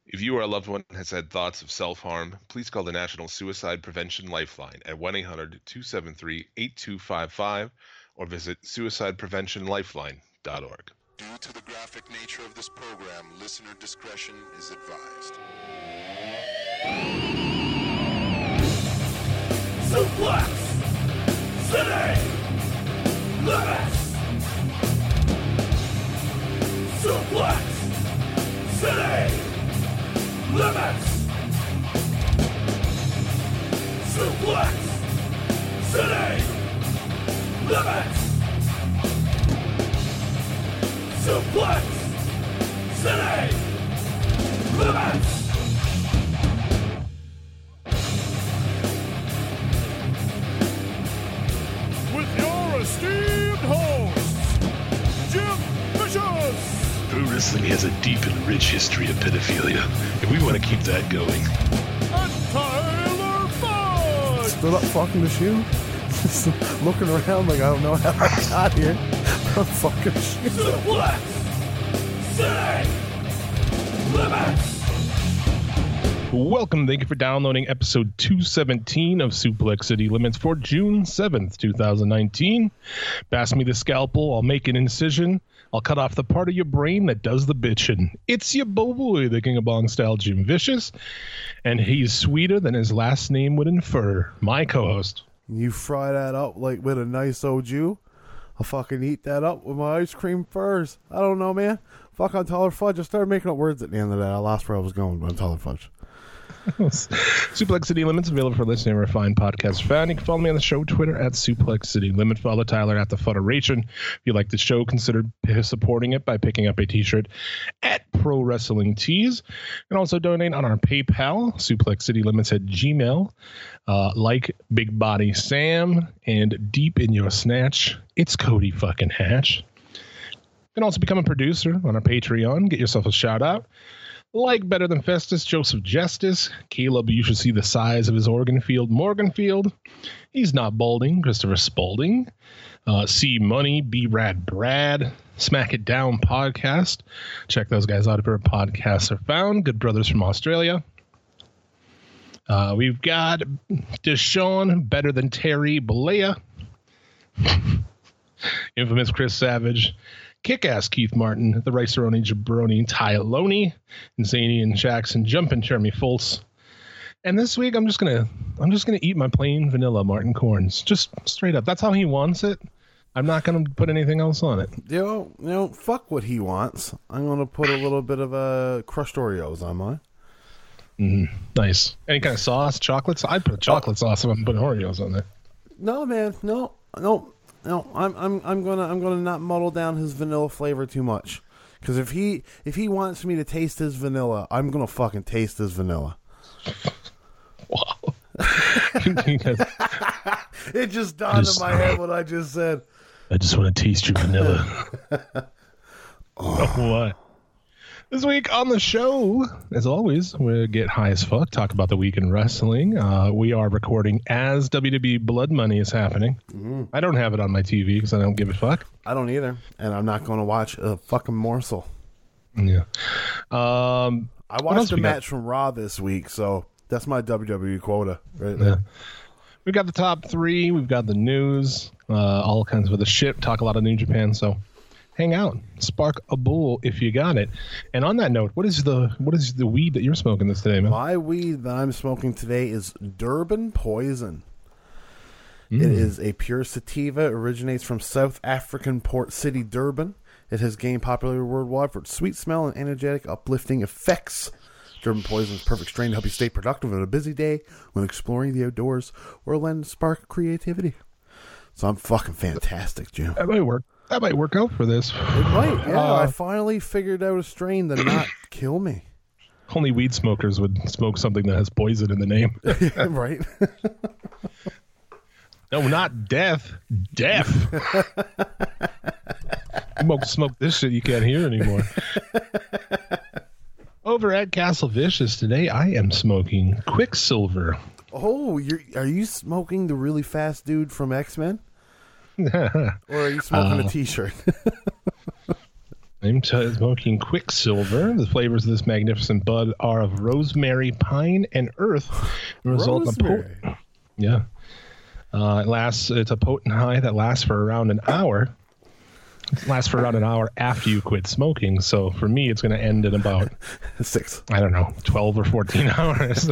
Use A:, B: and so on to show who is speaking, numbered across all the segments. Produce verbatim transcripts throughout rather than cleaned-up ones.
A: If you or a loved one has had thoughts of self-harm, please call the National Suicide Prevention Lifeline at one eight hundred two seven three eight two five five or visit suicide prevention lifeline dot org.
B: Due to the graphic nature of this program, listener discretion is advised.
C: Suplex City Limits. Suplex City Limits. Suplex City Limits. Suplex City Limits. With your esteemed hosts, Jim Vicious.
D: Pro wrestling has a deep and rich history of pedophilia, and we want to keep that going.
C: And Tyler Fudge!
E: Stood up fucking the shoe. Just looking around like I don't know how I got here. I'm fucking shit.
C: Suplex City Limits!
F: Welcome. Thank you for downloading episode two seventeen of Suplex City Limits for June seventh, twenty nineteen. Pass me the scalpel. I'll make an incision. I'll cut off the part of your brain that does the bitching. It's your boy, the King of Bong Style, Jim Vicious. And he's sweeter than his last name would infer. My co-host.
E: You fry that up like with a nice soju. I'll fucking eat that up with my ice cream first. I don't know, man. Fuck, I'm Tyler Fudge. I started making up words at the end of that. I lost where I was going, but I'm Tyler Fudge.
F: Suplex City Limits available for listening or fine podcast fan. You can follow me on the show Twitter at Suplex City Limit. Follow Tyler at the Federation. If you like the show, consider supporting it by picking up a t-shirt at Pro Wrestling Tees. And also donate on our PayPal, Suplex City Limits at Gmail. Uh, like Big Body Sam and Deep in Your Snatch, it's Cody fucking Hatch. You can also become a producer on our Patreon. Get yourself a shout out. Like Better Than Festus, Joseph Justice. Caleb, you should see the size of his organ field. Morganfield. He's not balding. Christopher Spalding. Uh, C Money. B Rad Brad. Smack It Down Podcast. Check those guys out if your podcasts are found. Good brothers from Australia. Uh, we've got Deshaun, Better Than Terry Balea. Infamous Chris Savage. Kick-Ass Keith Martin, the Rice-A-Roni Jabroni Ty Loney, Zanian Jackson, Jumpin' Jeremy Foltz. And this week I'm just gonna I'm just gonna eat my plain vanilla Martin Corns. Just straight up. That's how he wants it. I'm not gonna put anything else on it.
E: You know, you know, fuck what he wants. I'm gonna put a little bit of uh, crushed Oreos on mine.
F: Mm, nice. Any kind of sauce, chocolates? I'd put chocolate sauce if I'm putting Oreos on there.
E: No, man, no, no. No, I'm I'm I'm gonna I'm gonna not muddle down his vanilla flavor too much, because if he if he wants me to taste his vanilla, I'm gonna fucking taste his vanilla.
F: Wow!
E: It just dawned just, in my head what I just said.
F: I just want to taste your vanilla. Oh, what? This week on the show, as always, we get high as fuck, talk about the week in wrestling. Uh, we are recording as W W E Blood Money is happening. Mm-hmm. I don't have it on my T V because I don't give a fuck.
E: I don't either, and I'm not going to watch a fucking morsel.
F: Yeah. Um,
E: I watched a match got? from Raw this week, so that's my W W E quota right there.
F: Yeah. We've got the top three. We've got the news, uh, all kinds of other shit. Talk a lot of New Japan, so hang out, spark a bowl if you got it. And on that note, what is the what is the weed that you're smoking this today, man?
E: My weed that I'm smoking today is Durban Poison. Mm. It is a pure sativa. It originates from South African port city Durban. It has gained popularity worldwide for its sweet smell and energetic, uplifting effects. Durban Poison is a perfect strain to help you stay productive on a busy day when exploring the outdoors or lend spark of creativity. So I'm fucking fantastic, Jim.
F: That might work. That might work out for this.
E: It might, yeah. Uh, I finally figured out a strain to not kill me.
F: Only weed smokers would smoke something that has poison in the name.
E: Right?
F: No, not death. Death. Smoke, smoke this shit you can't hear anymore. Over at Castle Vicious today, I am smoking Quicksilver.
E: Oh, you're, are you smoking the really fast dude from X-Men? Or are you smoking uh, a t-shirt?
F: I'm t- smoking Quicksilver. The flavors of this magnificent bud are of rosemary, pine, and earth. And result in a
E: Rosemary.
F: potent, yeah. Uh, it lasts. It's a potent high that lasts for around an hour. It lasts for around an hour after you quit smoking. So for me, it's going to end in about
E: Six.
F: I don't know, twelve or fourteen hours.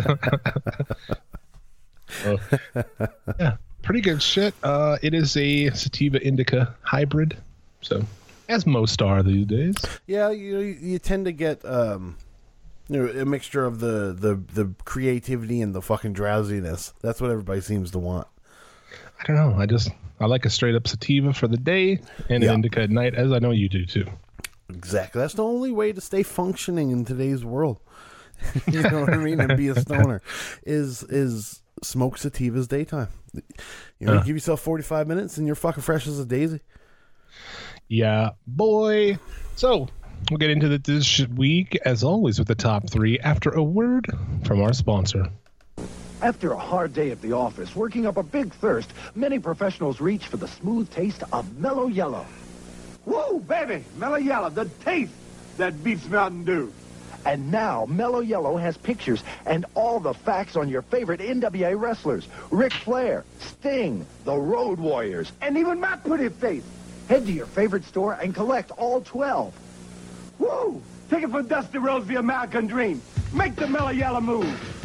F: So, yeah, pretty good shit. Uh, it is a sativa indica hybrid. So. As most are these days.
E: Yeah, you you tend to get um, you know, a mixture of the, the, the creativity and the fucking drowsiness. That's what everybody seems to want.
F: I don't know. I just I like a straight up sativa for the day and
E: Yeah.
F: an indica at night, as I know you do too.
E: Exactly. That's the only way to stay functioning in today's world. You know what I mean? And be a stoner is is smoke sativas daytime. You know,
F: Uh.
E: you give yourself forty-five minutes and you're fucking fresh as a daisy.
F: Yeah, boy. So we'll get into it this week, as always, with the top three after a word from our sponsor.
G: After a hard day at the office, working up a big thirst, many professionals reach for the smooth taste of Mellow Yellow.
C: Woo, baby! Mellow Yellow, the taste that beats Mountain Dew.
G: And now, Mellow Yellow has pictures and all the facts on your favorite N W A wrestlers. Ric Flair, Sting, the Road Warriors.
C: And even my pretty face.
G: Head to your favorite store and collect all twelve.
C: Woo! Take it from Dusty Rhodes, the American Dream. Make the Mellow Yellow move.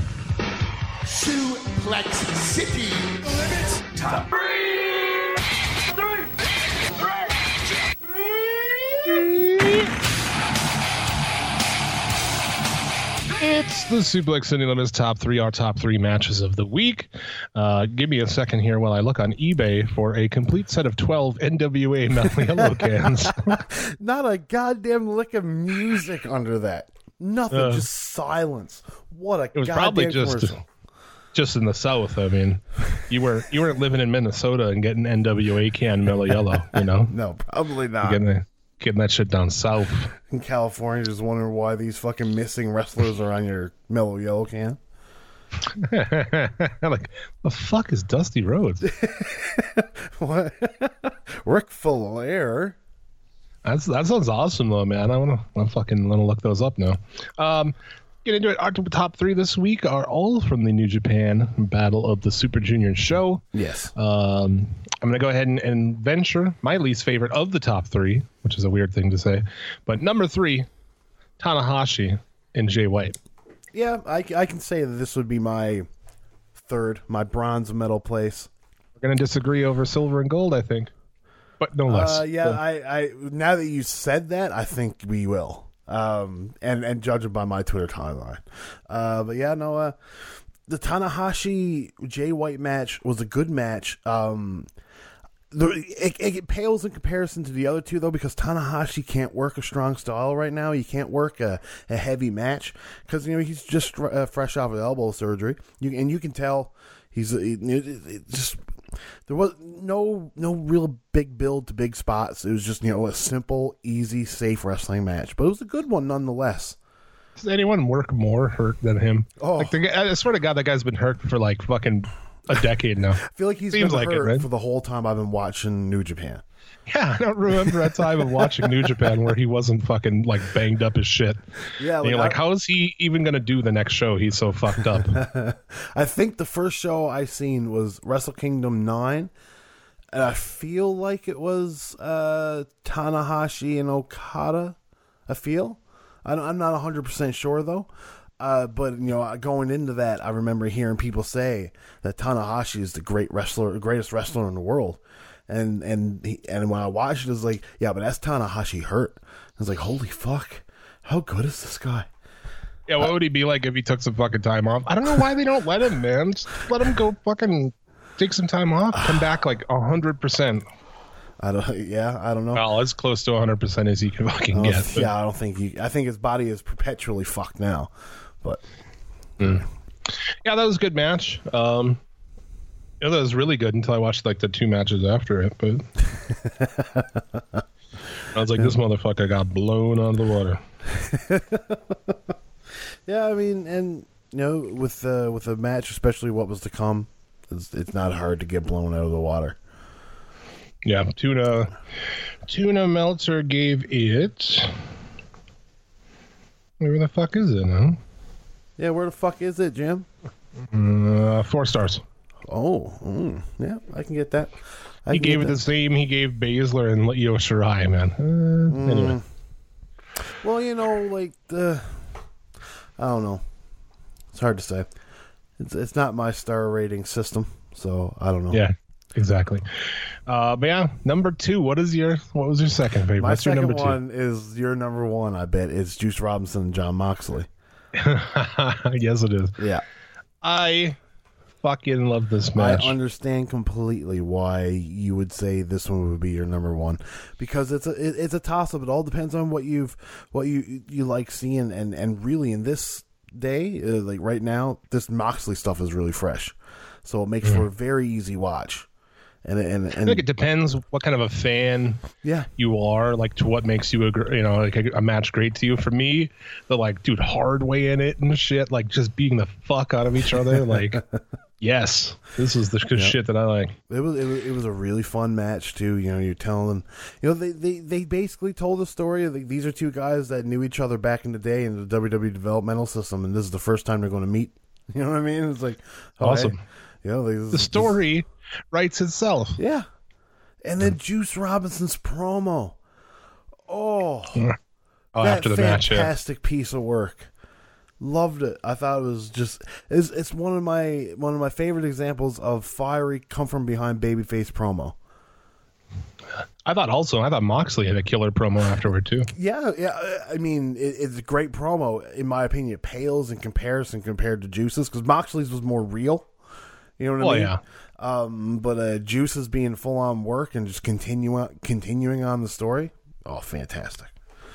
B: Suplex City Limits Top.
C: Three! Three!
F: It's the Suplex City Limits top three, our top three matches of the week. Uh, give me a second here while I look on eBay for a complete set of twelve N W A Mellow Yellow cans.
E: Not a goddamn lick of music under that. Nothing,
F: Uh,
E: just silence. What a
F: It was
E: goddamn
F: probably just
E: commercial.
F: just in the South. I mean, you were you weren't living in Minnesota and getting N W A can Mellow Yellow, you know?
E: No, probably not.
F: Getting, getting that shit down south.
E: In California, just wondering why these fucking missing wrestlers are on your Mellow Yellow can.
F: Like, the fuck is Dusty Rhodes?
E: What? Ric Flair.
F: That's that sounds awesome though, man. I wanna I fucking wanna look those up now. Um, get into it. Our top three this week are all from the New Japan Battle of the Super Junior show.
E: Yes.
F: Um, I'm gonna go ahead and, and venture my least favorite of the top three, which is a weird thing to say, but number three, Tanahashi and Jay White.
E: Yeah, I, I can say that this would be my third, my bronze medal place.
F: We're gonna disagree over silver and gold, I think, but no less.
E: Uh, yeah,
F: So-
E: I, I now that you said that, I think we will. Um, and and judging by my Twitter timeline. Uh, but yeah, no. Uh, the Tanahashi Jay White match was a good match. Um, the it, it pales in comparison to the other two though, because Tanahashi can't work a strong style right now. He can't work a, a heavy match because you know he's just uh, fresh off of elbow surgery. You and you can tell he's it, it, it just. There was no no real big build to big spots. It was just, you know, a simple, easy, safe wrestling match. But it was a good one nonetheless.
F: Does anyone work more hurt than him?
E: Oh.
F: Like the guy, I swear to God, that guy's been hurt for like fucking a decade now.
E: I feel like he's
F: Seems
E: been
F: like it,
E: hurt
F: right?
E: for the whole time I've been watching New Japan.
F: Yeah, I don't remember a time of watching New Japan where he wasn't fucking like banged up as shit.
E: Yeah,
F: And you're
E: like,
F: like, how is he even gonna do the next show? He's so fucked up.
E: I, I think the first show I seen was Wrestle Kingdom nine. And I feel like it was uh, Tanahashi and Okada. I feel. I don't, I'm not one hundred percent sure, though. Uh, but, you know, going into that, I remember hearing people say that Tanahashi is the great wrestler, greatest wrestler in the world. And and he, and when I watched it, it was like, yeah, but that's Tanahashi hurt. I was like, holy fuck. How good is this guy?
F: Yeah, what would he be like if he took some fucking time off? I don't know why they don't let him, man. Just let him go fucking take some time off, come back like one hundred percent.
E: I don't, yeah, I don't know.
F: Well, as close to one hundred percent as he can fucking
E: I
F: get.
E: don't-
F: but-
E: yeah, I don't think he, I think his body is perpetually fucked now. But
F: Yeah, that was a good match. Um, you know, that was really good until I watched like the two matches after it. But I was like, this motherfucker got blown out of the water.
E: yeah, I mean, and you know, with uh, with a match, especially what was to come, it's, it's not hard to get blown out of the water.
F: Yeah, Tuna Tuna Meltzer gave it. Where the fuck is it, huh?
E: Yeah, where the fuck is it, Jim?
F: Uh, four stars.
E: Oh, mm, yeah, I can get that. I
F: He
E: can
F: gave
E: get
F: it
E: that.
F: the same he gave Baszler and Io Shirai, man. Uh,
E: Mm.
F: Anyway.
E: Well, you know, like the, I don't know. It's hard to say. It's it's not my star rating system, so I don't know.
F: Yeah, exactly. Uh, but yeah, number two. What is your what was your second favorite?
E: My
F: What's your
E: second
F: number
E: one is your number one. I bet it's Juice Robinson and John Moxley.
F: two? Yes, it is.
E: Yeah,
F: I fucking love this match.
E: I understand completely why you would say this one would be your number one, because it's a it, it's a toss up. It all depends on what you've what you you like seeing, and and really in this day, uh, like right now, this Moxley stuff is really fresh, so it makes
F: Mm.
E: for a very easy watch. And and and
F: I think it depends what kind of a fan
E: yeah,
F: you are, like to what makes you a gr- you know like a, a match great to you. For me, the like dude hard way in it and shit, like just beating the fuck out of each other, like yes, this is the good
E: Yep.
F: shit that I like.
E: it was, it was it was a really fun match too. You know, you're telling them, you know, they they, they basically told the story of like, these are two guys that knew each other back in the day in the W W E developmental system, and this is the first time they're going to meet. You know what I mean? It's like oh,
F: Awesome.
E: hey, you know, like, this-
F: The
E: this-
F: story writes itself.
E: yeah. And then Juice Robinson's promo. Oh,
F: Oh,
E: that
F: after the match, yeah.
E: fantastic piece of work. Loved it. I thought it was just it's, it's one of my one of my favorite examples of fiery come from behind babyface promo.
F: I thought also, I thought Moxley had a killer promo afterward too.
E: Yeah, yeah. I mean, it, it's a great promo. In my opinion, it pales in comparison compared to Juice's because Moxley's was more real. You know what
F: Oh
E: I mean?
F: yeah.
E: Um, but uh, Juice's being full on work and just continue continuing on the story. Oh, fantastic!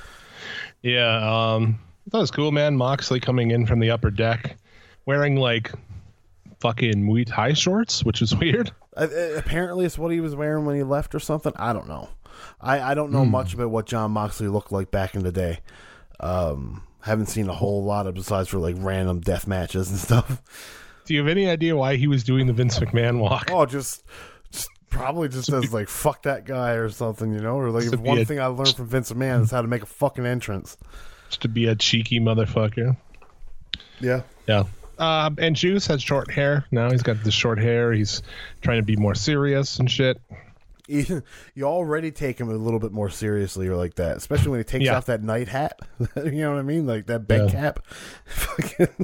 F: Yeah, um, I thought it was cool, man. Moxley coming in from the upper deck, wearing like fucking Muay Thai shorts, which is weird.
E: Uh, uh, apparently, it's what he was wearing when he left or something. I don't know. I, I don't know
F: Hmm.
E: much about what John Moxley looked like back in the day. Um, haven't seen a whole lot of besides for like random death matches and stuff.
F: Do you have any idea why he was doing the Vince McMahon walk?
E: Oh, just, just probably just as like fuck that guy or something, you know. Or like
F: Just to
E: if
F: be
E: one
F: a-
E: thing I learned from Vince McMahon is how to make a fucking entrance.
F: Just to be a cheeky motherfucker.
E: Yeah.
F: Yeah. Um, and Juice has short hair. Now he's got the short hair. He's trying to be more serious and shit.
E: You, you already take him a little bit more seriously or like that, especially when he takes
F: Yeah.
E: off that night hat. You know what I mean? Like that bed
F: Yeah.
E: cap. Fucking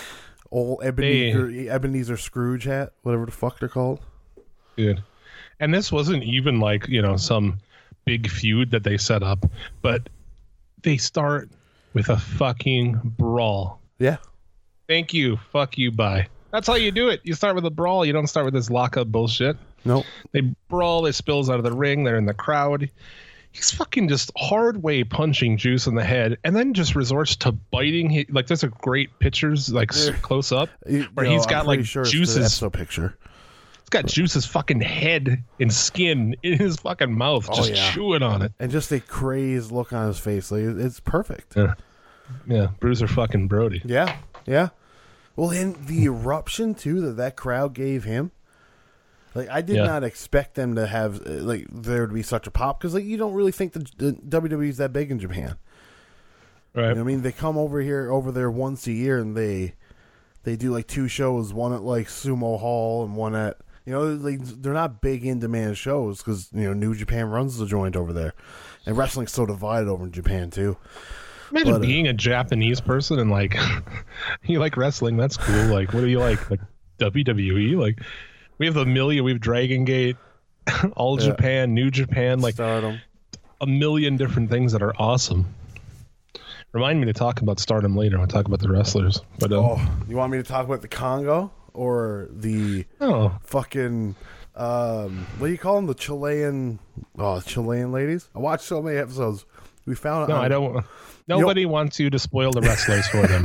E: old Ebenezer, Ebenezer Scrooge hat, whatever the fuck they're called.
F: Dude. And this wasn't even like, you know, some big feud that they set up, but they start with a fucking brawl.
E: Yeah.
F: Thank you. Fuck you. Bye. That's how you do it. You start with a brawl. You don't start with this lockup bullshit.
E: Nope.
F: They brawl. They spills out of the ring. They're in the crowd. He's fucking just hard way punching Juice in the head, and then just resorts to biting. He, like there's a great pictures like s-
E: There-
F: close up
E: You-
F: where
E: no,
F: he's
E: I'm
F: got
E: pretty
F: like
E: sure it's the
F: Juice's.
E: episode picture.
F: He's got Juice's fucking head and skin in his fucking mouth,
E: Oh,
F: just
E: yeah.
F: chewing on it.
E: And just a crazed look on his face. Like it's perfect.
F: Yeah, yeah. Bruiser fucking Brody.
E: Yeah. Yeah. Well, and the eruption too that that crowd gave him. Like I did
F: Yeah.
E: not expect them to have uh, like there to be such a pop because like you don't really think the, the W W E is that big in Japan.
F: Right.
E: You know what I mean, they come over here over there once a year and they they do like two shows, one at like Sumo Hall and one at you know like they're not big in demand shows because you know New Japan runs the joint over there, and wrestling's so divided over in Japan too.
F: Imagine
E: But, uh,
F: being a Japanese person and like you like wrestling. That's cool. Like, what do you like? Like W W E? Like, we have the million. We have Dragon Gate, All
E: Yeah.
F: Japan, New Japan. Like
E: Stardom.
F: a million different things that are awesome. Remind me to talk about Stardom later when I talk about the wrestlers. But um,
E: Oh, you want me to talk about the Congo or the
F: oh,
E: fucking um what do you call them, the Chilean oh Chilean ladies? I watched so many episodes. We found
F: no,
E: out
F: I don't. Nobody wants you to spoil the wrestlers for them.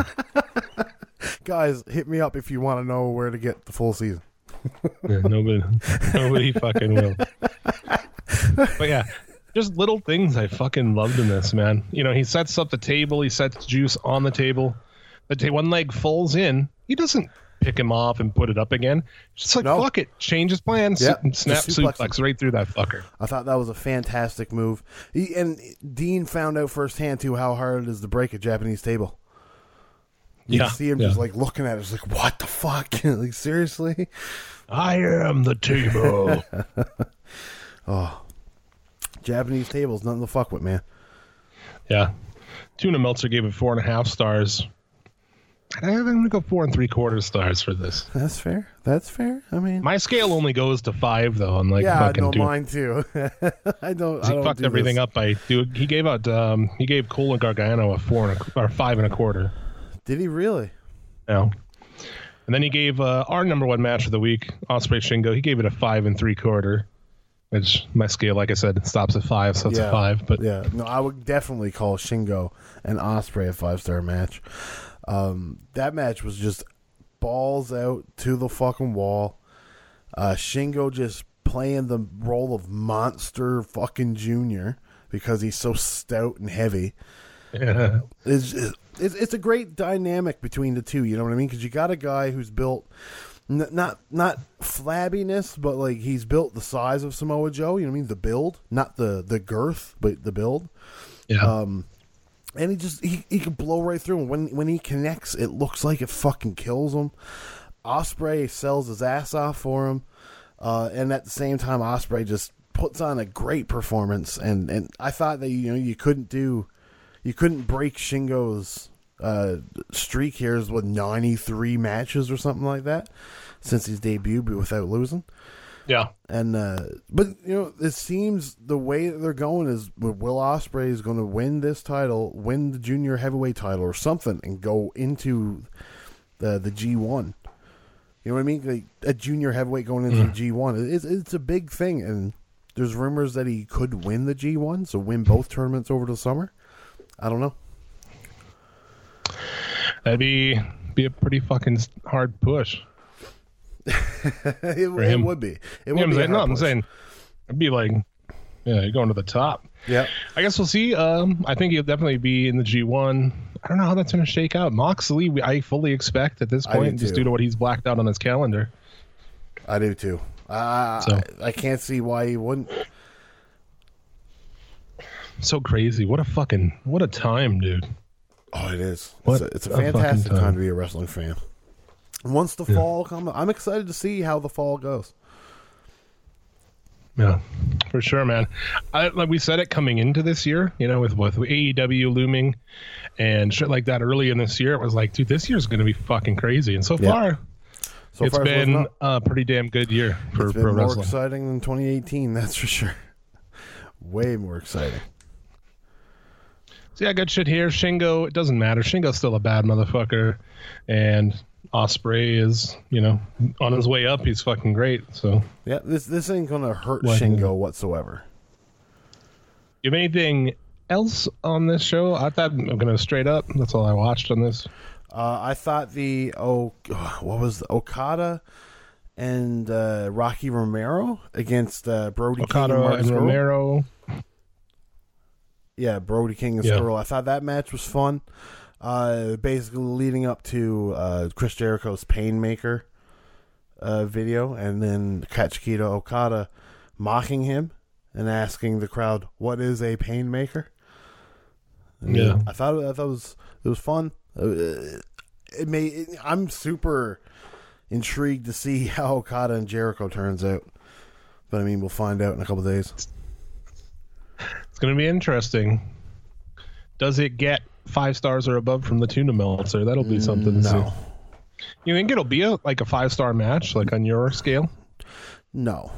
E: guys, hit me up if you want to know where to get the full season.
F: Yeah, nobody, nobody fucking will. But yeah, just little things I fucking loved in this, man. You know, he sets up the table. He sets Juice on the table. The ta- one leg falls in. He doesn't pick him off and put it up again. Just like,
E: No.
F: fuck it. Change his plans.
E: Yep,
F: and snap
E: just suplex
F: suplex
E: him.
F: right through that fucker.
E: I thought that was a fantastic move. He, and Dean found out firsthand, too, how hard it is to break a Japanese table. You
F: Yeah,
E: see him
F: yeah.
E: just, like, looking at it. It's like, what the fuck? Like, seriously?
F: I am the table.
E: Japanese tables, nothing to fuck with, man.
F: Yeah. Tuna Meltzer gave it four and a half stars. I'm going to go four and three quarter stars for this.
E: That's fair. That's fair. I mean,
F: My scale only goes to five, though. Unlike
E: yeah,
F: fucking
E: no,
F: Tuna.
E: mine too. I don't. I
F: He
E: don't
F: fucked
E: do
F: everything
E: this.
F: up by dude. He gave out. Um, he gave Cole and Gargano a four and a, or five and a quarter.
E: Did he really?
F: No. And then he gave uh, our number one match of the week, Ospreay Shingo. He gave it a five and three quarter. Which my scale, like I said, stops at five, so it's
E: yeah,
F: a five. But
E: yeah, no, I would definitely call Shingo and Ospreay a five star match. Um, that match was just balls out to the fucking wall. Uh, Shingo just playing the role of monster fucking junior because he's so stout and heavy.
F: yeah.
E: It's, it's it's a great dynamic between the two. You know what I mean? Because you got a guy who's built. N- not not flabbiness, but like he's built the size of Samoa Joe. You know what I mean? The build, not the, the girth, but the build.
F: yeah.
E: Um, and he just he, he can blow right through. And when when he connects, it looks like it fucking kills him. Ospreay sells his ass off for him, uh, and at the same time, Ospreay just puts on a great performance. And, and I thought that you know you couldn't do, you couldn't break Shingo's uh, streak here is with ninety-three matches or something like that since his debut, but without losing.
F: yeah.
E: And uh, but you know, it seems the way that they're going is Will Ospreay is going to win this title, win the junior heavyweight title or something, and go into the the G one. You know what I mean? Like a junior heavyweight going into
F: Mm.
E: the G one. It's it's a big thing, and there's rumors that he could win the G one, so win both tournaments over the summer. I don't know.
F: That'd be be a pretty fucking hard push.
E: it, it
F: him.
E: would be. It
F: You
E: would
F: know what I'm
E: be. a
F: saying? No,
E: hard
F: I'm
E: push.
F: saying it'd be like, yeah, you're going to the top.
E: Yeah.
F: I guess we'll see. Um, I think he'll definitely be in the G one. I don't know how that's going to shake out. Moxley, we, I fully expect at this
E: I do
F: point, just
E: too.
F: due to what he's blacked out on his calendar.
E: I do too. Uh,
F: So.
E: I, I can't see why he wouldn't.
F: So crazy. What a fucking, what a time, dude.
E: Oh, it is.
F: What
E: It's a, it's a
F: a fucking
E: fantastic
F: time.
E: time to be a wrestling fan. Once the fall comes, I'm excited to see how the fall goes.
F: Yeah, for sure, man. I, like we said it coming into this year, you know, with, with A E W looming and shit like that early in this year, it was like, dude, this year's going to be fucking crazy. And so
E: Yeah.
F: far,
E: So
F: it's
E: far, it's
F: been
E: looking up.
F: a pretty damn good year for
E: It's been
F: pro
E: more
F: wrestling.
E: exciting than twenty eighteen, that's for sure. Way more exciting.
F: So yeah, good shit here. Shingo, it doesn't matter. Shingo's still a bad motherfucker. And Ospreay is, you know, on his way up. He's fucking great. So,
E: Yeah, this this ain't gonna hurt
F: What?
E: Shingo whatsoever.
F: you have anything else on this show? I thought I'm going to straight up. That's all I watched on this.
E: Uh, I thought the oh, what was the Okada and uh, Rocky Romero against uh, Brody
F: Okada
E: King and, Marcus
F: and
E: Scurll.
F: Romero.
E: Yeah, Brody King and
F: Yeah.
E: Scurll. I thought that match was fun. Uh, basically leading up to uh, Chris Jericho's Painmaker uh, video, and then Katsukita Okada mocking him and asking the crowd, "What is a Painmaker?" And
F: Yeah.
E: I thought I thought it was it was fun. Uh, it may. It, I'm super intrigued to see how Okada and Jericho turns out, but I mean we'll find out in a couple of days.
F: It's going to be interesting. Does it get five stars or above from the Tuna Meltzer? That'll be something to
E: No.
F: see. You think it'll be a, like a five star match, like on your scale?
E: No.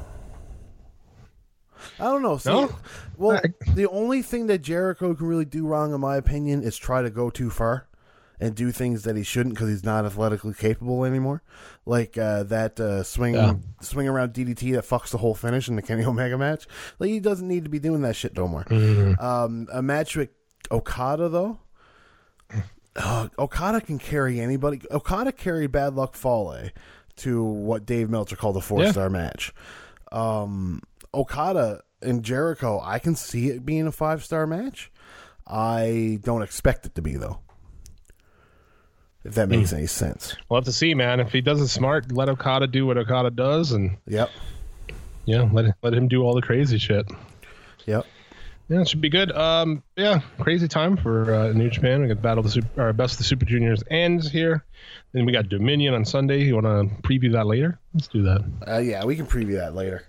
E: I don't know. See,
F: No?
E: well, the only thing that Jericho can really do wrong, in my opinion, is try to go too far and do things that he shouldn't because he's not athletically capable anymore. Like uh, that uh, swing
F: Yeah.
E: swing around D D T that fucks the whole finish in the Kenny Omega match. Like he doesn't need to be doing that shit no more.
F: Mm-hmm.
E: Um, a match with Okada though. Uh, Okada can carry anybody. Okada carried Bad Luck Fale to what Dave Meltzer called a four star match. Um, Okada and Jericho, I can see it being a five star match. I don't expect it to be though. if that makes mm. any sense.
F: We'll have to see, man. If he does it smart, let Okada do what Okada does, and
E: yep,
F: yeah, let let him do all the crazy shit.
E: Yep.
F: Yeah, it should be good. Um, yeah, crazy time for uh, New Japan. We got Battle of the Super, or Best of the Super Juniors ends here. Then we got Dominion on Sunday. You want to preview that later? Let's do that.
E: Uh, yeah, we can preview that later.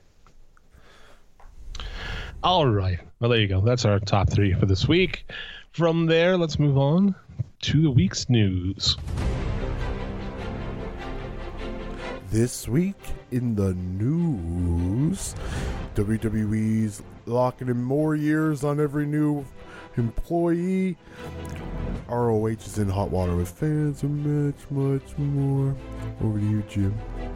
F: All right. Well, there you go. That's our top three for this week. From there, let's move on to the week's news.
E: This week in the news, W W E's locking in more years on every new employee. R O H is in hot water with fans and much, much more. Over to you, Jim.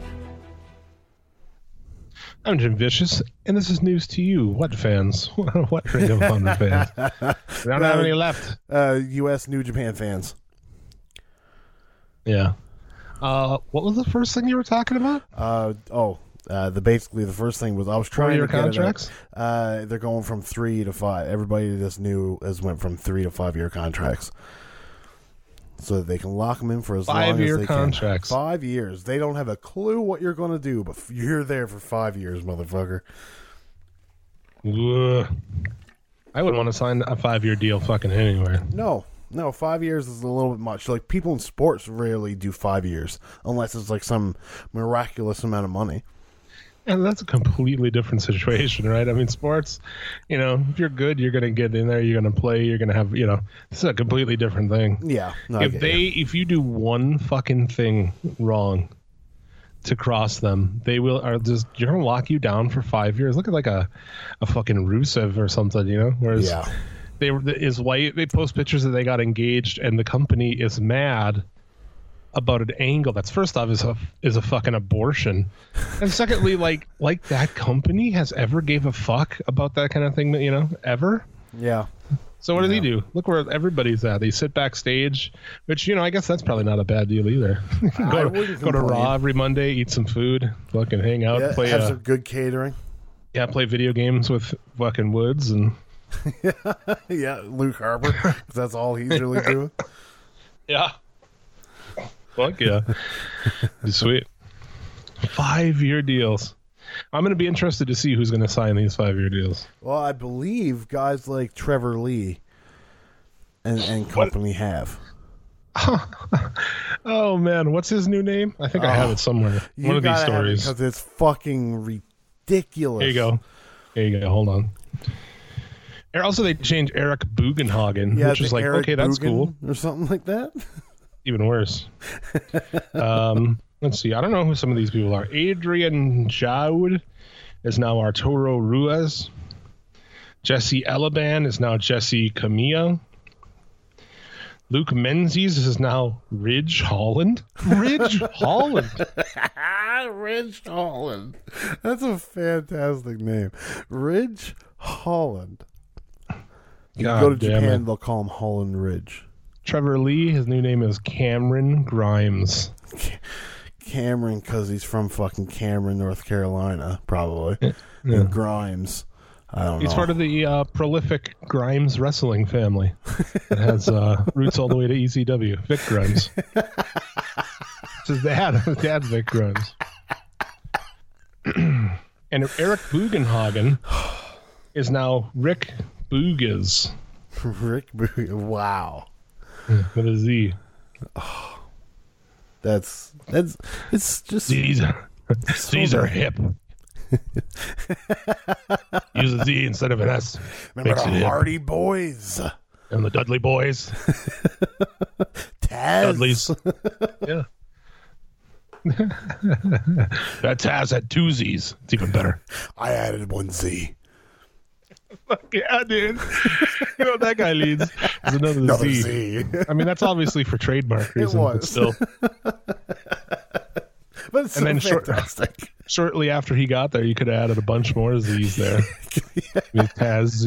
F: I'm Jim Vicious, and this is news to you. What fans? What Ring of Honor fans? We don't have any left.
E: Uh, U S New Japan fans.
F: Yeah. Uh, what was the first thing you were talking about?
E: Uh, oh, uh, the basically the first thing was I was trying
F: Four-year
E: to get
F: contracts.
E: It up. Uh, they're going from three to five. Everybody that's new has went from three to five year contracts, so that they can lock them in for as
F: five
E: long as
F: year
E: they
F: contracts.
E: can. Five years. They don't have a clue what you're going to do, but you're there for five years, motherfucker.
F: Ugh. I wouldn't want to sign a five year deal fucking anywhere.
E: No. No, five years is a little bit much. Like, people in sports rarely do five years unless it's like some miraculous amount of money.
F: And that's a completely different situation, right? I mean, sports, you know, if you're good, you're going to get in there, you're going to play, you're going to have, you know, this is a completely different thing.
E: Yeah. No,
F: if they, you. if you do one fucking thing wrong to cross them, they will, are just, you're going to lock you down for five years. Look at like a, a fucking Rusev or something, you know? Whereas, yeah. They his wife. They post pictures that they got engaged, and the company is mad about an angle that's first off is a is a fucking abortion, and secondly, like like that company has ever gave a fuck about that kind of thing, you know, ever.
E: Yeah.
F: So what does
E: yeah.
F: he do? Look where everybody's at. They sit backstage, which, you know, I guess that's probably not a bad deal either. go to, go to Raw every Monday, eat some food, fucking hang out,
E: yeah,
F: play
E: have
F: uh,
E: some good catering.
F: Yeah, play video games with fucking Woods and.
E: Yeah, Luke Harper. That's all he's really doing.
F: Yeah. Fuck yeah. Sweet. Five-year deals. I'm going to be interested to see who's going to sign these five-year deals.
E: Well, I believe guys like Trevor Lee and, and company what? have.
F: Oh, man. What's his new name? I think oh, I have it somewhere. One of these stories.
E: Because it it's fucking ridiculous.
F: Here you go. Here you go. Hold on. Also, they changed Eric Bugenhagen,
E: yeah,
F: which is like,
E: Eric
F: okay, that's
E: Bugen
F: cool.
E: Or something like that.
F: Even worse. um, let's see. I don't know who some of these people are. Adrian Jaud is now Arturo Ruiz. Jesse Elaban is now Jesse Camillo. Luke Menzies is now Ridge Holland. Ridge Holland.
E: Ridge Holland. That's a fantastic name. Ridge Holland. You
F: God
E: go to
F: damn
E: Japan,
F: it.
E: They'll call him Holland Ridge.
F: Trevor Lee, his new name is Cameron Grimes.
E: Cameron, because he's from fucking Cameron, North Carolina, probably.
F: Yeah. Yeah.
E: And Grimes. I don't
F: he's
E: know.
F: part of the uh, prolific Grimes wrestling family. It has uh, roots all the way to E C W. Vic Grimes. It's his dad. His dad's Vic Grimes. And Eric Bugenhagen is now Rick Boogas.
E: Rick Boogas. Wow.
F: With a Z.
E: Oh, that's that's it's just
F: Z's are,
E: so
F: Z's are hip. Use a Z instead of an S.
E: Remember the Hardy Boys
F: and the Dudley Boys.
E: Taz.
F: Dudleys. Yeah. That Taz had two Z's. It's even better.
E: I added one Z.
F: Fuck yeah, dude. You know what that guy leads? Is another,
E: another
F: Z.
E: Z.
F: I mean, that's obviously for trademark reasons.
E: It was.
F: But still.
E: But it's
F: and
E: so
F: then short,
E: fantastic.
F: Shortly after he got there, you could have added a bunch more Z's there. Yeah. With Taz.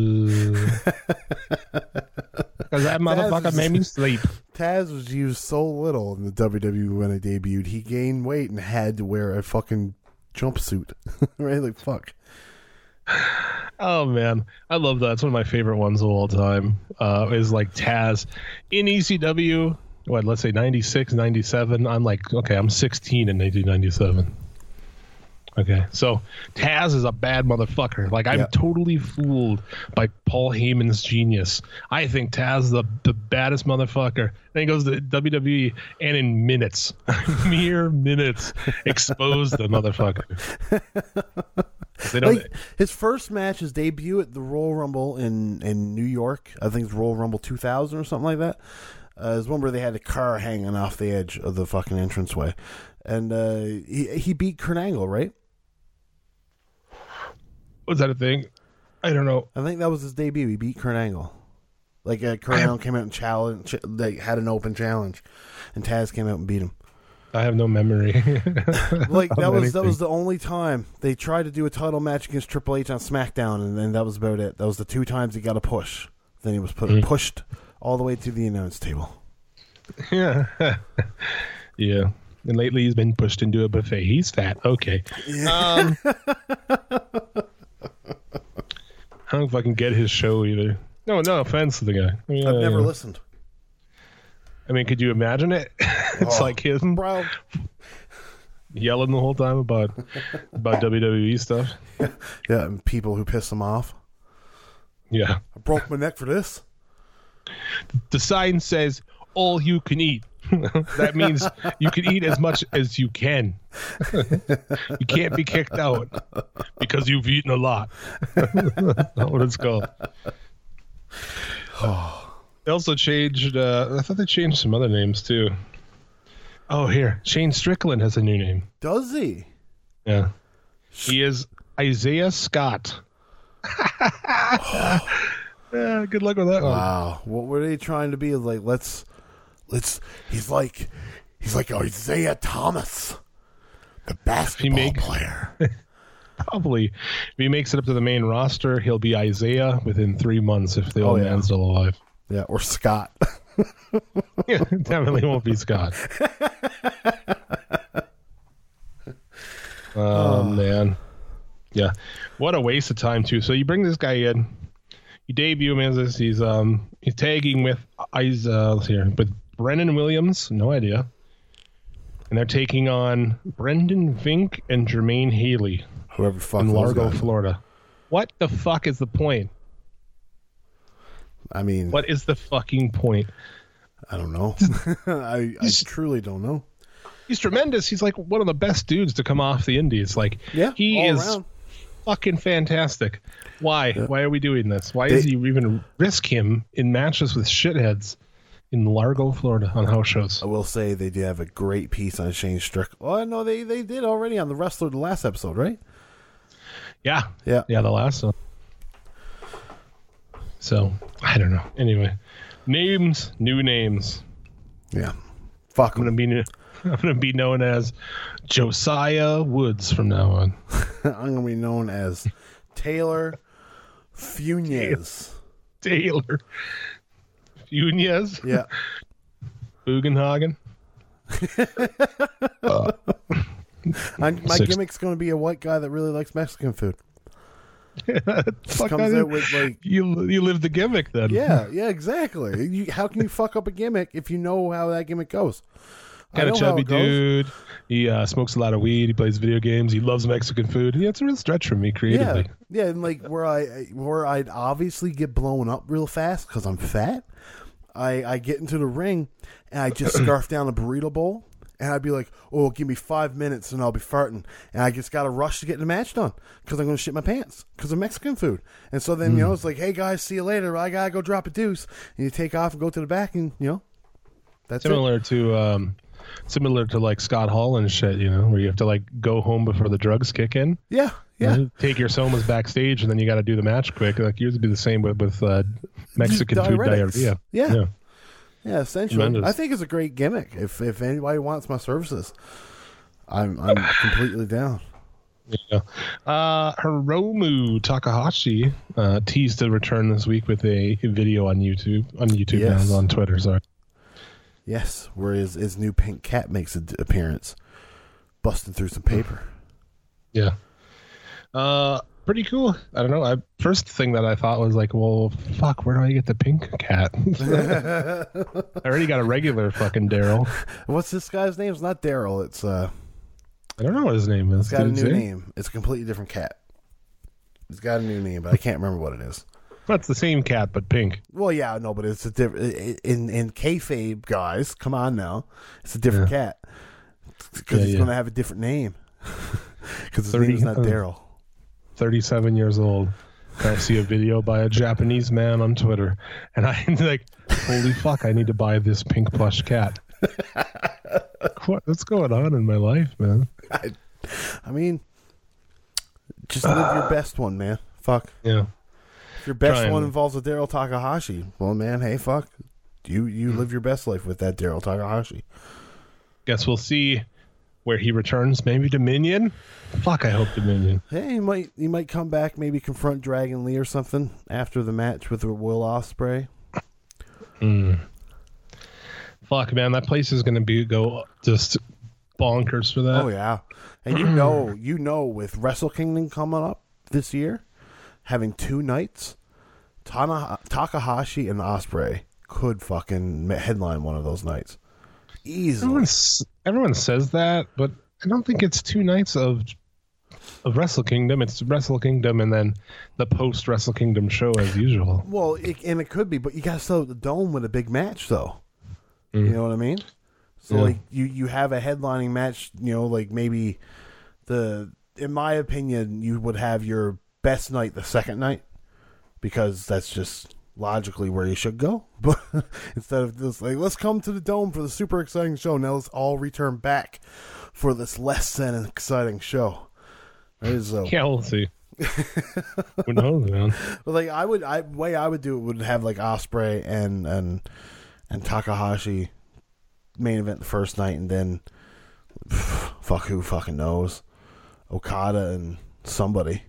F: Because that motherfucker Taz, made me sleep.
E: Taz was used so little in the W W E when it debuted. He gained weight and had to wear a fucking jumpsuit. Right? Like, fuck.
F: Oh, man. I love that. It's one of my favorite ones of all time. Uh, is like Taz in E C W. what, let's say ninety-six, ninety-seven. I'm like, okay, I'm sixteen in nineteen ninety-seven. Okay, so Taz is a bad motherfucker. Like, I'm
E: yep.
F: totally fooled by Paul Heyman's genius. I think Taz is the, the baddest motherfucker. Then he goes to W W E, and in minutes, mere minutes, exposed the motherfucker. They don't,
E: like, his first match, his debut at the Royal Rumble in, in New York, I think it's Royal Rumble two thousand or something like that, uh, is one where they had a car hanging off the edge of the fucking entranceway. And uh, he, he beat Kurt Angle, right?
F: Was that a thing? I don't know.
E: I think that was his debut. He beat Kurt Angle. Like, uh, Kurt Angle came out and challenged, they had an open challenge, and Taz came out and beat him.
F: I have no memory.
E: Like, that was anything. That was the only time they tried to do a title match against Triple H on SmackDown, and then that was about it. That was the two times he got a push. Then he was put, mm. pushed all the way to the announce table.
F: Yeah. Yeah. And lately he's been pushed into a buffet. He's fat. Okay. Yeah. Um, I don't fucking get his show either. No, no offense to the guy. I mean,
E: I've
F: uh,
E: never listened.
F: I mean, could you imagine it? It's
E: oh,
F: like him
E: bro.
F: yelling the whole time about about W W E stuff.
E: Yeah, and people who piss him off.
F: Yeah.
E: I broke my neck for this.
F: The sign says, all you can eat. That means you can eat as much as you can. You can't be kicked out because you've eaten a lot. That's not what it's called. They also changed, uh, I thought they changed some other names too. Oh, here. Shane Strickland has a new name.
E: Does he?
F: Yeah. He is Isaiah Scott. Yeah, good luck with that one.
E: Wow. What were they trying to be? Like, let's, let's, he's like, he's like Isaiah Thomas, the basketball
F: make,
E: player.
F: Probably. If he makes it up to the main roster, he'll be Isaiah within three months if the
E: oh,
F: old
E: yeah.
F: man's still alive.
E: Yeah, or Scott.
F: Yeah, definitely won't be Scott. Oh, oh, man. Yeah. What a waste of time, too. So you bring this guy in. You debut him as this. He's um he's tagging with Is uh let's see here with Brennan Williams, no idea, and they're taking on Brendan Vink and Jermaine Haley,
E: whoever fuck
F: in Largo,
E: guys.
F: Florida. What the fuck is the point?
E: I mean,
F: what is the fucking point?
E: I don't know. I I truly don't know.
F: He's tremendous. He's like one of the best dudes to come off the indies. Like
E: yeah,
F: he is
E: around.
F: Fucking fantastic. Why?
E: Yeah.
F: Why are we doing this? Why
E: they,
F: does he even risk him in matches with shitheads in Largo, Florida on house shows?
E: I will say they did have a great piece on Shane Strickland. Oh, no, they, they did already on The Wrestler, the last episode, right?
F: Yeah.
E: Yeah.
F: Yeah, the last one. So, I don't know. Anyway, names, new names.
E: Yeah. Fuck
F: I'm going to be I'm going to be known as Josiah Woods from now on.
E: I'm going to be known as Taylor Funes.
F: Taylor Funes?
E: Yeah.
F: Bugenhagen?
E: uh, I, my Six. gimmick's going to be a white guy that really likes Mexican food.
F: Fuck
E: comes out with like
F: you you live the gimmick then.
E: Yeah, yeah, exactly. You, how can you fuck up a gimmick if you know how that gimmick goes?
F: Kind of chubby dude. He uh, smokes a lot of weed. He plays video games. He loves Mexican food. Yeah, it's a real stretch for me creatively.
E: Yeah, yeah, and like where I where I'd obviously get blown up real fast because I'm fat. I I get into the ring and I just scarf down a burrito bowl. And I'd be like, oh, give me five minutes and I'll be farting. And I just got to rush to get the match done because I'm going to shit my pants because of Mexican food. And so then, mm. you know, it's like, hey, guys, see you later. I got to go drop a deuce. And you take off and go to the back and, you know, that's
F: similar
E: it.
F: to, um, similar to like Scott Hall and shit, you know, where you have to like go home before the drugs kick in.
E: Yeah, yeah.
F: You know, take your somas backstage and then you got to do the match quick. Like yours would be the same with, with uh, Mexican food diarrhea.
E: Yeah.
F: Yeah.
E: Yeah, essentially. Tremendous. I think it's a great gimmick. If if anybody wants my services, I'm I'm completely down.
F: Yeah. Uh, Hiromu Takahashi uh, teased to return this week with a video on YouTube. On YouTube, yes. now, on Twitter, sorry.
E: Yes, where his, his new pink cat makes an appearance, busting through some paper.
F: Yeah. Uh, pretty cool. I don't know. I first thing that I thought was like, well, fuck, where do I get the pink cat? I already got a regular fucking Daryl.
E: What's this guy's name? It's not Daryl. It's uh,
F: I don't know what his name is.
E: it's got a
F: Did it
E: new
F: say?
E: name. It's a completely different cat. It's got a new name, but I can't remember what it is.
F: Well, it's the same cat, but pink.
E: Well, yeah, no, but it's a different. In in kayfabe, guys, come on now, it's a different
F: Yeah.
E: cat because
F: Yeah,
E: he's
F: yeah.
E: gonna have a different name because his
F: thirty
E: name's not
F: uh,
E: Daryl.
F: thirty-seven years old. I see a video by a Japanese man on Twitter, and I'm like, holy fuck, I need to buy this pink plush cat. What, what's going on in my life, man?
E: I, I mean, just live your best one, man. Fuck.
F: Yeah.
E: If your best
F: Trying.
E: one involves a Daryl Takahashi, well, man, hey, fuck. You you live your best life with that Daryl Takahashi.
F: Guess we'll see where he returns. Maybe Dominion? Fuck, I hope Dominion.
E: Hey, he might he might come back, maybe confront Dragon Lee or something after the match with Will Ospreay.
F: Mm. Fuck, man, that place is going to be go just bonkers for that.
E: Oh yeah, and you know, you know, with Wrestle Kingdom coming up this year, having two nights, Tana, Takahashi and Ospreay could fucking headline one of those nights easily.
F: Everyone, s- everyone says that, but I don't think it's two nights of of Wrestle Kingdom. It's Wrestle Kingdom and then the post Wrestle Kingdom show as usual.
E: Well, it, and it could be, but you got to fill the dome with a big match, though.
F: Mm.
E: You know what I mean? So
F: Yeah.
E: like you you have a headlining match. You know, like maybe the in my opinion, you would have your best night the second night because that's just logically where you should go. But instead of just like, let's come to the dome for the super exciting show. Now let's all return back for this less than exciting show. That is uh,
F: Yeah, we'll see. Who knows, man?
E: but like I would, I way I would do it would have like Ospreay and and and Takahashi main event the first night, and then fuck who fucking knows, Okada and somebody.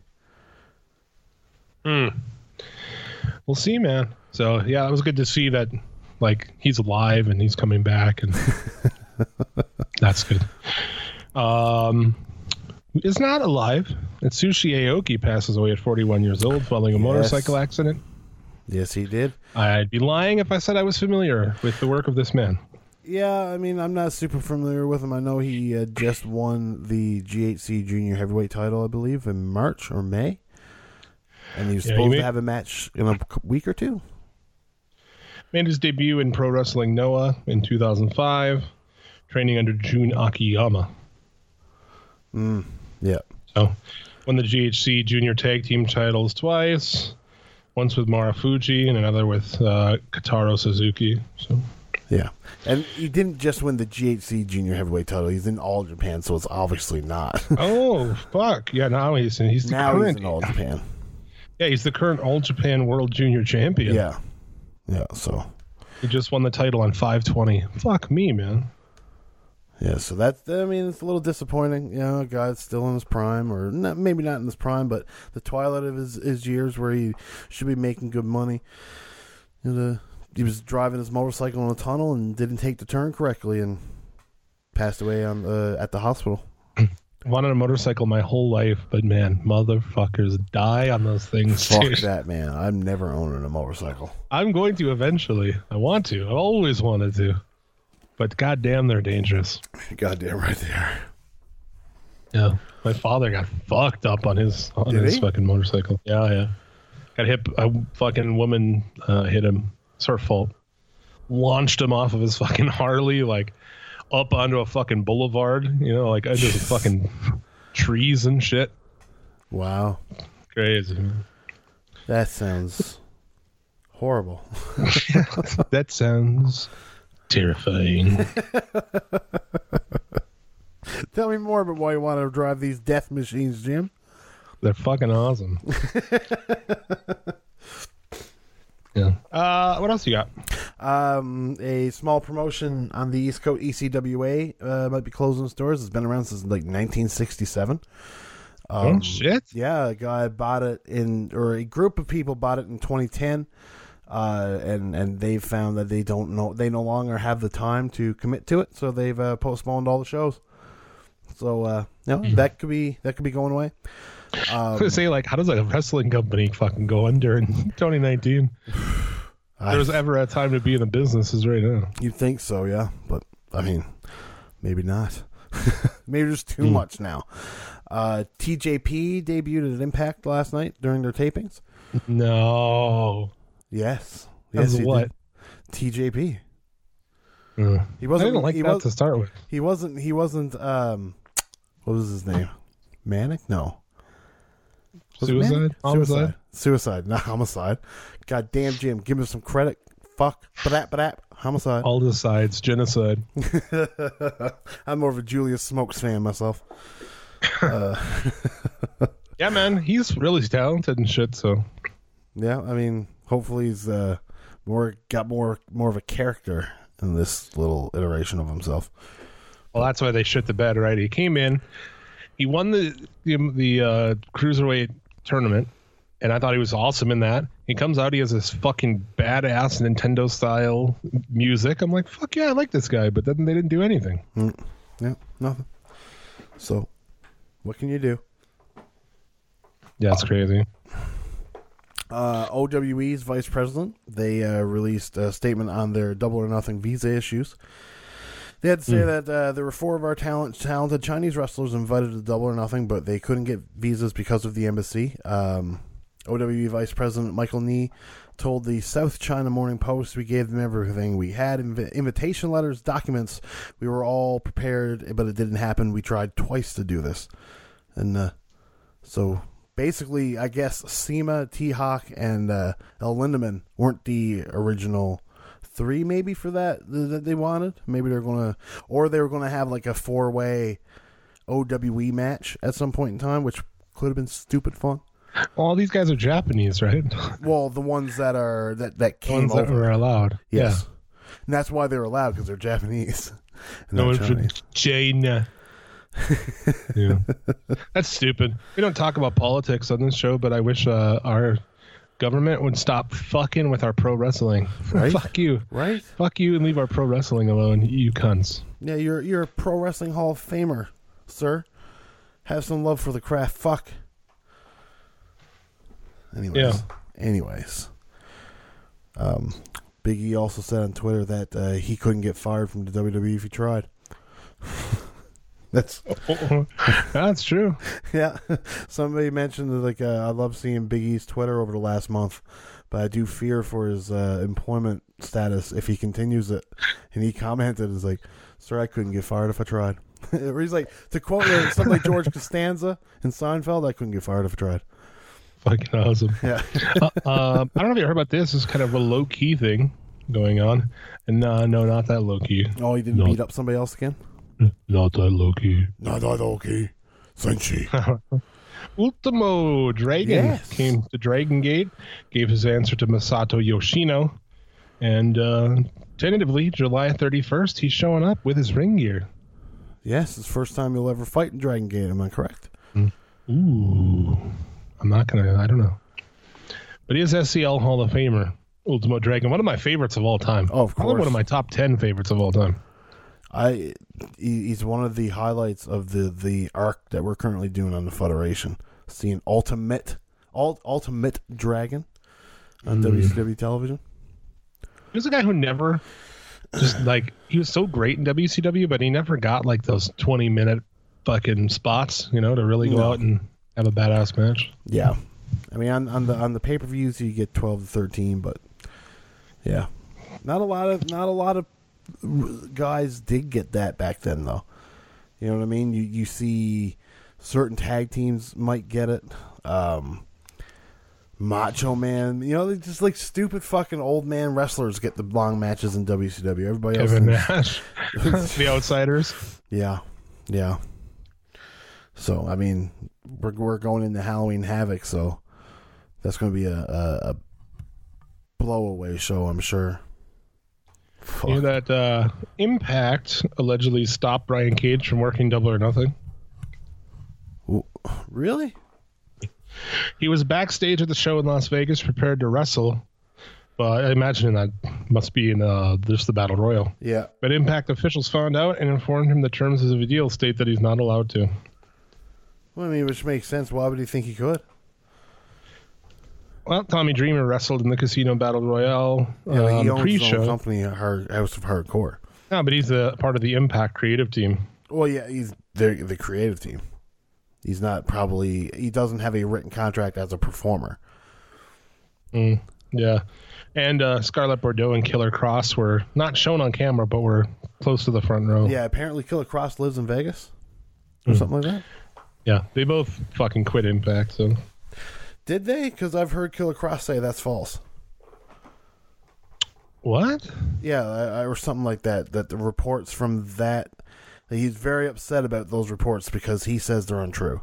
F: Hmm. We'll see, man. So yeah, it was good to see that, like, he's alive and he's coming back, and that's good. Um, is not alive. Atsushi Aoki passes away at forty-one years old following a
E: Yes.
F: motorcycle accident.
E: Yes, he did.
F: I'd be lying if I said I was familiar with the work of this man.
E: Yeah, I mean, I'm not super familiar with him. I know he uh, just won the G H C Junior Heavyweight title, I believe, in March or May. And he was
F: Yeah, he
E: supposed
F: made-
E: to have a match in a week or two.
F: Made his debut in Pro Wrestling Noah in two thousand five, training under Jun Akiyama.
E: Mm, yeah.
F: So, won the G H C Junior Tag Team titles twice, once with Marufuji and another with uh, Kotaro Suzuki. So,
E: Yeah. And he didn't just win the G H C Junior Heavyweight title. He's in All Japan, so it's obviously not.
F: oh fuck yeah! Now he's he's the
E: now
F: current
E: he's in All Japan.
F: yeah he's the current All Japan World Junior Champion.
E: Yeah. Yeah, so.
F: He just won the title on five twenty. Fuck me, man.
E: Yeah, so that's, I mean, it's a little disappointing. You know, a guy's still in his prime, or not, maybe not in his prime, but the twilight of his, his years where he should be making good money. And, uh, he was driving his motorcycle in a tunnel and didn't take the turn correctly and passed away on uh, at the hospital.
F: Wanted a motorcycle my whole life, but man, motherfuckers die on those things.
E: Fuck
F: dude.
E: that, man. I'm never owning a motorcycle.
F: I'm going to eventually. I want to. I always wanted to. But goddamn, they're dangerous.
E: Goddamn right there.
F: Yeah. My father got fucked up on his on
E: Did
F: his
E: he?
F: fucking motorcycle. Yeah, yeah. Got hit. A fucking woman uh, hit him. It's her fault. Launched him off of his fucking Harley, like up onto a fucking boulevard. You know, like under the fucking trees and shit.
E: Wow.
F: Crazy, man.
E: That sounds horrible.
F: That sounds terrifying.
E: Tell me more about why you want to drive these death machines, Jim.
F: They're fucking awesome. Yeah. Uh, what else you got?
E: Um, a small promotion on the East Coast, E C W A, uh, might be closing its doors. It's been around since like nineteen sixty-seven. Um,
F: oh shit!
E: Yeah, a guy bought it in, or a group of people bought it in twenty ten, uh, and and they've found that they don't know, they no longer have the time to commit to it, so they've uh, postponed all the shows. So uh, you know, that could be that could be going away.
F: I was gonna say, like, how does a wrestling company fucking go under in twenty nineteen? If there's ever a time to be in the business is right now.
E: You'd think so, yeah, but I mean, maybe not. Maybe there's too mm. much now. Uh, T J P debuted at Impact last night during their tapings.
F: No.
E: Yes. Yes.
F: As what?
E: Did. T J P.
F: Mm.
E: He wasn't
F: I didn't like
E: he
F: that
E: was,
F: to start with.
E: He wasn't. He wasn't. Um, what was his name? Manic? No. Was
F: Suicide? Homicide?
E: Suicide. Suicide. Not homicide. God damn, Jim. Give him some credit. Fuck. Badap, badap. Homicide.
F: All the sides. Genocide.
E: I'm more of a Julius Smokes fan myself. uh,
F: yeah, man. He's really talented and shit, so.
E: Yeah, I mean, hopefully he's uh, more got more more of a character in this little iteration of himself.
F: Well, that's why they shit the bed, right? He came in. He won the the, the uh, Cruiserweight tournament, and I thought he was awesome in that. He comes out, he has this fucking badass Nintendo-style music. I'm like, fuck yeah, I like this guy, but then they didn't do anything.
E: Mm, yeah, nothing. So, what can you do?
F: Yeah, it's crazy.
E: Uh, O W E's vice president, they uh, released a statement on their Double or Nothing visa issues. They had to say mm. that uh, there were four of our talent, talented Chinese wrestlers invited to Double or Nothing, but they couldn't get visas because of the embassy. Um, O W E Vice President Michael Nee told the South China Morning Post, "We gave them everything. We had inv- invitation letters, documents. We were all prepared, but it didn't happen. We tried twice to do this." And uh, so basically, I guess Seema, T-Hawk, and uh, El Lindemann weren't the original three maybe for that that they wanted. Maybe they're going to, or they were going to have like a four-way O W E match at some point in time, which could have been stupid fun.
F: Well, all these guys are Japanese, right?
E: Well, the ones that are that that came
F: the ones
E: over
F: that were allowed.
E: Yes,
F: yeah.
E: And that's why they're allowed, because they're Japanese.
F: No one from China. Yeah, that's stupid. We don't talk about politics on this show, but I wish uh, our government would stop fucking with our pro wrestling.
E: Right?
F: Fuck you.
E: Right?
F: Fuck you and leave our pro wrestling alone, you cunts.
E: Yeah, you're you're a pro wrestling Hall of Famer, sir. Have some love for the craft. Fuck. Anyways,
F: yeah.
E: anyways, um, Big E also said on Twitter that uh, he couldn't get fired from the W W E if he tried. That's
F: that's true.
E: Yeah, somebody mentioned that, like, uh, I love seeing Big E's Twitter over the last month, but I do fear for his uh, employment status if he continues it. And he commented, "Is like, sir, I couldn't get fired if I tried." Or he's like, to quote uh, something like George Costanza in Seinfeld, "I couldn't get fired if I tried."
F: Fucking awesome.
E: Yeah.
F: uh, uh, I don't know if you heard about this. It's kind of a low key thing going on, and uh, no, not that low key.
E: Oh, he didn't
F: not,
E: beat up somebody else again?
F: Not that low key.
E: Not that low key. Senshi.
F: Ultimo Dragon
E: yes.
F: came to Dragon Gate, gave his answer to Masato Yoshino, and uh, tentatively July thirty-first, he's showing up with his ring gear.
E: Yes, it's the first time he'll ever fight in Dragon Gate. Am I correct?
F: Mm. Ooh. I'm not going to, I don't know. But he is S C L Hall of Famer, Ultimo Dragon. One of my favorites of all time.
E: Oh, of course.
F: Probably one of my top ten favorites of all time.
E: I He's one of the highlights of the, the arc that we're currently doing on the Federation. Seeing Ultimate Ult, Ultimate Dragon on mm. W C W television.
F: He was a guy who never, just like, he was so great in W C W, but he never got like those twenty minute fucking spots, you know, to really go no. out and have a badass match.
E: Yeah, I mean, on, on the on the pay per views you get twelve to thirteen, but yeah, not a lot of not a lot of guys did get that back then, though. You know what I mean? You you see certain tag teams might get it. Um, Macho Man, you know, they just like stupid fucking old man wrestlers get the long matches in W C W. Everybody else,
F: Kevin Nash, the Outsiders.
E: Yeah, yeah. So I mean, we're we're going into Halloween Havoc, so that's going to be a, a, a blow-away show, I'm sure. Fuck.
F: You know that uh, Impact allegedly stopped Brian Cage from working Double or Nothing?
E: Really?
F: He was backstage at the show in Las Vegas, prepared to wrestle. But I imagine that must be in uh, just the Battle Royal.
E: Yeah.
F: But Impact officials found out and informed him the terms of the deal state that he's not allowed to.
E: Well, I mean, which makes sense. Why would he think he could?
F: Well, Tommy Dreamer wrestled in the Casino Battle Royale
E: Yeah,
F: um,
E: he owns his
F: pre-show.
E: own company, Hard, House of Hardcore.
F: No, but he's a part of the Impact creative team.
E: Well, yeah, he's the the creative team. He's not probably. He doesn't have a written contract as a performer.
F: Mm, yeah. And uh, Scarlett Bordeaux and Killer Cross were not shown on camera, but were close to the front row.
E: Yeah, apparently Killer Cross lives in Vegas or mm. something like that.
F: Yeah, they both fucking quit Impact. So
E: did they? Because I've heard Killer Cross say that's false.
F: What?
E: Yeah, I, I, or something like that. That the reports from that, that he's very upset about those reports because he says they're untrue.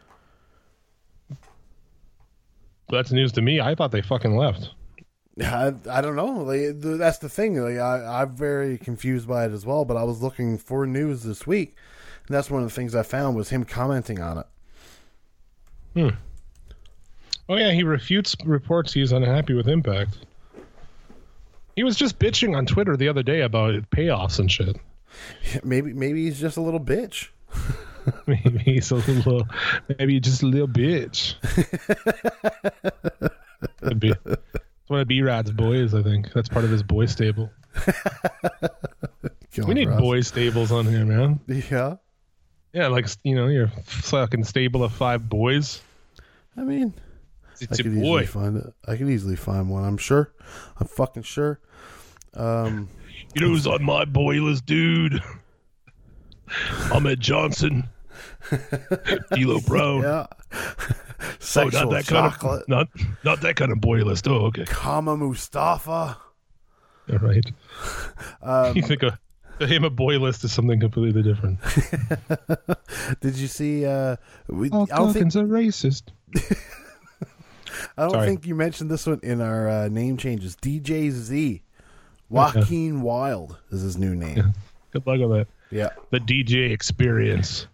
F: That's news to me. I thought they fucking left.
E: I, I don't know. Like, that's the thing. Like, I, I'm very confused by it as well, but I was looking for news this week, and that's one of the things I found was him commenting on it.
F: Hmm. Oh, yeah, he refutes reports he's unhappy with Impact. He was just bitching on Twitter the other day about payoffs and shit.
E: Maybe maybe he's just a little bitch.
F: Maybe he's a little, maybe he's just a little bitch. Could be. It's one of B-Rad's boys, I think. That's part of his boy stable. We need Ross. Boy stables on here, man.
E: Yeah?
F: Yeah, like, you know, your fucking stable of five boys.
E: I mean,
F: it's
E: I
F: a
E: could
F: boy.
E: Easily find it. I could easily find one, I'm sure. I'm fucking sure. Um,
F: you know who's on my boy list, dude? Ahmed Johnson. D'Lo Brown.
E: Yeah.
F: Sexual oh, not that
E: chocolate.
F: Kind of, not, not that kind of boy list. Oh, okay.
E: Kama Mustafa.
F: All right.
E: Um,
F: you think a, to him a boy list is something completely different.
E: Did you see? Uh, we,
F: All
E: I don't think
F: a racist.
E: I don't
F: Sorry.
E: think you mentioned this one in our uh, name changes. D J Z. Joaquin yeah. Wild is his new name.
F: Yeah. Good luck with that.
E: Yeah.
F: The D J experience.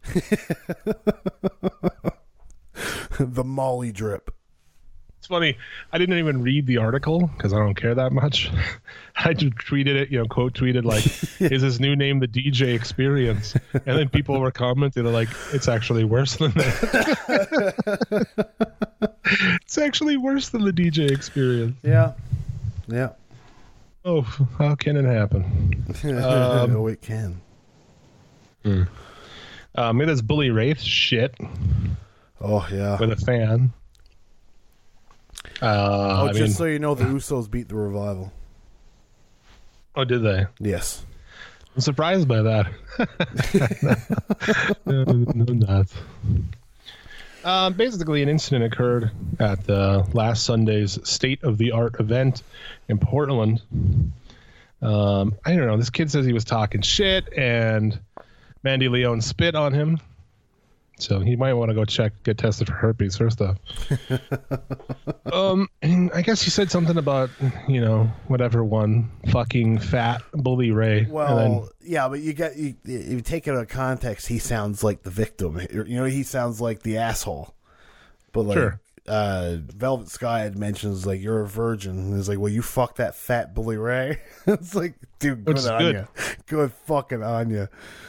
E: The Molly drip.
F: It's funny. I didn't even read the article because I don't care that much. I just tweeted it, you know, quote tweeted like, "Is his new name the D J experience?" And then people were commenting like, "It's actually worse than that." It's actually worse than the D J experience.
E: Yeah. Yeah.
F: Oh, how can it happen?
E: Um, oh, it can.
F: Hmm. Um, maybe that's Bully Wraith shit.
E: Oh, yeah.
F: With a fan. Uh,
E: oh,
F: I
E: just
F: mean,
E: so you know, the Usos beat the Revival.
F: Oh, did they?
E: Yes.
F: I'm surprised by that. no, no, not. Uh, basically, an incident occurred at uh, last Sunday's State of the Art event in Portland. Um, I don't know. This kid says he was talking shit, and Mandy Leon spit on him. So he might want to go check, get tested for herpes first off. um, and I guess he said something about, you know, whatever one fucking fat Bully Ray.
E: Well,
F: then,
E: yeah, but you get you, you take it out of context. He sounds like the victim. You know, he sounds like the asshole. But like,
F: sure.
E: uh, Velvet Sky had mentions like you're a virgin. And he's like, well, you fuck that fat Bully Ray. It's like, dude, good on you. Good fucking on you.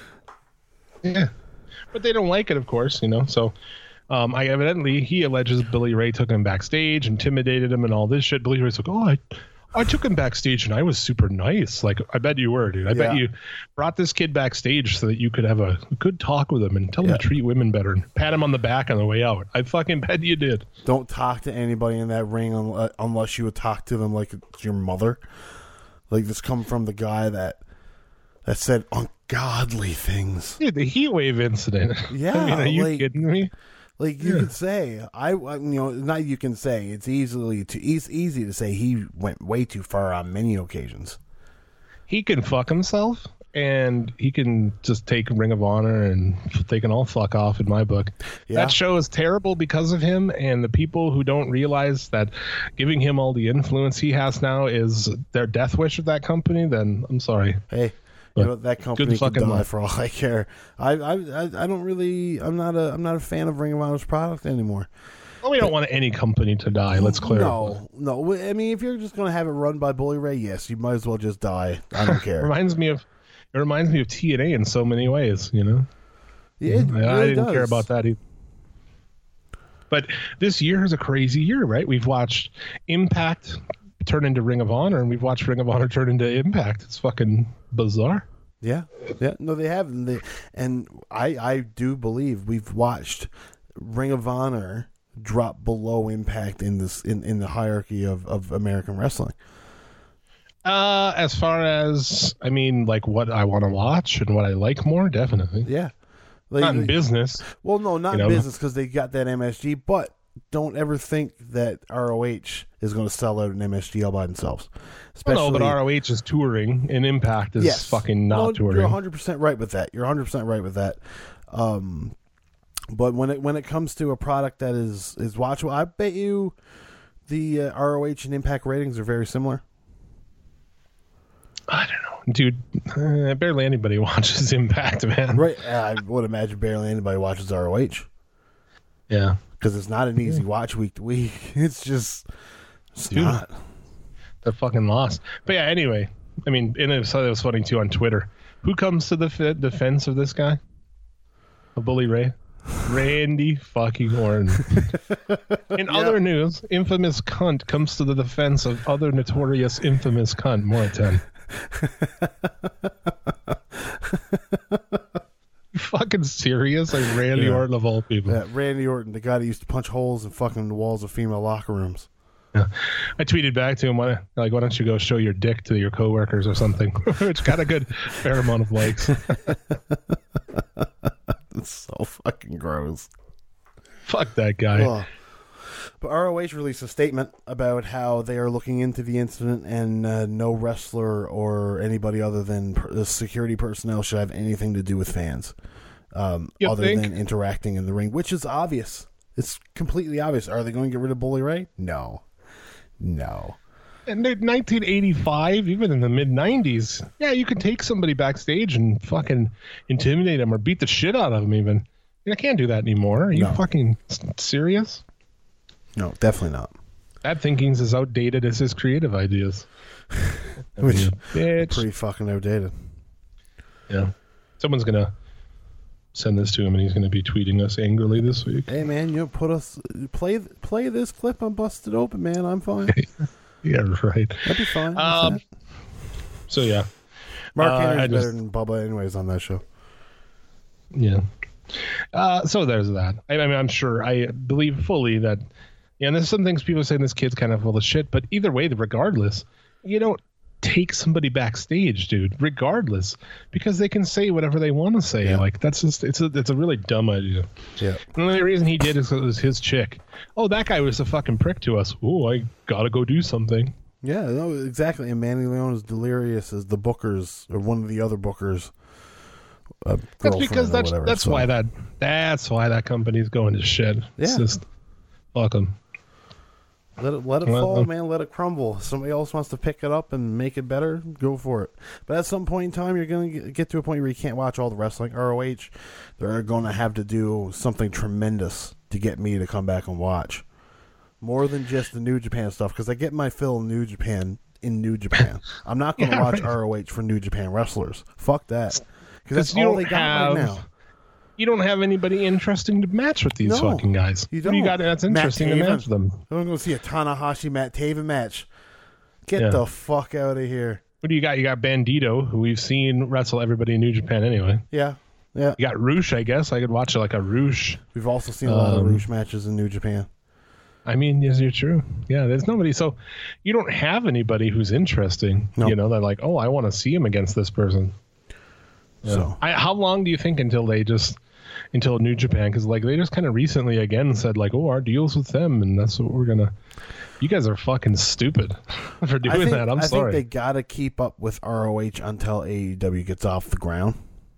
F: Yeah. But they don't like it, of course, you know. So, um, I evidently he alleges Billy Ray took him backstage, intimidated him, and all this shit. Billy Ray's like, "Oh, I, I took him backstage, and I was super nice. Like, I bet you were, dude. I yeah. bet you brought this kid backstage so that you could have a good talk with him and tell
E: yeah.
F: him to treat women better, and pat him on the back on the way out. I fucking bet you did.
E: Don't talk to anybody in that ring unless you would talk to them like it's your mother. Like this come from the guy that that said ungodly things.
F: Dude, the heat wave incident.
E: Yeah,
F: I mean, are you
E: like,
F: kidding me?
E: Like you
F: yeah.
E: could say, I you know, not you can say. It's easily to it's easy to say he went way too far on many occasions.
F: He can fuck himself, and he can just take Ring of Honor, and they can all fuck off in my book. Yeah. That show is terrible because of him, and the people who don't realize that giving him all the influence he has now is their death wish of that company. Then I'm sorry.
E: Hey. You know, that company could die life. For all I care. I, I, I don't really. I'm not a. I'm not a fan of Ring of Honor's product anymore.
F: Well, we don't but, want any company to die. Let's clarify.
E: No, no. I mean, if you're just going to have it run by Bully Ray, yes, you might as well just die. I don't care.
F: reminds me of. It reminds me of T N A in so many ways. You know.
E: Yeah, it
F: I,
E: really
F: I didn't
E: does.
F: care about that either. But this year is a crazy year, right? We've watched Impact turn into Ring of Honor, and we've watched Ring of Honor turn into Impact. It's fucking bizarre.
E: Yeah, yeah. No, they have, and, they, and I, I do believe we've watched Ring of Honor drop below Impact in this in, in the hierarchy of, of American wrestling.
F: Uh, as far as I mean, like what I want to watch and what I like more, definitely.
E: Yeah, like,
F: not in
E: like,
F: business.
E: Well, no, not
F: you
E: in
F: know?
E: business because they got that M S G, but. Don't ever think that R O H is going to sell out an M S G all by themselves. Especially,
F: well, no, but R O H is touring, and Impact is
E: yes.
F: fucking not
E: no,
F: touring.
E: You're one hundred percent right with that. You're one hundred percent right with that. Um, but when it when it comes to a product that is, is watchable, I bet you the uh, R O H and Impact ratings are very similar.
F: I don't know, dude. Uh, barely anybody watches Impact, man.
E: Right? I would imagine barely anybody watches R O H.
F: Yeah.
E: Because it's not an easy watch week to week. It's just, it's
F: Dude,
E: not.
F: They're fucking lost. But yeah, anyway, I mean, and it was, it was funny too on Twitter. Who comes to the f- defense of this guy? A Bully Ray? Randy fucking Orton. In
E: Yeah.
F: other news, infamous cunt comes to the defense of other notorious infamous cunt. More at ten. You fucking serious? Like Randy
E: Yeah.
F: Orton of all people.
E: Yeah, Randy Orton, the guy that used to punch holes in fucking the walls of female locker rooms.
F: Yeah. I tweeted back to him, why, like, why don't you go show your dick to your coworkers or something? Which got a good fair amount of likes.
E: It's so fucking gross.
F: Fuck that guy.
E: Ugh. But R O H released a statement about how they are looking into the incident and uh, no wrestler or anybody other than per- the security personnel should have anything to do with fans um,
F: You
E: other
F: think?
E: than interacting in the ring, which is obvious. It's completely obvious. Are they going to get rid of Bully Ray? No. No.
F: And in nineteen eighty-five, even in the mid nineties, yeah, you could take somebody backstage and fucking intimidate them or beat the shit out of them even. You can't do that anymore. Are you
E: No.
F: fucking s- serious?
E: No, definitely not.
F: That thinking's as outdated as his creative ideas.
E: Which
F: You bitch.
E: pretty fucking outdated.
F: Yeah. Someone's going to send this to him and he's going to be tweeting us angrily this week.
E: Hey man, you know, put us play play this clip on Busted Open, man. I'm fine.
F: Yeah, right.
E: That'd be fine.
F: Um, so, yeah.
E: Mark
F: uh,
E: Henry's
F: I just-
E: better than Bubba, anyways, on that show.
F: Yeah. Uh, so there's that. I, I mean, I'm sure, I believe fully that, yeah, and there's some things people say this kid's kind of full of shit, but either way, regardless, you don't take somebody backstage, dude, regardless, because they can say whatever they want to say.
E: Yeah.
F: Like, that's just, it's a, it's a really dumb idea.
E: Yeah.
F: And the only reason he did is it was his chick. Oh, that guy was a fucking prick to us. Oh, I gotta go do something.
E: Yeah, no, exactly. And Manny Leone is delirious as the bookers, or one of the other bookers. Uh,
F: That's because that's
E: whatever,
F: that's
E: so.
F: why that that's why that company's going to shit. It's
E: Yeah.
F: just fuck 'em.
E: Let it let it
F: Well,
E: fall,
F: well.
E: man. Let it crumble. If somebody else wants to pick it up and make it better, go for it. But at some point in time, you're going to get to a point where you can't watch all the wrestling. R O H, they're going to have to do something tremendous to get me to come back and watch. More than just the New Japan stuff, because I get my fill of New Japan in New Japan. I'm not going to
F: Yeah,
E: watch
F: right.
E: R O H for New Japan wrestlers. Fuck that. Because that's
F: you
E: all
F: don't
E: they got
F: have
E: right now.
F: you don't have anybody interesting to match with these
E: No,
F: fucking guys.
E: you
F: Who do you
E: don't.
F: got that's
E: Matt
F: interesting to
E: Taven.
F: match them?
E: I'm going to see a Tanahashi Matt Taven match. Get
F: Yeah.
E: the fuck out of here.
F: What do you got? You got Bandito, who we've seen wrestle everybody in New Japan anyway.
E: Yeah. Yeah.
F: You got Roosh, I guess. I could watch it like a Roosh.
E: We've also seen a lot of
F: Um,
E: Roosh matches in New Japan.
F: I mean, yes, you're true. Yeah, there's nobody. So you don't have anybody who's interesting.
E: Nope.
F: You know, they're like, oh, I want to see him against this person. Yeah.
E: So
F: I, how long do you think until they just until New Japan? Because like they just kind of recently again said like, oh, our deal's with them, and that's what we're gonna. You guys are fucking stupid for doing
E: I think,
F: that. I'm
E: I
F: sorry.
E: think they got to keep up with R O H until A E W gets off the ground.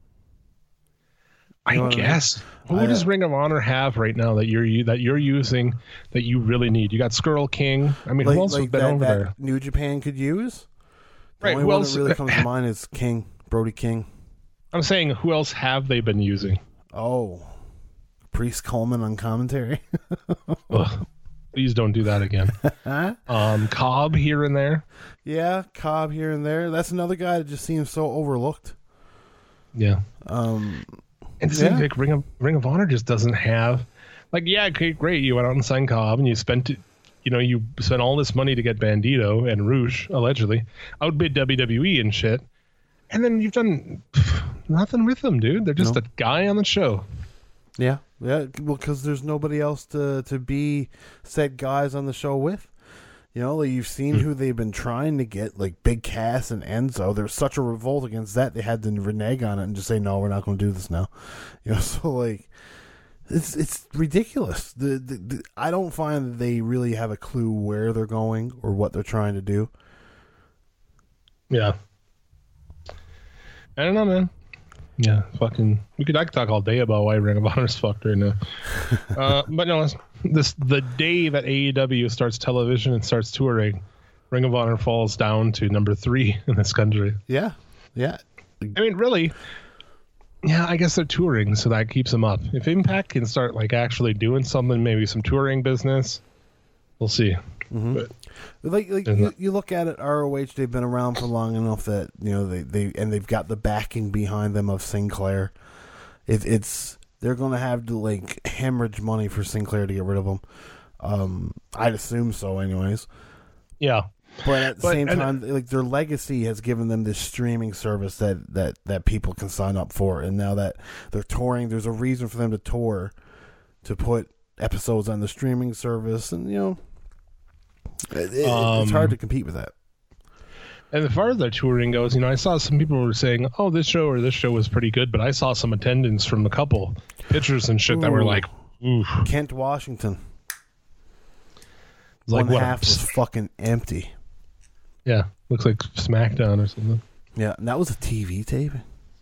F: I
E: You know what I mean?
F: guess. Who
E: I,
F: does
E: uh,
F: Ring of Honor have right now that you're you- that you're using that you really need? You got Skrull King. I mean,
E: Like,
F: who else has
E: like
F: been
E: that,
F: over
E: that
F: there?
E: New Japan could use. The
F: Right,
E: only
F: who
E: one
F: else-
E: that really comes to mind is King, Brody King.
F: I'm saying, who else have they been using?
E: Oh, Priest Coleman on commentary.
F: Ugh, please don't do that again. um, Cobb here and there.
E: Yeah, Cobb here and there. That's another guy that just seems so overlooked.
F: Yeah.
E: Um,
F: And it seems
E: Yeah.
F: like Ring of Ring of Honor just doesn't have Like, yeah, okay, great. You went out and signed Cobb, and you spent, you know, you spent all this money to get Bandito and Rouge, allegedly, outbid W W E and shit. And then you've done pff, nothing with them, dude. They're just
E: nope.
F: a guy on the show.
E: Yeah, yeah. Well, because there's nobody else to, to be said guys on the show with. You know, like you've seen who they've been trying to get, like Big Cass and Enzo. There's such a revolt against that, they had to renege on it and just say, no, we're not going to do this now. You know, so, like, it's it's ridiculous. The, the, the I don't find that they really have a clue where they're going or what they're trying to do.
F: Yeah. I don't know, man. Yeah, fucking. We could I could talk all day about why Ring of Honor's fucked right now. uh, but no, this the day that A E W starts television and starts touring, Ring of Honor falls down to number three in this country.
E: Yeah, yeah.
F: I mean, really. Yeah, I guess they're touring, so that keeps them up. If Impact can start like actually doing something, maybe some touring business, we'll see.
E: Mm-hmm.
F: But,
E: like, like you, you look at it, R O H, they've been around for long enough that, you know, they, they and they've got the backing behind them of Sinclair. It, it's they're going to have to, like, hemorrhage money for Sinclair to get rid of them. Um, I'd assume so anyways.
F: Yeah.
E: But at the
F: but,
E: same
F: and,
E: time, like, their legacy has given them this streaming service that, that, that people can sign up for. And now that they're touring, there's a reason for them to tour, to put episodes on the streaming service. And, you know, it, it, um, it's hard to compete with that.
F: And as far as their touring goes, you know, I saw some people were saying, oh, this show or this show was pretty good. But I saw some attendance from a couple pictures and shit Ooh. that were like, ooh.
E: Kent, Washington.
F: Like,
E: One
F: what,
E: half was fucking empty.
F: Yeah, looks like SmackDown or something.
E: Yeah, and that was a T V taping.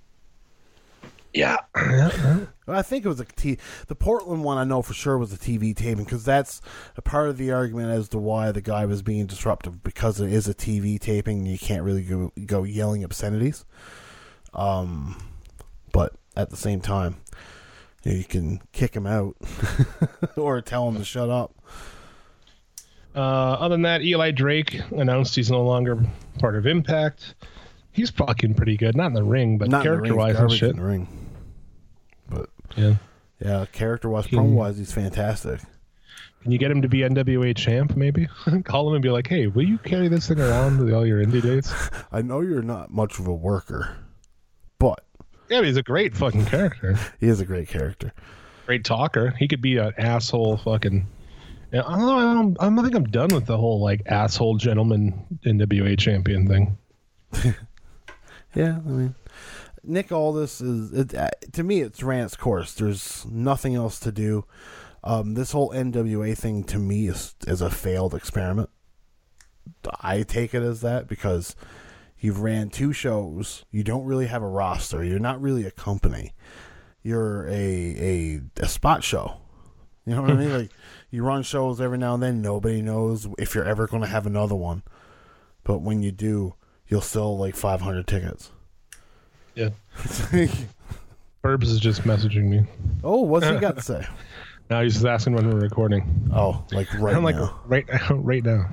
F: Yeah. yeah.
E: Well, I think it was a T. The Portland one, I know for sure, was a T V taping because that's a part of the argument as to why the guy was being disruptive, because it is a T V taping and you can't really go, go yelling obscenities. Um, but at the same time, you know, you can kick him out or tell him to shut up.
F: Uh, other than that, Eli Drake announced he's no longer part of Impact. He's fucking pretty good, not in the ring, but character-wise and shit.
E: In the ring. But
F: yeah,
E: yeah, character-wise, promo-wise, he's fantastic.
F: Can you get him to be N W A champ? Maybe call him and be like, "Hey, will you carry this thing around with all your indie dates?"
E: I know you're not much of a worker, but
F: yeah, but he's a great fucking character.
E: He is a great character,
F: great talker. He could be an asshole fucking. Yeah, I don't know. I, don't, I don't think I'm done with the whole like asshole gentleman N W A champion thing.
E: Yeah, I mean, Nick Aldis is it, uh, to me it's ran its course. There's nothing else to do. Um, this whole N W A thing to me is is a failed experiment. I take it as that because you've ran two shows. You don't really have a roster. You're not really a company. You're a a, a spot show. You know what I mean? Like, you run shows every now and then. Nobody knows if you're ever going to have another one. But when you do, you'll sell like five hundred tickets.
F: Yeah. Burbs is just messaging me.
E: Oh, what's he got to say?
F: Now he's just asking when we're recording.
E: Oh, like right
F: I'm like,
E: now.
F: Right, right now.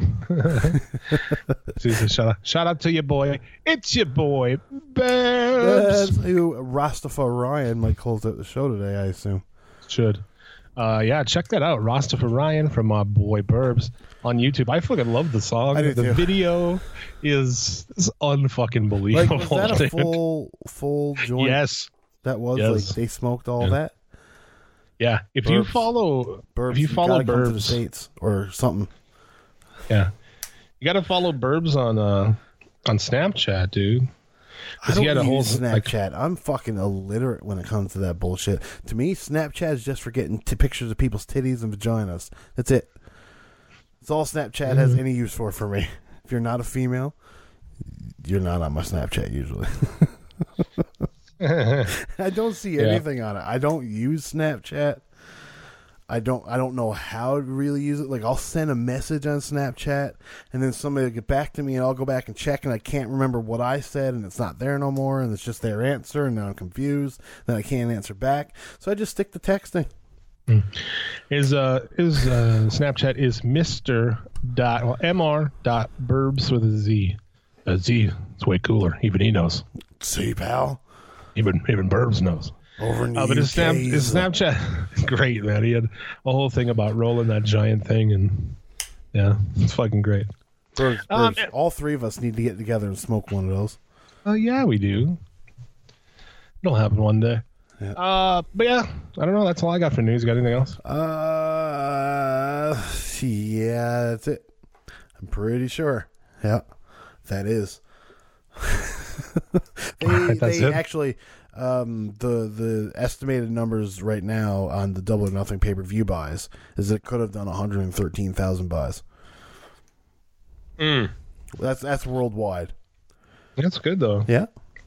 F: So he says, shout, out, shout out to your boy. It's your boy, Burbs.
E: Who Rastafarian might close out the show today, I assume.
F: Should. Uh, yeah, check that out. Rastafarian from my boy Burbs on YouTube. I fucking love the song.
E: I do
F: the
E: too.
F: video is, is unfucking believable.
E: Like, was that a full full joint?
F: Yes.
E: That was
F: yes.
E: like they smoked all
F: yeah.
E: that?
F: Yeah. If
E: Burbs.
F: you follow
E: Burbs,
F: if you follow
E: you gotta
F: Burbs
E: come to the States or something.
F: Yeah. You gotta follow Burbs on uh on Snapchat, dude.
E: I don't
F: he had a
E: use
F: whole,
E: Snapchat.
F: like,
E: I'm fucking illiterate when it comes to that bullshit. To me, Snapchat is just for getting t- pictures of people's titties and vaginas. That's it. That's all Snapchat mm-hmm. has any use for for me. If you're not a female, you're not on my Snapchat usually. I don't see
F: yeah.
E: anything on it. I don't use Snapchat. I don't I don't know how to really use it. Like, I'll send a message on Snapchat and then somebody will get back to me and I'll go back and check and I can't remember what I said and it's not there no more and it's just their answer and now I'm confused. Then I can't answer back. So I just stick to texting.
F: Mm. His uh his uh Snapchat is Mister dot well, M R dot Burbs with a Z. A Z. It's way cooler. Even he knows.
E: See, pal.
F: Even even Burbs knows.
E: Over in the
F: Uh, but his, snap,
E: U K,
F: his Snapchat, great, man. He had a whole thing about rolling that giant thing, and yeah, it's fucking great.
E: Birds,
F: Um,
E: birds. All three of us need to get together and smoke one of those.
F: Oh, uh, yeah, we do. It'll happen one day.
E: Yeah.
F: Uh, but yeah, I don't know. That's all I got for news. You got anything else?
E: Uh, yeah, that's it. I'm pretty sure. Yeah, that is. they
F: Right, that's
E: they
F: it?
E: actually, um, the the estimated numbers right now on the Double or Nothing pay per view buys is it could have done one hundred thirteen thousand buys.
F: Mm.
E: That's that's worldwide.
F: That's good though.
E: Yeah.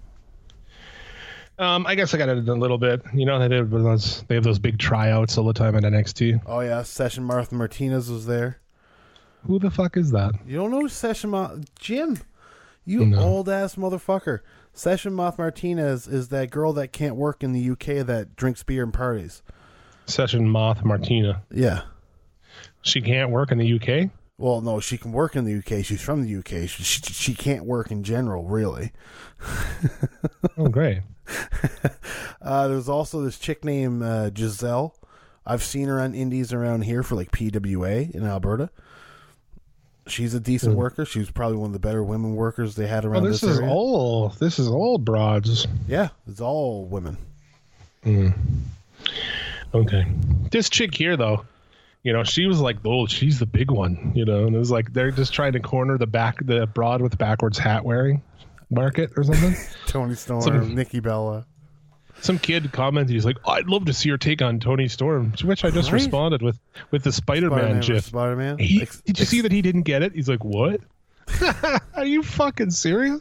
F: Um, I guess I got it a little bit. You know, they have those they have those big tryouts all the time at N X T.
E: Oh yeah, Session Martha Martinez was there.
F: Who the fuck is that?
E: You don't know Session Ma- Jim? You
F: No.
E: old ass motherfucker. Session Moth Martinez is that girl that can't work in the U K that drinks beer and parties.
F: Session Moth Martina.
E: Yeah.
F: She can't work in the U K?
E: Well, no, she can work in the U K. She's from the U K. She she, she can't work in general, really.
F: Oh, great.
E: uh, there's also this chick named uh, Giselle. I've seen her on indies around here for like P W A in Alberta. She's a decent
F: Mm.
E: worker. She was probably one of the better women workers they had
F: Oh,
E: around
F: this,
E: this,
F: is
E: area.
F: all this is all broads.
E: Yeah, it's all women.
F: Mm. Okay. This chick here, though, you know, she was like, oh, she's the big one, you know, and it was like they're just trying to corner the back, the broad with backwards hat wearing market or something.
E: Tony Storm,
F: Some-
E: Nikki Bella.
F: Some kid commented, he's like, oh, I'd love to see her take on Tony Storm, to which I just
E: Right?
F: responded with with the Spider-Man gif.
E: Spider-Man.
F: He,
E: Ex-
F: did you
E: ex-
F: see that he didn't get it? He's like, what? Are you fucking serious?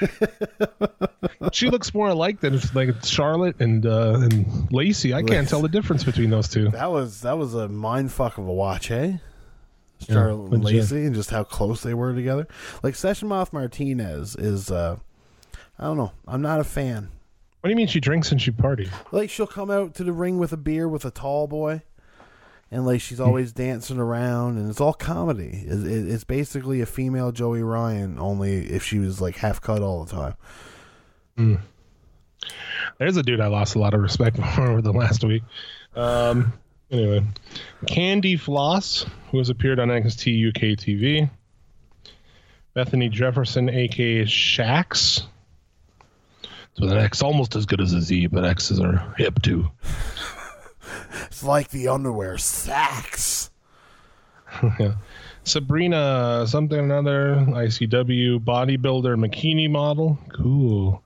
F: She looks more alike than like Charlotte and uh, and Lacey. I can't tell the difference between those two.
E: That was that was a mind fuck of a watch, hey? Charlotte and
F: legit.
E: Lacey, and just how close they were together. Like Session Moth Martinez is, uh, I don't know. I'm not a fan.
F: What do you mean she drinks and she parties?
E: Like she'll come out to the ring with a beer with a tall boy, and like she's always dancing around, and it's all comedy. It, it, it's basically a female Joey Ryan, only if she was like half cut all the time.
F: Mm. There's a dude I lost a lot of respect for over the last week. Um, anyway, Candy Floss, who has appeared on N X T U K T V. Bethany Jefferson, aka Shax. So the X almost as good as a Z, but X's are hip too.
E: It's like the underwear sacks.
F: Yeah. Sabrina something or another, I C W bodybuilder bikini model. Cool.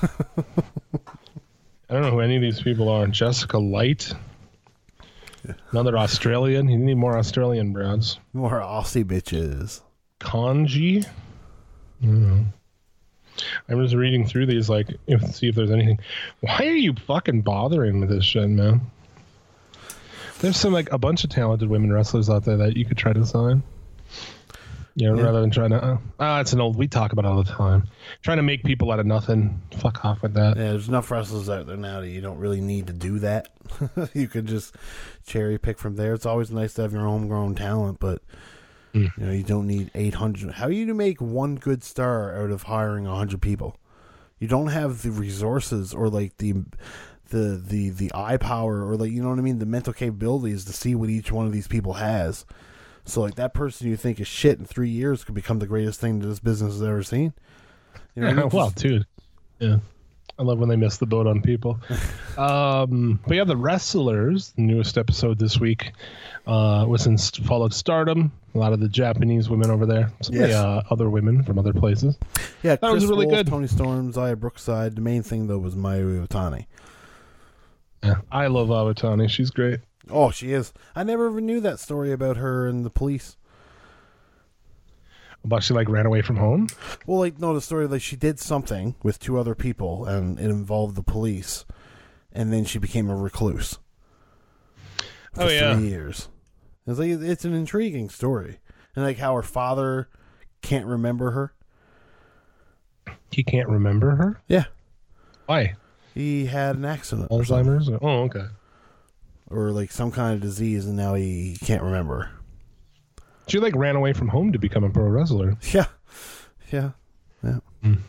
F: I don't know who any of these people are. Jessica Light. Another Australian. You need more Australian brands.
E: More Aussie bitches.
F: Kanji. I don't know. I'm just reading through these, like, if see if there's anything. Why are you fucking bothering with this shit, man? There's some, like, a bunch of talented women wrestlers out there that you could try to sign. You know,
E: Yeah.
F: rather than trying to, uh, ah, it's an old, we talk about it all the time. Trying to make people out of nothing. Fuck off with that.
E: Yeah, there's enough wrestlers out there now that you don't really need to do that. You could just cherry pick from there. It's always nice to have your homegrown talent, but
F: Mm.
E: you know you don't need eight hundred. How do you make one good star out of hiring one hundred people? You don't have the resources or like the the the the eye power or like you know what I mean, the mental capabilities to see what each one of these people has. So like that person you think is shit in three years could become the greatest thing that this business has ever seen. You know what I mean?
F: well,
E: Just-
F: dude. Yeah. I love when they miss the boat on people. um, but yeah, the wrestlers, the newest episode this week, uh, was in followed Stardom. A lot of the Japanese women over there. Some of the
E: Yes.
F: uh, other women from other places.
E: Yeah,
F: That was
E: Chris
F: really
E: Wolf,
F: good.
E: Tony Storm, Zaya Brookside. The main thing though was Mayu Iwatani.
F: Yeah. I love Awatani. She's great.
E: Oh, she is. I never even knew that story about her and the police.
F: But she like ran away from home.
E: Well, like no, the story like she did something with two other people and it involved the police, and then she became a recluse. For
F: Oh, yeah.
E: three years. It's like it's an intriguing story, and like how her father can't remember her.
F: He can't remember her.
E: Yeah,
F: Why?
E: he had an accident, or something.
F: Alzheimer's. Oh, okay.
E: or like some kind of disease, and now he can't remember her.
F: She like ran away from home to become a pro wrestler.
E: Yeah, yeah, yeah.
F: Mm.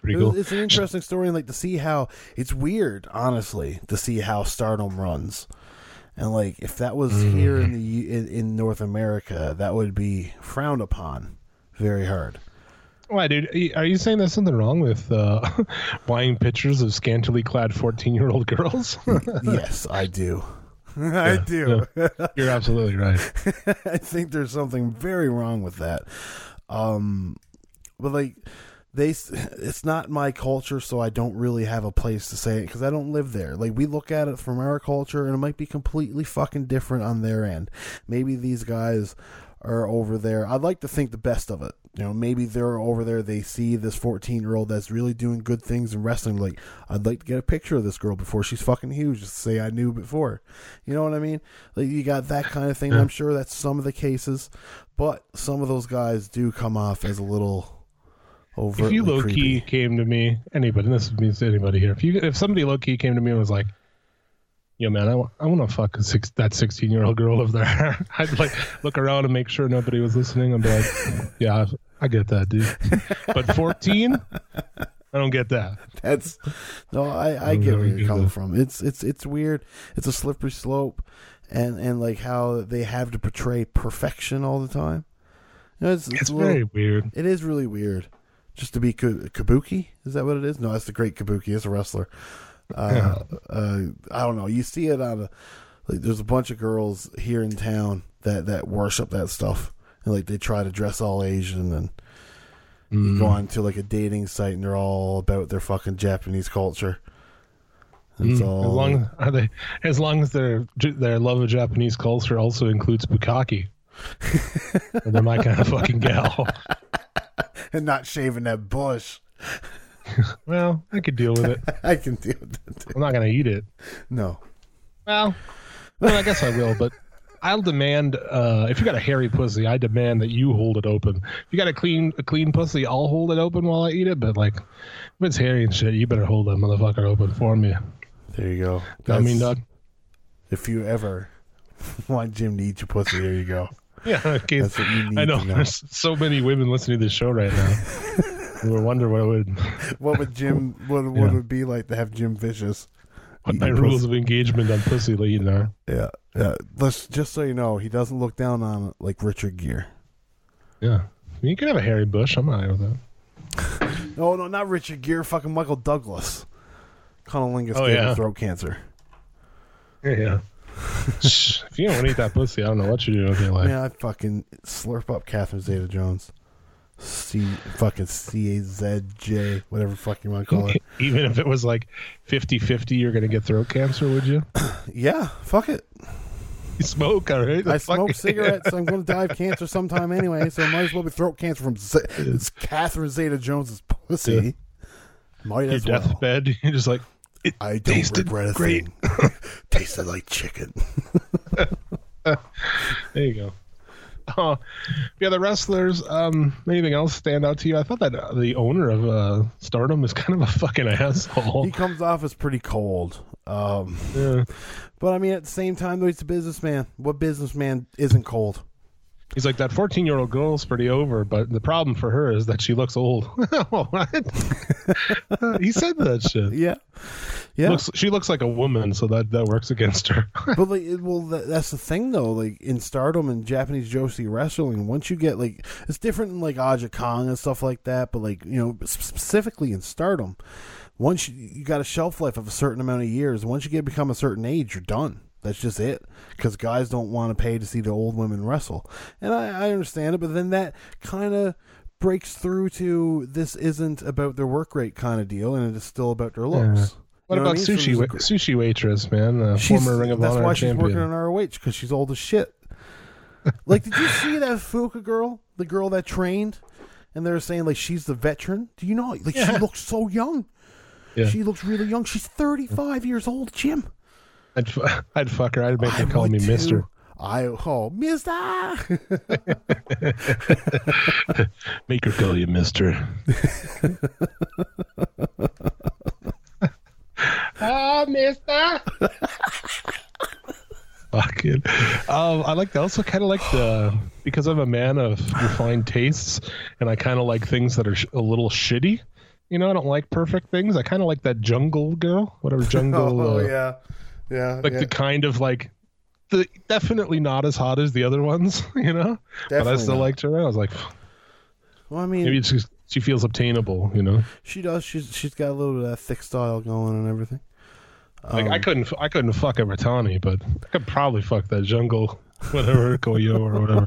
F: pretty
E: It
F: cool.
E: was- It's an interesting story, and like to see how it's weird, honestly, to see how Stardom runs. And like, if that was
F: Mm.
E: here in the in, in North America, that would be frowned upon very hard.
F: Why, dude? Are you saying there's something wrong with uh, buying pictures of scantily clad fourteen-year-old girls?
E: Yes, I do. I
F: Yeah,
E: do.
F: yeah. You're absolutely right.
E: I think there's something very wrong with that. Um, but like, they, it's not my culture, so I don't really have a place to say it because I don't live there. Like, we look at it from our culture, and it might be completely fucking different on their end. Maybe these guys are over there. I'd like to think the best of it. You know, maybe they're over there, they see this fourteen-year-old that's really doing good things in wrestling. Like, I'd like to get a picture of this girl before she's fucking huge, just to say I knew before. You know what I mean? Like, you got that kind of thing. I'm sure that's some of the cases, but some of those guys do come off as a little overtly
F: If you low
E: creepy.
F: key came to me, anybody, and this means anybody here, if you if somebody low key came to me and was like, "Yo, man, I, wa- I want to fuck a six, that sixteen year old girl over there," I'd like look around and make sure nobody was listening and be like, "Yeah, I get that, dude." But fourteen, I don't get that.
E: That's no, I, I get where you're coming from. It's it's it's weird. It's a slippery slope, and and like how they have to portray perfection all the time. You know, it's it's,
F: It's
E: a little,
F: very weird.
E: It is really weird. Just to be Ka- Kabuki, is that what it is? No, that's the Great Kabuki. It's a wrestler. Uh, uh, I don't know. You see it on a like. There's a bunch of girls here in town that that worship that stuff, and like they try to dress all Asian, and you go on to like a dating site, and they're all about their fucking Japanese culture. It's
F: Mm,
E: all
F: as long are they, as long as their their love of Japanese culture also includes bukkake, they're my kind of fucking gal.
E: and not shaving that bush.
F: Well, I could deal with it.
E: I can deal with that too.
F: I'm not gonna eat it.
E: No.
F: Well, well, I guess I will, but I'll demand uh, if you got a hairy pussy, I demand that you hold it open. If you got a clean a clean pussy, I'll hold it open while I eat it. But like, if it's hairy and shit, you better hold that motherfucker open for me.
E: There you go.
F: I mean,
E: That's-
F: dog.
E: if you ever want Jim to eat your pussy, there you go.
F: Yeah, okay.
E: That's what you need
F: I know,
E: to know.
F: there's so many women listening to this show right now. We wonder what it would,
E: What would Jim? What, what
F: Yeah.
E: would it be like to have Jim Vicious?
F: what
E: eat
F: my
E: your
F: rules
E: pussy?
F: of engagement on pussy eating are.
E: Yeah, yeah. Let's just so you know, he doesn't look down on it like Richard Gere.
F: Yeah, you can have a hairy bush. I'm all right with that.
E: No, no, not Richard Gere. Fucking Michael Douglas. Cunnilingus
F: Oh,
E: gave
F: yeah.
E: him throat cancer.
F: Yeah, yeah. Shh, if you don't want to eat that pussy, I don't know what you're doing with your life.
E: Yeah, I fucking slurp up Catherine Zeta-Jones. C fucking C A Z J, whatever the fuck you want to call it.
F: Even if it was like fifty-fifty, you're going to get throat cancer, would you?
E: Yeah, fuck it.
F: You smoke, all right?
E: I
F: The fuck-
E: smoke cigarettes. So I'm going to die of cancer sometime anyway, so it might as well be throat cancer from Z- it's Catherine Zeta-Jones' pussy. Might
F: Your
E: as well.
F: deathbed, you're just like, it
E: I don't
F: tasted
E: regret a
F: great.
E: thing. Tasted like chicken.
F: There you go. Oh, yeah, the wrestlers. Um, anything else stand out to you? I thought that uh, the owner of uh, Stardom is kind of a fucking asshole.
E: He comes off as pretty cold. Um,
F: Yeah.
E: but I mean, at the same time, though, he's a businessman. What businessman isn't cold?
F: He's like, that fourteen-year-old girl's pretty over, but the problem for her is that she looks old. What? He said that shit.
E: Yeah, yeah.
F: Looks, she looks like a woman, so that, that works against her.
E: But like, it, well, that, that's the thing though. Like in Stardom and Japanese Joshi wrestling, once you get like, it's different in like Aja Kong and stuff like that. But like, you know, specifically in Stardom, once you, you got a shelf life of a certain amount of years, once you get become a certain age, you're done. That's just it. Because guys don't want to pay to see the old women wrestle, and I, I understand it. But then that kind of breaks through to this isn't about their work rate kind of deal, and it is still about their looks.
F: Yeah. What
E: You know
F: about
E: I mean? So
F: sushi
E: there's a
F: wa-
E: gr-
F: sushi waitress, man? The
E: She's-
F: former Ring of
E: that's
F: Honor
E: why she's
F: champion.
E: working on R O H, because she's old as shit. Like, did you see that Fuka girl, the girl that trained, and they were saying like she's the veteran? Do you know? Like
F: Yeah.
E: she looks so young.
F: Yeah.
E: She looks really young. She's thirty-five years old, Jim.
F: I'd, fu- I'd fuck her. I'd make her
E: I
F: call
E: would
F: me
E: too.
F: Mister.
E: I oh Mister.
F: Make her call you Mister. Ah, Mister. Fucking. Um, I like. I also kind of like the because I'm a man of refined tastes, and I kind of like things that are sh- a little shitty. You know, I don't like perfect things. I kind of like that jungle girl, whatever jungle.
E: Oh,
F: uh,
E: yeah. Yeah.
F: Like
E: yeah.
F: the kind of like, the definitely not as hot as the other ones, you know?
E: Definitely
F: but I still
E: not.
F: liked her. I was like,
E: Well, I mean,
F: maybe it's just, she feels obtainable, you know?
E: she does. She's she's got a little bit of that thick style going and everything.
F: Like
E: Um,
F: I couldn't, I couldn't fuck a Ratani, but I could probably fuck that jungle, whatever, Koyo or whatever.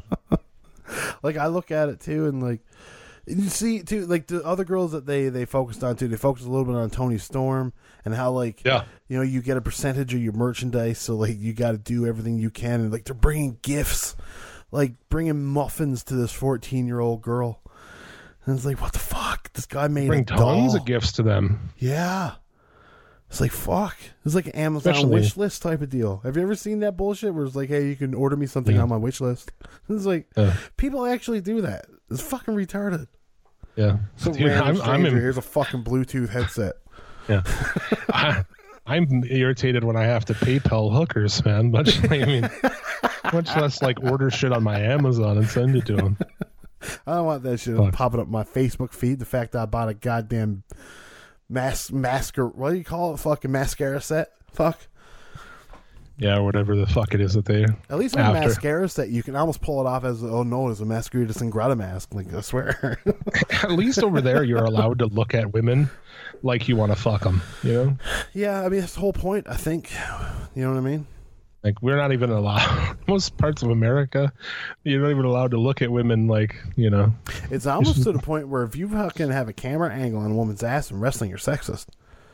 E: Like I look at it too, and like you see too, like the other girls that they they focused on too. They focused a little bit on Toni Storm and how like
F: Yeah.
E: you know you get a percentage of your merchandise, so like you got to do everything you can, and like they're bringing gifts, like bringing muffins to this fourteen year old girl, and it's like what the fuck? This guy made
F: Bring
E: a
F: tons
E: doll.
F: of gifts to them.
E: Yeah. It's like, fuck. It's like an Amazon
F: Especially-
E: wish list type of deal. Have you ever seen that bullshit where it's like, hey, you can order me something
F: Yeah.
E: on my wish list? It's like,
F: Yeah.
E: people actually do that. It's fucking retarded.
F: Yeah.
E: So
F: Dude,
E: random
F: I'm, I'm,
E: stranger,
F: in,
E: here's a fucking Bluetooth headset.
F: yeah. I, I'm irritated when I have to PayPal hookers, man. Much, I mean, much less like order shit on my Amazon and send it to them.
E: I don't want that shit
F: Fuck.
E: popping up my Facebook feed. The fact that I bought a goddamn mas- mascara, what do you call it? Fucking mascara set? Fuck.
F: Yeah, or whatever the fuck it is that they.
E: At least with
F: After.
E: mascara set, you can almost pull it off as, oh no, it's a Masquerade Sangrata mask. Like, I swear.
F: At least over there, you're allowed to look at women like you want to fuck them. You know,
E: Yeah, I mean, that's the whole point, I think. You know what I mean?
F: like we're not even allowed. Most parts of America, you're not even allowed to look at women like you know.
E: It's almost to the point where if you fucking have a camera angle on a woman's ass in wrestling, you're sexist.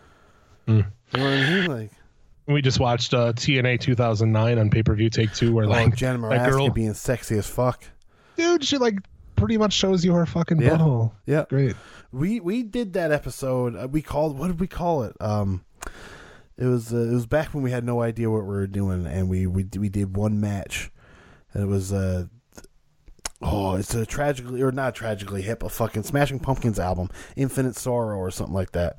F: Mm.
E: You know what I mean? Like,
F: We just watched uh, T N A two thousand nine on pay per view take two, where
E: oh,
F: like
E: Jen
F: that girl,
E: Maraska being sexy as fuck.
F: dude, she like pretty much shows you her fucking
E: Yeah.
F: butthole.
E: Yeah.
F: Great.
E: We we did that episode. Uh, we called, what did we call it? Um, it was uh, it was back when we had no idea what we were doing, and we we we did one match, and it was uh oh, it's a tragically or not tragically hip, a fucking Smashing Pumpkins album, Infinite Sorrow or something like that.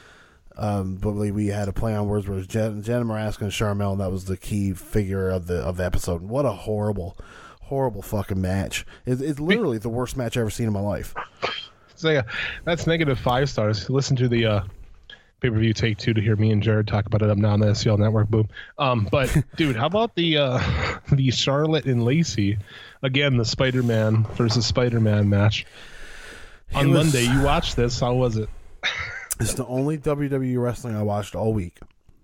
E: Um, but we, we had a play on words where it was Jen, Jen Maraska and Charmel, and that was the key figure of the of the episode. What a horrible, horrible fucking match! It, it's literally the worst match I've ever seen in my life.
F: So yeah, that's negative five stars. Listen to the uh, pay per view take two to hear me and Jared talk about it up now on the S C L Network. Boom. Um, but dude, how about the uh, the Charlotte and Lacey again? The Spider Man versus Spider Man match on
E: It was-
F: Monday. You watched this? How was it?
E: It's the only W W E wrestling I watched all week,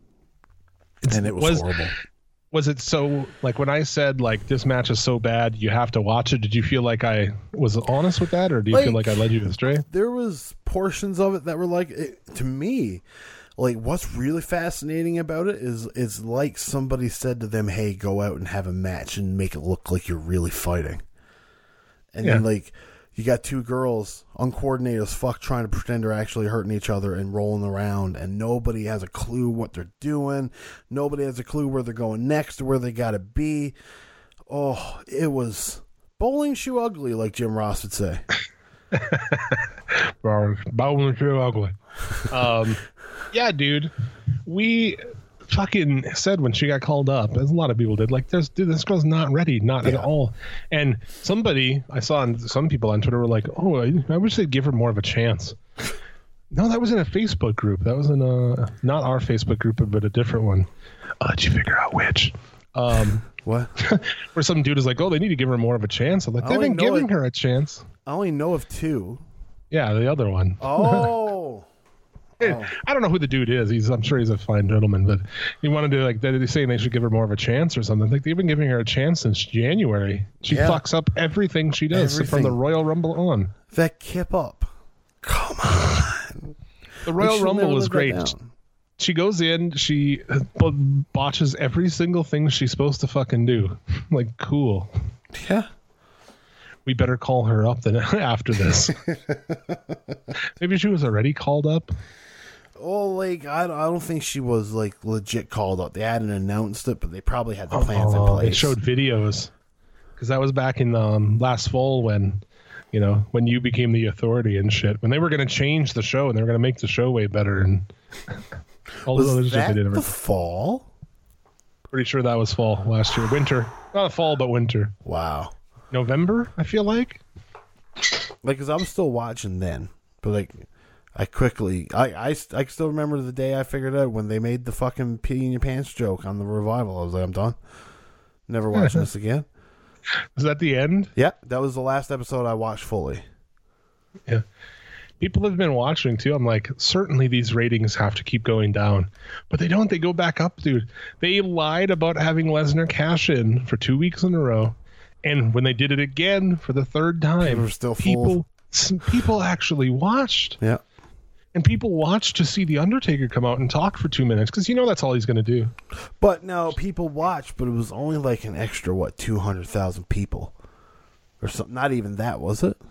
E: and it was,
F: was-
E: horrible.
F: Was it so like when I said like this match is so bad you have to watch it? Did you feel like I was honest with that, or do you feel
E: Like-
F: like I led you astray?
E: There was portions of it that were like, it, to me, like what's really fascinating about it is it's like somebody said to them, "Hey, go out and have a match and make it look like you're really fighting," and then
F: Yeah.
E: like. You got two girls, uncoordinated as fuck, trying to pretend they're actually hurting each other and rolling around, and nobody has a clue what they're doing. Nobody has a clue where they're going next or where they gotta be. Oh, it was bowling shoe ugly, like Jim Ross would say.
F: Bowling too ugly. Um, yeah, dude. We fucking said when she got called up, as a lot of people did, like, "There's dude, this girl's not ready, not at
E: Yeah.
F: all." And somebody I saw, on some people on Twitter were like, "Oh, I, I wish they'd give her more of a chance." No, that was in a Facebook group. That was in a not our Facebook group, but a different one. I'll let you figure out which. Um,
E: What?
F: where some dude is like, "Oh, they need to give her more of a chance." I'm like,
E: I
F: they've
E: only
F: been
E: know
F: giving
E: it-
F: her a chance.
E: I only know of two.
F: Yeah, the other one.
E: Oh. Oh.
F: I don't know who the dude is. He's, I'm sure he's a fine gentleman, but he wanted to like. They're saying they should give her more of a chance or something. Like they've been giving her a chance since January. She
E: Yeah.
F: fucks up everything she does from
E: Everything.
F: the Royal Rumble on.
E: That kip up. Come on.
F: The Royal
E: She'll
F: Rumble
E: never
F: was
E: live
F: great.
E: that down.
F: She goes in, she botches every single thing she's supposed to fucking do. Like, cool.
E: Yeah.
F: We better call her up then after this. Maybe she was already called up.
E: Oh, like I don't, I don't think she was like legit called up. They hadn't announced it, but they probably had the plans in
F: Oh,
E: place.
F: They showed videos because that was back in um, last fall when, you know, when you became the authority and shit. When they were going to change the show and they were going to make the show way better and all
E: was
F: the other shit
E: that
F: they did.
E: the fall?
F: Pretty sure that was fall last year, winter, not fall but winter,
E: Wow.
F: November. I feel like.
E: Like, cause I was still watching then, but like I quickly, I, I, I still remember the day I figured out when they made the fucking pee in your pants joke on the revival. I was like, I'm done. Never watching this again.
F: Was that the end?
E: Yeah, that was the last episode I watched fully.
F: Yeah. People have been watching too. I'm like, certainly these ratings have to keep going down. But they don't. They go back up, dude. They lied about having Lesnar cash in for two weeks in a row. And when they did it again for the third time,
E: People were still full.
F: people, people actually watched.
E: Yeah.
F: And people watched to see The Undertaker come out and talk for two minutes because you know that's all he's going to do.
E: But no, people watched, but it was only like an extra, what, two hundred thousand people? Or something. Not even that, was it?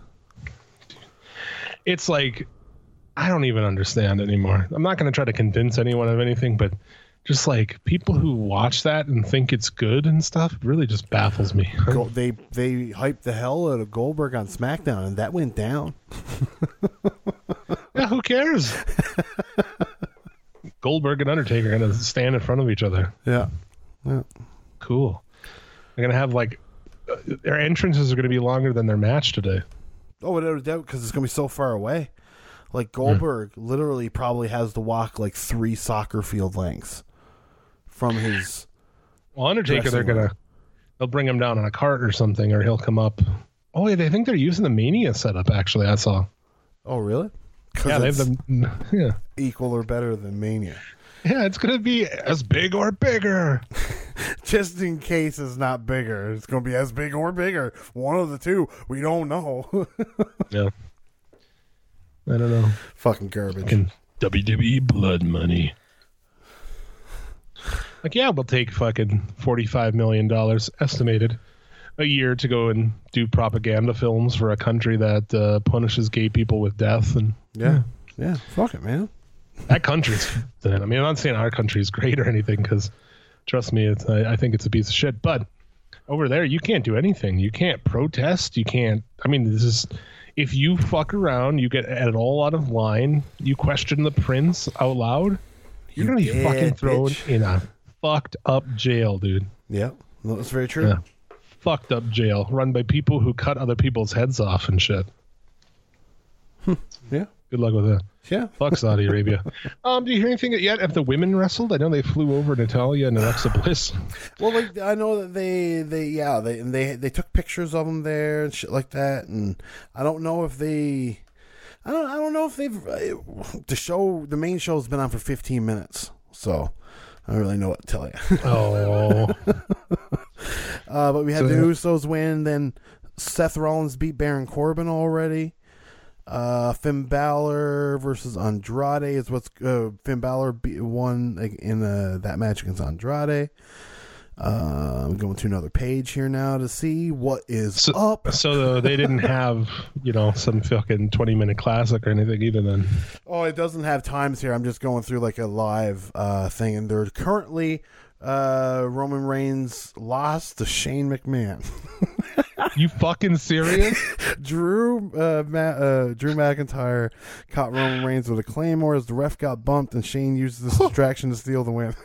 F: It's like, I don't even understand anymore. I'm not going to try to convince anyone of anything, but just like people who watch that and think it's good and stuff really just baffles me.
E: Go, they they hyped the hell out of Goldberg on SmackDown, and that went down.
F: Yeah, who cares? Goldberg and Undertaker are going to stand in front of each other.
E: Yeah. Yeah.
F: Cool. They're going to have like, uh, their entrances are going to be longer than their match today.
E: Oh, without a doubt, because it's going to be so far away. Like, Goldberg mm. literally probably has to walk like three soccer field lengths from his...
F: Well, Undertaker, they're going to... They'll bring him down on a cart or something, or he'll come up... Oh, yeah, they think they're using the Mania setup, actually, I saw.
E: Oh, really?
F: Yeah, they have the... Yeah.
E: Equal or better than Mania.
F: Yeah, it's going to be as big or bigger.
E: Just in case it's not bigger. It's going to be as big or bigger. One of the two. We don't know.
F: Yeah. I don't know.
E: Fucking garbage.
F: Fucking W W E blood money. Like, yeah, we'll take fucking forty-five million dollars estimated a year to go and do propaganda films for a country that uh, punishes gay people with death. And
E: yeah. Yeah. yeah. Fuck it, man.
F: That country's... I mean, I'm not saying our country's great or anything, because trust me, it's, I, I think it's a piece of shit. But over there, you can't do anything. You can't protest. You can't... I mean, this is... If you fuck around, you get at all out of line, you question the prince out loud, you're going to be fucking thrown bitch. in a fucked up jail, dude.
E: Yeah, well, that's very true. Yeah.
F: Fucked up jail run by people who cut other people's heads off and shit.
E: Yeah.
F: Good luck with that.
E: Yeah.
F: Fuck Saudi Arabia. Um, do you hear anything yet? Have the women wrestled? I know they flew over Natalia and Alexa Bliss.
E: Well, like I know that they, they yeah, they they they took pictures of them there and shit like that, and I don't know if they, I don't I don't know if they've the show the main show's been on for fifteen minutes, so I don't really know what to tell you.
F: Oh.
E: uh, but we had
F: so,
E: the Usos win, then Seth Rollins beat Baron Corbin already. Uh, Finn Balor versus Andrade is what's uh, Finn Balor be, won in uh, that match against Andrade. Uh, I'm going to another page here now to see what is
F: so,
E: up.
F: So they didn't have, you know, some fucking twenty minute classic or anything either then.
E: Oh, it doesn't have times here. I'm just going through like a live uh, thing, and they're currently uh, Roman Reigns lost to Shane McMahon.
F: You fucking serious?
E: Drew uh, Ma- uh, Drew McIntyre caught Roman Reigns with a claymore as the ref got bumped, and Shane used this distraction to steal the win.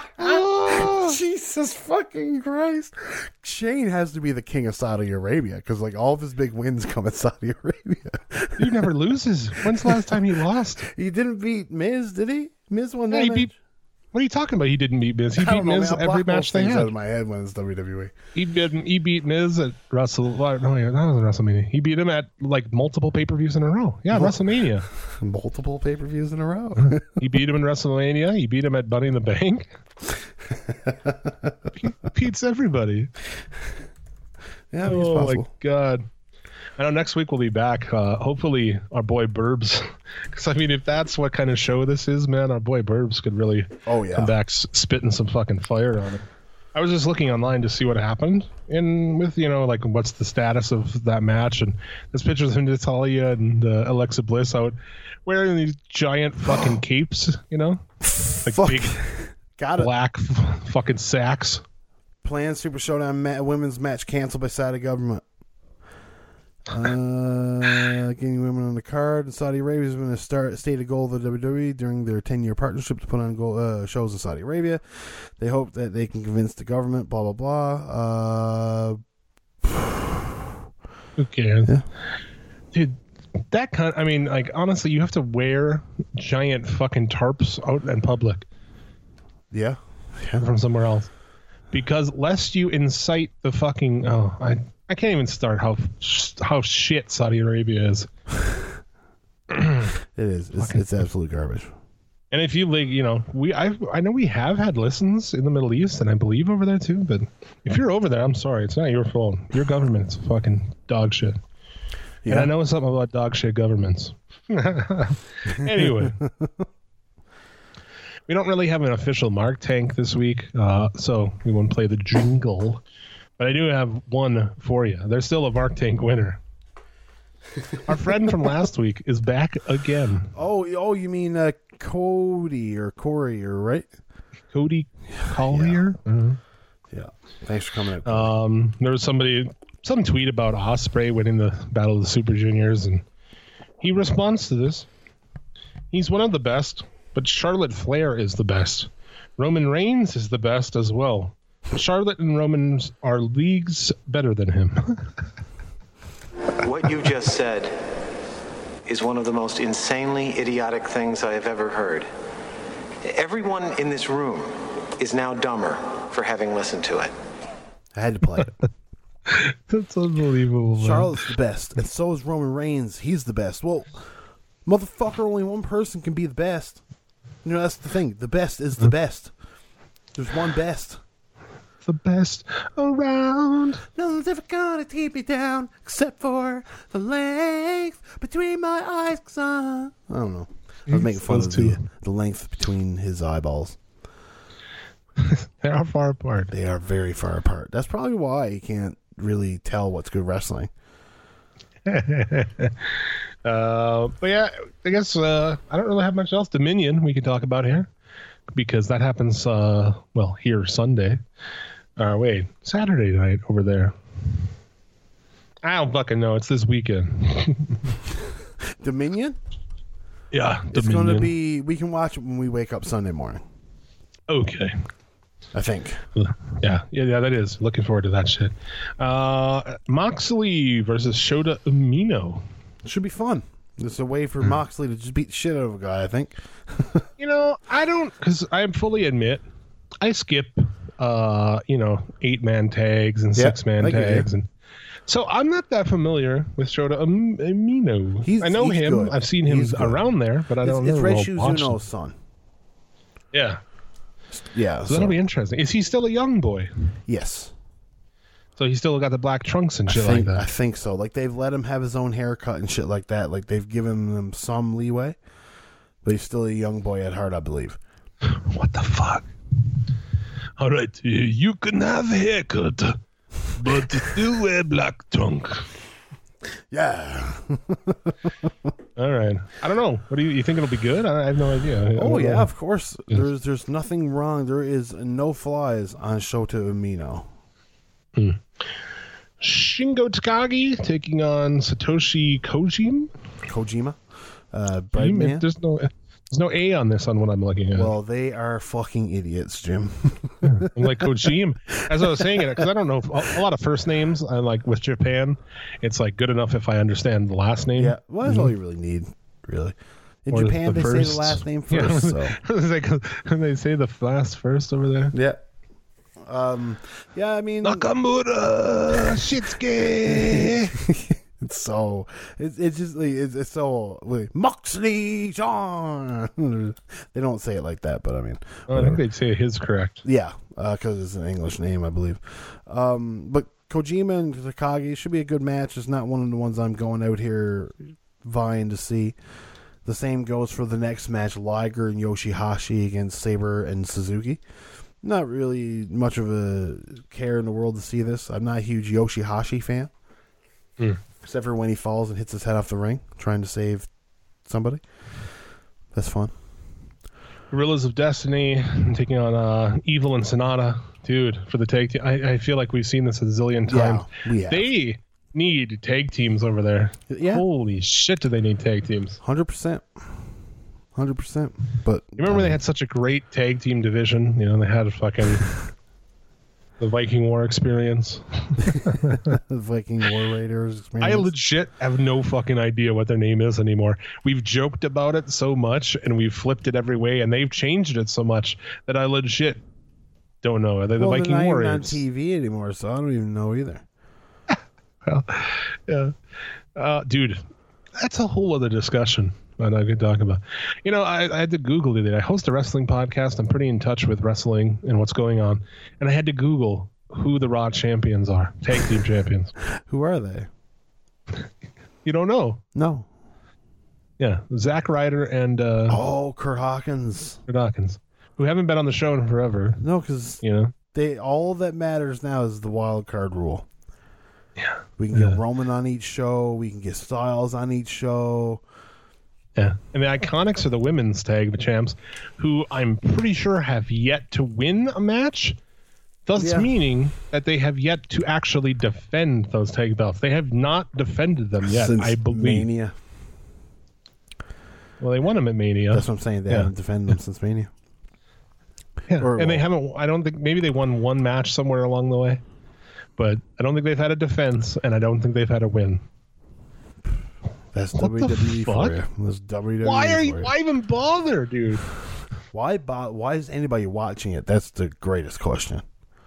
E: Jesus fucking Christ! Shane has to be the king of Saudi Arabia because like all of his big wins come in Saudi Arabia.
F: He never loses. When's the last time he lost?
E: He didn't beat Miz, did he? Miz won that
F: yeah, he
E: match?
F: Beat, what are you talking about? He didn't beat Miz. He
E: I
F: beat
E: know,
F: Miz
E: man,
F: every match they had.
E: Out of my head when it's W W E.
F: He beat he beat Miz at Wrestle. No, that was WrestleMania. He beat him at like multiple pay per views in a row. Yeah, Mul- WrestleMania.
E: Multiple pay per views in a row.
F: He beat him in WrestleMania. He beat him at Money in the Bank. He beats everybody.
E: Yeah,
F: oh
E: possible.
F: my god. I know next week we'll be back. Uh, hopefully our boy Burbs, because I mean, if that's what kind of show this is, man, our boy Burbs could really
E: oh, yeah.
F: come back s- spitting some fucking fire on it. I was just looking online to see what happened, and with you know like what's the status of that match, and there's pictures of Natalia and uh, Alexa Bliss out wearing these giant fucking capes, you know, like
E: Fuck.
F: big
E: Got
F: black f- fucking sacks.
E: Planned Super Showdown ma- women's match canceled by Saudi government. Uh, getting women on the card. And Saudi Arabia has been a start, stated goal of the W W E during their ten-year partnership to put on goal, uh, shows in Saudi Arabia. They hope that they can convince the government, blah, blah, blah. Uh,
F: Who cares?
E: Yeah.
F: Dude, that kind. I mean, like honestly, you have to wear giant fucking tarps out in public.
E: Yeah, yeah.
F: From somewhere else, because lest you incite the fucking. Oh, I I can't even start how how shit Saudi Arabia is.
E: It is. It's, it's absolute garbage.
F: And if you like, you know, we I I know we have had listens in the Middle East, and I believe over there too. But if you're over there, I'm sorry, it's not your fault. Your government's fucking dog shit. Yeah. And I know something about dog shit governments. Anyway, we don't really have an official Mark Tank this week, uh, so we won't play the jingle. But I do have one for you. There's still a Mark Tank winner. Our friend from last week is back again.
E: Oh, oh, you mean uh, Cody or Corey or right?
F: Cody Collier.
E: Yeah.
F: Mm-hmm.
E: Yeah. Thanks for coming out.
F: Um, there was somebody, some tweet about Ospreay winning the Battle of the Super Juniors, and he responds to this. He's one of the best, but Charlotte Flair is the best. Roman Reigns is the best as well. Charlotte and Roman are leagues better than him.
H: What you just said is one of the most insanely idiotic things I have ever heard. Everyone in this room is now dumber for having listened to it.
E: I had to play it.
F: That's unbelievable. Man.
E: Charlotte's the best, and so is Roman Reigns. He's the best. Well, motherfucker, only one person can be the best. You know, that's the thing. The best is the best. There's one best.
F: The best around.
E: No one's ever gonna keep me down except for the length between my eyes. Cause I, I don't know. I was making fun of the, the length between his eyeballs.
F: They are far apart.
E: They are very far apart. That's probably why you can't really tell what's good wrestling.
F: uh, but yeah, I guess uh, I don't really have much else. Dominion we can talk about here because that happens. Uh, well, here Sunday. Uh, wait, Saturday night over there. I don't fucking know. It's this weekend.
E: Dominion?
F: Yeah,
E: it's
F: Dominion.
E: going to be. We can watch it when we wake up Sunday morning.
F: Okay.
E: I think.
F: Yeah, yeah, yeah. That is. Looking forward to that shit. Uh, Moxley versus Shota Umino.
E: Should be fun. It's a way for mm. Moxley to just beat the shit out of a guy, I think.
F: You know, I don't, because I fully admit, I skip. Uh, you know, eight man tags and yeah, six man tags, and so I'm not that familiar with Shota Umino. He's, I know he's him. Good. I've seen him he's around good. there, but I don't
E: it's,
F: know.
E: It's Red Shoes Uno's son.
F: Yeah,
E: yeah.
F: So,
E: so
F: that'll be interesting. Is he still a young boy?
E: Yes.
F: So he's still got the black trunks and shit
E: I think,
F: like that.
E: I think so. Like they've let him have his own haircut and shit like that. Like they've given him some leeway, but he's still a young boy at heart, I believe.
F: What the fuck? All right, you can have a haircut, but still wear black trunk.
E: Yeah.
F: All right. I don't know. What do you, you think it'll be good? I, I have no idea.
E: Oh yeah, know. Of course. Yes. There's there's nothing wrong. There is no flies on Shota Umino.
F: Hmm. Shingo Takagi taking on Satoshi Kojima.
E: Kojima. Uh, Breadman.
F: There's no. There's no A on this on what I'm looking at.
E: Well, they are fucking idiots, Jim.
F: I'm like Kojima. As I was saying it, because I don't know a, a lot of first names. I like with Japan, it's like good enough if I understand the last name.
E: Yeah, well, that's mm-hmm. all you really need, really. In or Japan, the they first. say the last name first. Yeah. So
F: they say the last first over there.
E: Yeah. Um. Yeah, I mean
F: Nakamura Shinsuke.
E: It's so it's it's just like, it's, it's so like, Moxley John. They don't say it like that, but I mean,
F: oh, I think they'd say his correct.
E: Yeah, because uh, it's an English name, I believe. Um, but Kojima and Takagi should be a good match. It's not one of the ones I'm going out here vying to see. The same goes for the next match: Liger and Yoshihashi against Sabre and Suzuki. Not really much of a care in the world to see this. I'm not a huge Yoshihashi fan.
F: Hmm.
E: Except for when he falls and hits his head off the ring, trying to save somebody. That's fun.
F: Gorillas of Destiny taking on uh, Evil and Sonata. Dude, for the tag team. I, I feel like we've seen this a zillion times.
E: Yeah, we have.
F: They need tag teams over there.
E: Yeah.
F: Holy shit, do they need tag teams?
E: one hundred percent. one hundred percent. But
F: you remember um, they had such a great tag team division? You know, they had a fucking... The Viking War experience.
E: The Viking War Raiders experience.
F: I legit have no fucking idea what their name is anymore. We've joked about it so much and we've flipped it every way and they've changed it so much that I legit don't know. Are they the
E: well,
F: Viking
E: they're not
F: Warriors?
E: even on T V anymore, so I don't even know either.
F: Well, yeah. Uh, dude, that's a whole other discussion that I could talk about. You know, I, I had to Google it. I host a wrestling podcast. I'm pretty in touch with wrestling and what's going on. And I had to Google who the Raw champions are, tag team champions.
E: Who are they?
F: You don't know?
E: No.
F: Yeah, Zack Ryder and uh,
E: oh, Kurt Hawkins.
F: Kurt Hawkins, who haven't been on the show in forever.
E: No, because
F: you know
E: they all that matters now is the wild card rule.
F: Yeah,
E: we can
F: yeah.
E: get Roman on each show. We can get Styles on each show.
F: Yeah, and the Iconics are the women's tag champs, who I'm pretty sure have yet to win a match. Thus, yeah. meaning that they have yet to actually defend those tag belts. They have not defended them yet.
E: Since
F: I believe.
E: Mania.
F: Well, they won them at Mania.
E: That's what I'm saying. They yeah. haven't defended them since Mania.
F: Yeah,
E: or,
F: and well, they haven't. I don't think maybe they won one match somewhere along the way, but I don't think they've had a defense, and I don't think they've had a win.
E: That's
F: what
E: W W E
F: the
E: for
F: fuck?
E: you. That's W W E
F: why are you?
E: you?
F: Why even bother, dude?
E: Why? Bo- why is anybody watching it? That's the greatest question.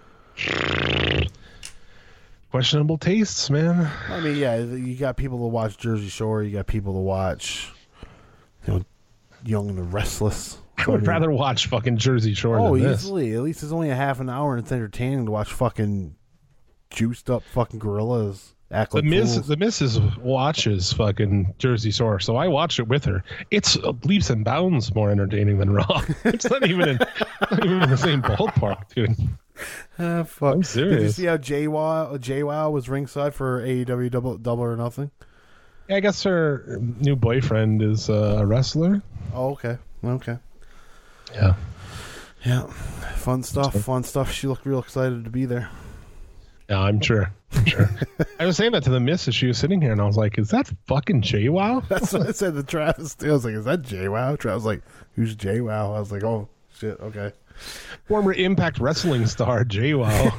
F: Questionable tastes, man.
E: I mean, yeah, you got people to watch Jersey Shore. You got people to watch, you know, Young and the Restless.
F: I would I mean, rather watch fucking Jersey Shore.
E: Oh,
F: than
E: easily.
F: This.
E: At least it's only a half an hour and it's entertaining to watch fucking juiced up fucking gorillas act like
F: the Miz,
E: fools.
F: The Missus watches fucking Jersey Shore, so I watch it with her. It's leaps and bounds more entertaining than Raw. It's not even in, not even in the same ballpark, dude.
E: Uh, fuck.
F: I'm serious.
E: Did you see how J W J W was ringside for A E W Double, Double or Nothing?
F: Yeah, I guess her new boyfriend is uh, a wrestler.
E: Oh, okay. Okay.
F: Yeah.
E: Yeah. Fun stuff. Fun stuff. She looked real excited to be there.
F: Yeah, I'm sure. I'm sure. I was saying that to the miss as she was sitting here, and I was like, is that fucking J W O?
E: That's what I said to Travis. I was like, is that J W O? Travis was like, who's J W O? I was like, oh, shit, okay.
F: Former Impact Wrestling star J W O.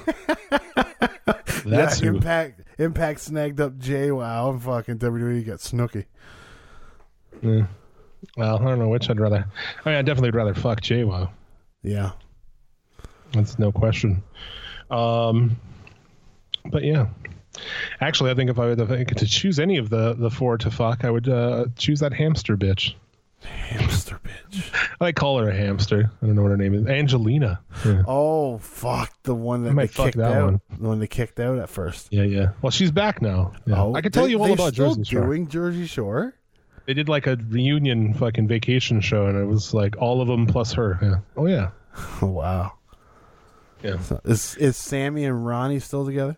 F: That's
E: yeah,
F: who.
E: Impact Impact snagged up J W O and fucking W W E got Snooki.
F: Yeah. Well, I don't know which I'd rather. I mean, I definitely would rather fuck J W O.
E: Yeah.
F: That's no question. Um, but yeah. Actually, I think if I were to choose any of the, the four to fuck, I would uh, choose that hamster bitch.
E: Hamster bitch.
F: I call her a hamster. I don't know what her name is. Angelina. Yeah.
E: Oh, fuck. The one that
F: I might
E: they
F: fuck
E: kicked
F: that
E: out.
F: one.
E: The one they kicked out at first.
F: Yeah, yeah. Well, she's back now. Yeah.
E: Oh,
F: I could tell
E: they,
F: you all about
E: still
F: Jersey Shore.
E: doing Jersey Shore?
F: They did like a reunion fucking vacation show, and it was like all of them plus her. Yeah. Oh, yeah.
E: Oh, wow.
F: Yeah.
E: So is is Sammy and Ronnie still together?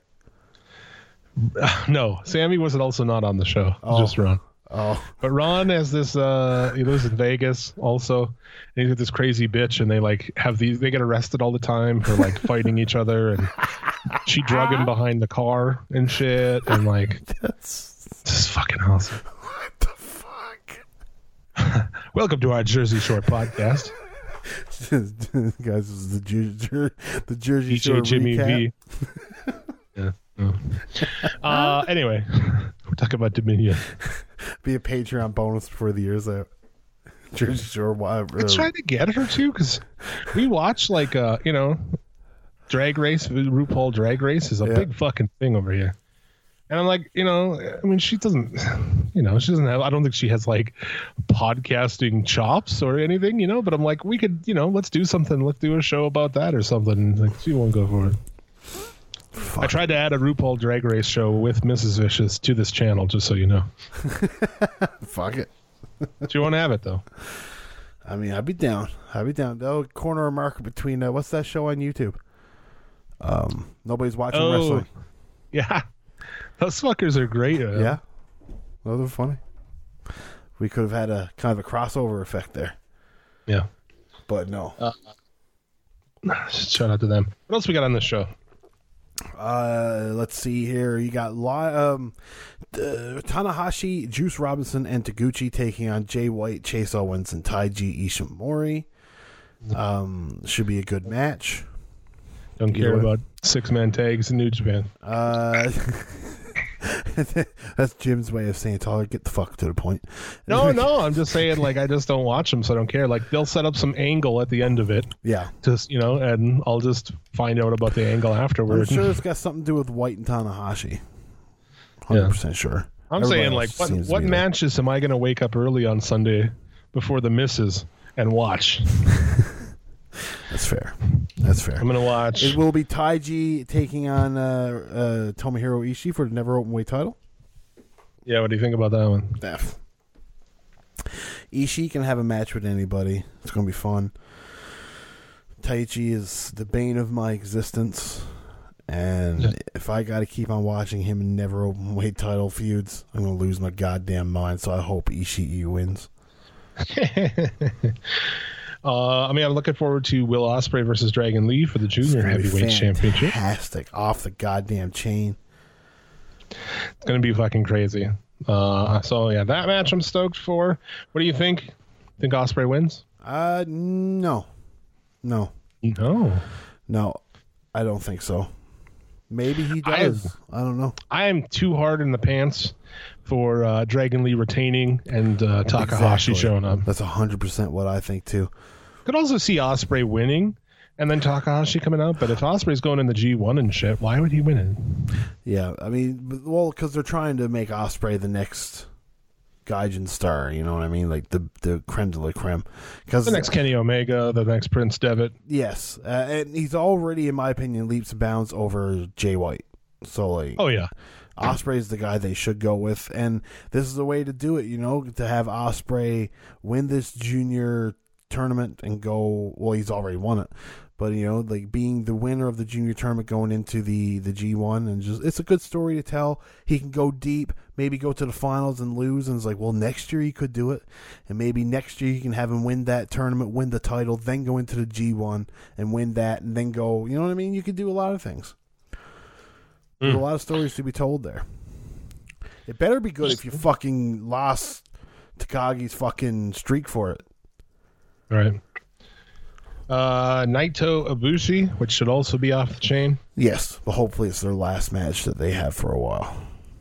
F: Uh, no, Sammy was also not on the show.
E: Oh.
F: Just Ron.
E: Oh,
F: but Ron has this. Uh, he lives in Vegas also, and he's got this crazy bitch, and they like have these. They get arrested all the time for like fighting each other, and she drug him behind the car and shit, and like
E: that's
F: this is fucking awesome.
E: What the fuck?
F: Welcome to our Jersey Shore podcast.
E: Guys, this is the Jer- the Jersey
F: D J
E: Shore
F: Jimmy
E: recap.
F: V. Yeah. Oh. Uh, anyway, we're talking about Dominion.
E: Be a Patreon bonus before the year's out. Jersey Shore. Uh,
F: I tried to get her to because we watch like uh you know, Drag Race. RuPaul Drag Race is a
E: yeah.
F: big fucking thing over here. And I'm like, you know, I mean, she doesn't, you know, she doesn't have, I don't think she has like podcasting chops or anything, you know, but I'm like, we could, you know, let's do something. Let's do a show about that or something. Like, she won't go for it. Fuck. I tried to add a RuPaul Drag Race show with Missus Vicious to this channel, just so you know.
E: Fuck it.
F: Do you want to have it, though?
E: I mean, I'd be down. I'd be down. Though, corner of market between, uh, what's that show on YouTube? Um, Nobody's Watching
F: oh,
E: Wrestling.
F: Yeah. Those fuckers are great. Uh,
E: yeah. Those are funny. We could have had a kind of a crossover effect there.
F: Yeah.
E: But no.
F: Uh, shout out to them. What else we got on this show?
E: Uh, let's see here. You got um, uh, Tanahashi, Juice Robinson, and Taguchi taking on Jay White, Chase Owens, and Taiji Ishimori. Um, should be a good match.
F: Don't care
E: Either
F: about six man tags in New Japan.
E: Uh, that's Jim's way of saying, Tyler, get the fuck to the point.
F: No, no, I'm just saying, like, I just don't watch them, so I don't care. Like, they'll set up some angle at the end of it.
E: Yeah.
F: Just, you know, and I'll just find out about the angle
E: I'm
F: afterwards.
E: sure it's got something to do with White and Tanahashi. one hundred percent yeah. sure.
F: I'm
E: Everybody
F: saying, like, what, what matches am I going to wake up early on Sunday before the misses and watch?
E: That's fair. That's fair.
F: I'm going to watch.
E: It will be Taiji taking on uh, uh, Tomohiro Ishii for the Never Openweight title.
F: Yeah, what do you think about that one?
E: Def. Ishii can have a match with anybody. It's going to be fun. Taichi is the bane of my existence. And yeah. if I got to keep on watching him in Never Openweight title feuds, I'm going to lose my goddamn mind. So I hope Ishii wins.
F: Uh, I mean, I'm looking forward to Will Ospreay versus Dragon Lee for the Junior Heavyweight Championship.
E: Fantastic. Off the goddamn chain.
F: It's going to be fucking crazy. Uh, so, yeah, that match I'm stoked for. What do you think? Think Ospreay wins?
E: Uh, no. No.
F: No.
E: No, I don't think so. Maybe he does. I, I don't know.
F: I am too hard in the pants for uh, Dragon Lee retaining and uh, Takahashi exactly. showing up.
E: That's one hundred percent what I think, too.
F: Could also see Ospreay winning and then Takahashi coming out, but if Ospreay's going in the G one and shit, why would he win it?
E: Yeah, I mean, well, because they're trying to make Ospreay the next Gaijin star, you know what I mean? Like the the creme de la creme.
F: The next Kenny Omega, the next Prince Devitt.
E: Yes, uh, and he's already, in my opinion, leaps and bounds over Jay White. So, like,
F: oh yeah,
E: Ospreay's the guy they should go with, and this is the way to do it, you know, to have Ospreay win this junior tournament and go, well, he's already won it, but, you know, like being the winner of the junior tournament going into the, the G one, and just, it's a good story to tell. He can go deep, maybe go to the finals and lose, and it's like, well, next year he could do it, and maybe next year you can have him win that tournament, win the title, then go into the G one and win that, and then go, you know what I mean? You could do a lot of things. There's mm. a lot of stories to be told there. It better be good if you fucking lost Takagi's fucking streak for it.
F: Right. Uh, Naito Ibushi, which should also be off the chain.
E: Yes, but hopefully it's their last match that they have for a while.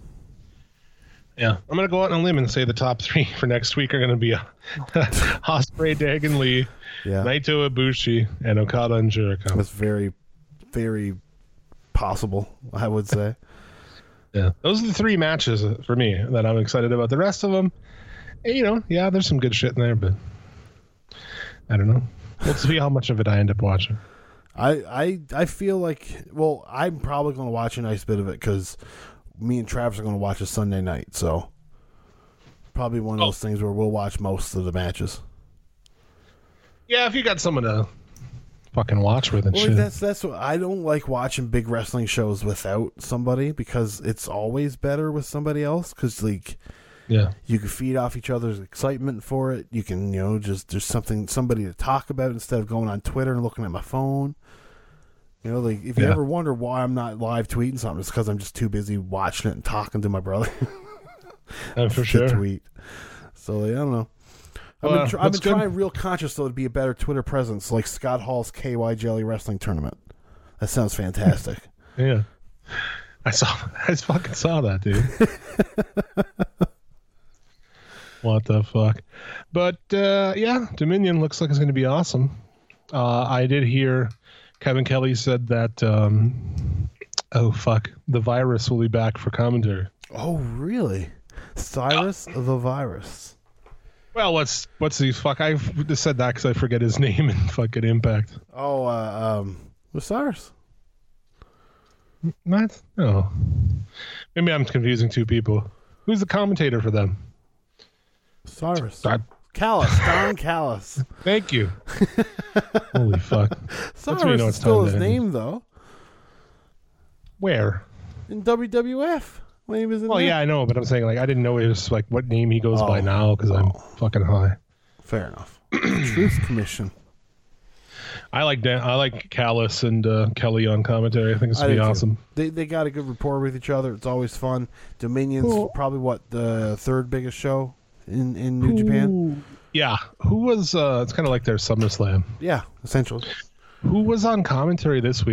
F: Yeah, I'm going to go out on a limb and say the top three for next week are going to be Ospreay, Dragon Lee, yeah. Naito Ibushi, and Okada and Jericho.
E: That's very, very possible, I would say.
F: Yeah, those are the three matches for me that I'm excited about. The rest of them, you know, yeah, there's some good shit in there, but I don't know. We'll see how much of it I end up watching.
E: I I, I feel like, well, I'm probably going to watch a nice bit of it because me and Travis are going to watch it Sunday night, so probably one of those oh. things where we'll watch most of the matches.
F: Yeah, if you got someone to fucking watch with and
E: well,
F: shit.
E: That's that's what I don't like watching big wrestling shows without somebody, because it's always better with somebody else, because like
F: yeah,
E: you can feed off each other's excitement for it. You can, you know, just there's something somebody to talk about instead of going on Twitter and looking at my phone. You know, like if you yeah. ever wonder why I'm not live tweeting something, it's because I'm just too busy watching it and talking to my brother.
F: uh, for sure.
E: Tweet. So like, I don't know. I've
F: well,
E: been, tr- I've been trying real conscious though to be a better Twitter presence, like Scott Hall's K Y Jelly Wrestling Tournament. That sounds fantastic.
F: Yeah, I saw. I fucking saw that, dude. What the fuck? But uh, yeah, Dominion looks like it's going to be awesome. Uh, I did hear Kevin Kelly said that. Um, oh fuck, the Virus will be back for commentary.
E: Oh really? Cyrus uh, the Virus.
F: Well, what's what's the fuck? I just said that because I forget his name in fucking Impact.
E: Oh, uh, um, Cyrus.
F: What? No. Maybe I'm confusing two people. Who's the commentator for them?
E: Cyrus.
F: That...
E: Callis. Don Callis.
F: Thank you. Holy fuck.
E: Cyrus you know is still his name, though.
F: Where?
E: In W W F. When he was in
F: well,
E: there.
F: Yeah, I know, but I'm saying, like, I didn't know it was, like, what name he goes
E: oh.
F: by now, because oh. I'm fucking high.
E: Fair enough. Truth Commission.
F: I like Dan, I like Callis and uh, Kelly on commentary. I think it's going to be awesome.
E: They they got a good rapport with each other. It's always fun. Dominion's cool. Probably, what, the third biggest show in, in New Ooh. Japan?
F: Yeah. Who was, uh, it's kind of like their SummerSlam.
E: Yeah, essentially.
F: Who was on commentary this week?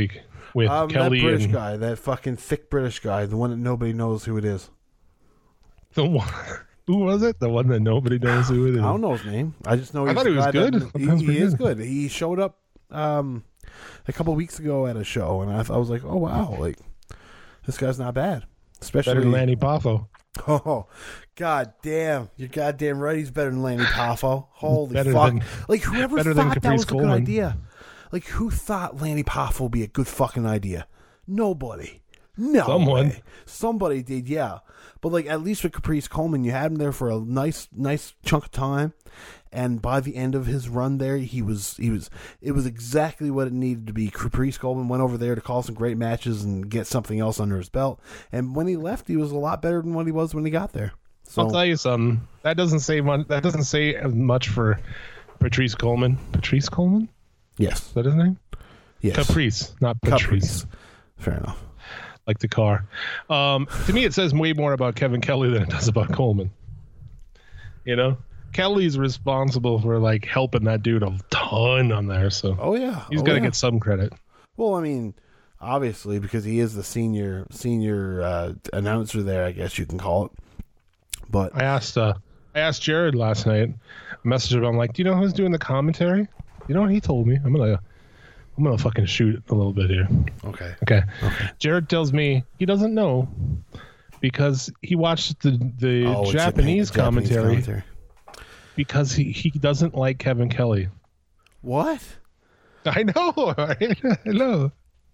F: with
E: Um,
F: Kelly
E: that British
F: and
E: guy, that fucking thick British guy, the one that nobody knows who it is.
F: the one. Who was it? The one that nobody knows who it is.
E: I don't know his name. I just know
F: I
E: he's
F: thought he was
E: the guy
F: good.
E: that-
F: That
E: he
F: sounds
E: he
F: pretty
E: is
F: good.
E: good. He showed up um, a couple weeks ago at a show, and I, th- I was like, oh wow, like this guy's not bad. Especially
F: Better than Lanny Poffo.
E: Oh, god damn! You're goddamn right. He's better than Lanny Poffo. Holy
F: Better
E: fuck!
F: than-
E: like whoever
F: better than
E: thought that
F: Caprice
E: was a good
F: Coleman.
E: idea? Like who thought Lanny Poffo would be a good fucking idea? Nobody. No.
F: Someone.
E: way. Somebody did, yeah. But like at least with Caprice Coleman, you had him there for a nice, nice chunk of time, and by the end of his run there, he was, he was, it was exactly what it needed to be. Caprice Coleman went over there to call some great matches and get something else under his belt, and when he left, he was a lot better than what he was when he got there. So,
F: I'll tell you something. That doesn't say much. That doesn't say as much for Patrice Coleman. Patrice Coleman?
E: yes,
F: Is that his name?
E: yes,
F: Caprice, not Patrice.
E: Caprice. Fair enough.
F: Like the car. Um, to me, it says way more about Kevin Kelly than it does about Coleman. You know, Kelly's responsible for like helping that dude a ton on there, so
E: Oh yeah,
F: he's
E: oh,
F: got to
E: yeah.
F: get some credit.
E: Well, I mean, obviously because he is the senior senior uh, announcer there, I guess you can call it. But
F: I asked, uh, I asked Jared last night. I messaged him. I'm like, do you know who's doing the commentary? You know what he told me? I'm gonna, I'm gonna fucking shoot a little bit here.
E: okay,
F: Okay.
E: okay.
F: Jared tells me he doesn't know because he watched the the
E: Oh, it's
F: Japanese,
E: Japan-
F: commentary,
E: commentary.
F: because he, he doesn't like Kevin Kelly.
E: What?
F: I know. I know.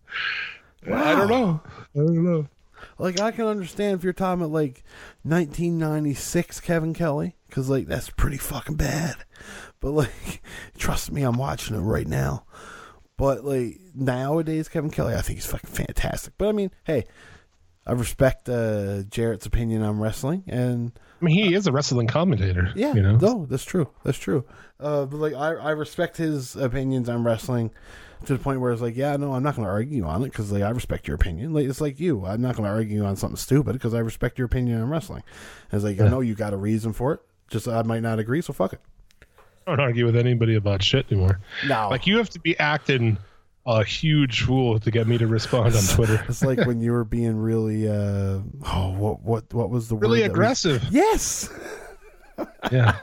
F: I don't know. I don't know.
E: Like, I can understand if you're talking about, like, nineteen ninety-six Kevin Kelly, because, like, that's pretty fucking bad. But, like, trust me, I'm watching it right now. But, like, nowadays, Kevin Kelly, I think he's fucking fantastic. But, I mean, hey, I respect uh, Jarrett's opinion on wrestling, and...
F: I mean, he is a wrestling commentator.
E: Yeah,
F: you know.
E: no, that's true. That's true. Uh, but like, I, I respect his opinions on wrestling to the point where it's like, yeah, no, I'm not going to argue on it because like I respect your opinion. Like it's like you, I'm not going to argue on something stupid because I respect your opinion on wrestling. And it's like
F: Yeah.
E: I know you got a reason for it. Just I might not agree, so fuck it.
F: I don't argue with anybody about shit anymore.
E: No,
F: Like you have to be acting a huge fool to get me to respond on Twitter.
E: it's like when you were being really, uh, oh, what, what, what was the
F: Really
E: word that was-
F: aggressive.
E: Yes.
F: Yeah.